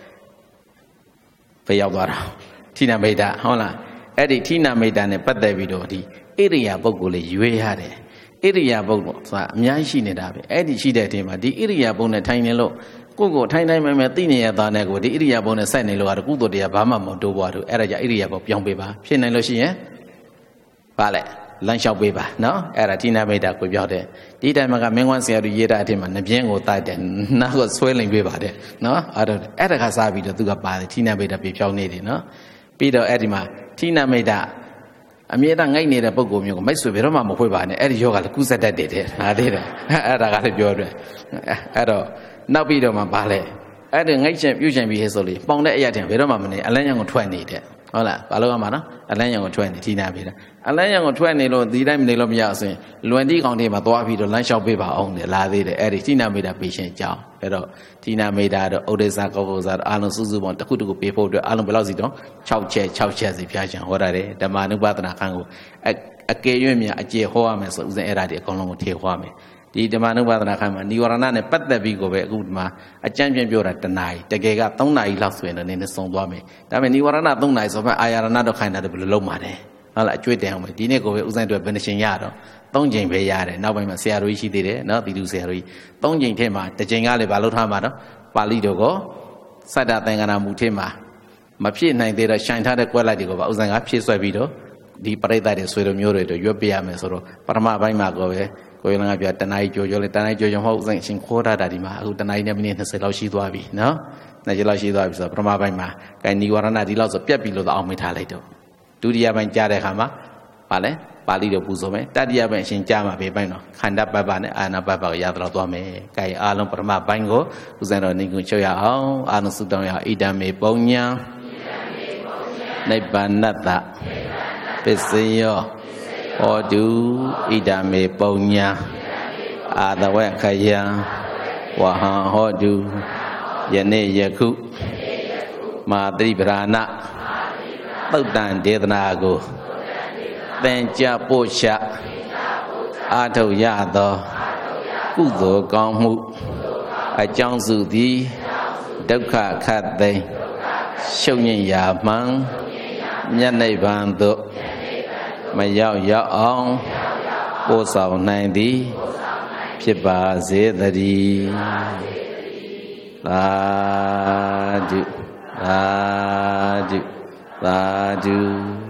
ဘယ်ရောက်သွားတာဌိနမိတ်တာဟုတ်လားအဲ့ဒီဌိနမိတ်တာနဲ့ပတ်သက်ပြီးတော့ဒီဣရိယာပုဂ္ဂိုလ်လေးရွေးရတယ်ဣရိယာပုဂ္ဂိုလ်ဆိုတာအများကြီးရှိနေတာပဲအဲ့ဒီရှိတဲ့အချိန်မှာဒီဣရိယာပုဂ္ဂိုလ်နဲ့ထိုင်နေလို့ကိုထိုင်တိုင်းမဲ့သိနေရတာနဲ့ကိုဒီဣရိယာပုဂ္ဂိုလ်နဲ့စိုက်နေလို့ကတော့ကုသိုလ်တရားဘာမှမတိုးပွားဘူးအဲ့ဒါကြောင့်ဣရိယာပုဂ္ဂိုလ်ပြောင်းပေးပါဖြစ်နိုင်လို့ရှိရင်ပါလေလမ်းလျှောက်ပေးပါနော်အဲ့ဒါဌိနမိတ်တာကိုပြောတဲ့ဒီတိုင်းမှာကမင်းဝမ်းဆရာတို့ရေးတာအထင်မှာနှပြင်းကိုတိုက်တယ်နောက်ကိုဆွဲလိမ်ပေးပါတယ်နော်အဲ့ဒါကစားပြီးတော့သူကပါတယ်ဌိနမိတ်တာပြဖြောင်းနေတယ်နော်ပြီးတော့အဲ့ဒီမှာဌိနမိတ်တာအမြဲတမ်းငိုက်နေတဲ့ပုံကိုမျိုးကိုမိတ်ဆွေဘယ်တော့မှမဖွေးပါနဲ့အဲ့ဒီယောဂလည်းကုသတတ်တယ်ဟာသေးတယ်အဲ့ဒါကလည်းပြောတယ်အဲ့တော့နောက်ပြီးတော့မှပါလေအဲ့ဒီငိုက်ချင်ပြုတ်ချင်ပြီးဟဲ့ဆိုလေပေါင်တဲ့အရာတင်ဘယ်တော့မှမနေအလန်းရံကိုထွက်နေတဲ့ဟုတ်လားဘာလို့ရမှာနော်အလန်းရံကိုထွက်နေဌိနမိတ်တာအလန်းရံကိုထွက်နေလို့ဒီတိုင်းမနေလို့မရအောင်ဆိုရင်လွန်တိကောင်တွေမှာသွားပြီးတော့လမ်းလျှောက်ပေးပါအောင်တယ်လာသေးတယ်အဲ့ဒီဌိနမိတ်တာပေးရှင်ကြောင်းအဲ့တော့ဌိနမိတ်တာတော့ဥဒိစ္စကောကုဇာအာလုံးစုစုပေါင်းတစ်ခုတစ်ခုပေးဖို့အတွက်အာလုံးဘယ်လောက်စီတော့6ချက်စီဖျားချင်ဟောတာတယ်ဓမ္မနုပဒနာခန်းကိုအကယ်၍မြအကျေဟောရမယ်ဆိုဥစဉ်အဲ့ဒါဒီအကုန်လုံးကိုထေဟောရမယ်ဒီဓမ္မနုပဒနာခန်းမှာនិဝရဏနဲ့ပတ်သက်ပြီးကိုပဲအခုဒီမှာအကြံပြပြောတာတနာရီတကယ်က3နာရီလောက်ဆိုရင်တော့နည်းနည်းစုံသွားမယ်ဒါပေမဲ့និဝရဏ3နာရီဆိုမှအာရဏတော့ခိုင်းတာတော့ဘယ်လိုလုပ်မှာလဲဟုတ်လားအကျွေးတန်အောင်ပဲဒီနေ့ကိုပဲဥစဉ်အတွက်ဘယ်နှရှင်ရတော့3ချိန်ပဲရတယ်နောက်ပိုင်းမှာဆရာတော်ကြီးရှိသေးတယ်နော်တီတူဆရာတော်ကြီး3ချိန်ထဲမှာတစ်ချိန်ကလည်းဘာလို့ထားမှာတော့ပါဠိတော်ကိုစတ္တသင်္ကနာမူထဲမှာမဖြစ်နိုင်သေးတော့ရှိုင်ထားတဲ့ကွက်လိုက်တွေကိုပါဥစဉ်ကဖြည့်ဆွဲပြီးတော့ဒီပရိသတ်တွေဆွေတော်မျိုးတွေတော့ရွတ်ပြရမယ်ဆိုတော့ပထမပိုင်းမှာကိုပဲကိုယ်လည်းကပြတနားကြီးကြောလေတနားကြီးကြောမဟုတ်ဥစဉ်ရှင်ခေါ်တာဒီမှာအခုတနားကြီးနဲ့မိနစ်20လောက်ရှိသွားပြီနော်20လောက်ရှိသွားပြီဆိုတော့ပထမပိုင်းမှာကဲនិဝရဏဒီလောက်ဆိုပြက်ပြီလို့တော့အောင်မေးထားလိုက်တော့ဒုတိယပိုင်းကြားတဲ့အခါမှာဗာလဲပါဠိတော်ပူဇော်မယ်တတိယပိုင်းအရှင်ကြားမှာဘေးပိုင်းတော့ခန္ဓာပပနဲ့အာနာပပကိုရတော့သွားမယ်။ကဲအားလုံးပထမပိုင်းကိုဦးဇင်းတော်နေကုချုပ်ရအောင်အားလုံးဆုတောင်းရအောင်ဣဒံမေပုံညာနိဗ္ဗာနတ္တပစ္စယောဟောတုဣဒံမေပုံညာအာတဝေခယံဝဟံဟောတုယနေ့ယခုမာတိပရာဏသုတ်တံဒေသနာကိုသင်ကြားပို့ချအာထုတ်ရသောကုသိုလ်ကောင်းမှုအကြောင်းစုသည်ဒုက္ခခတ်သိမ်းရှုံ့ညင်ရာမှန်မြတ်နိဗ္ဗာန်သို့မရောက်ရောက်အောင်ပို့ဆောင်နိုင်သည်ဖြစ်ပါစေတည်းသာဓုသာဓုသာဓု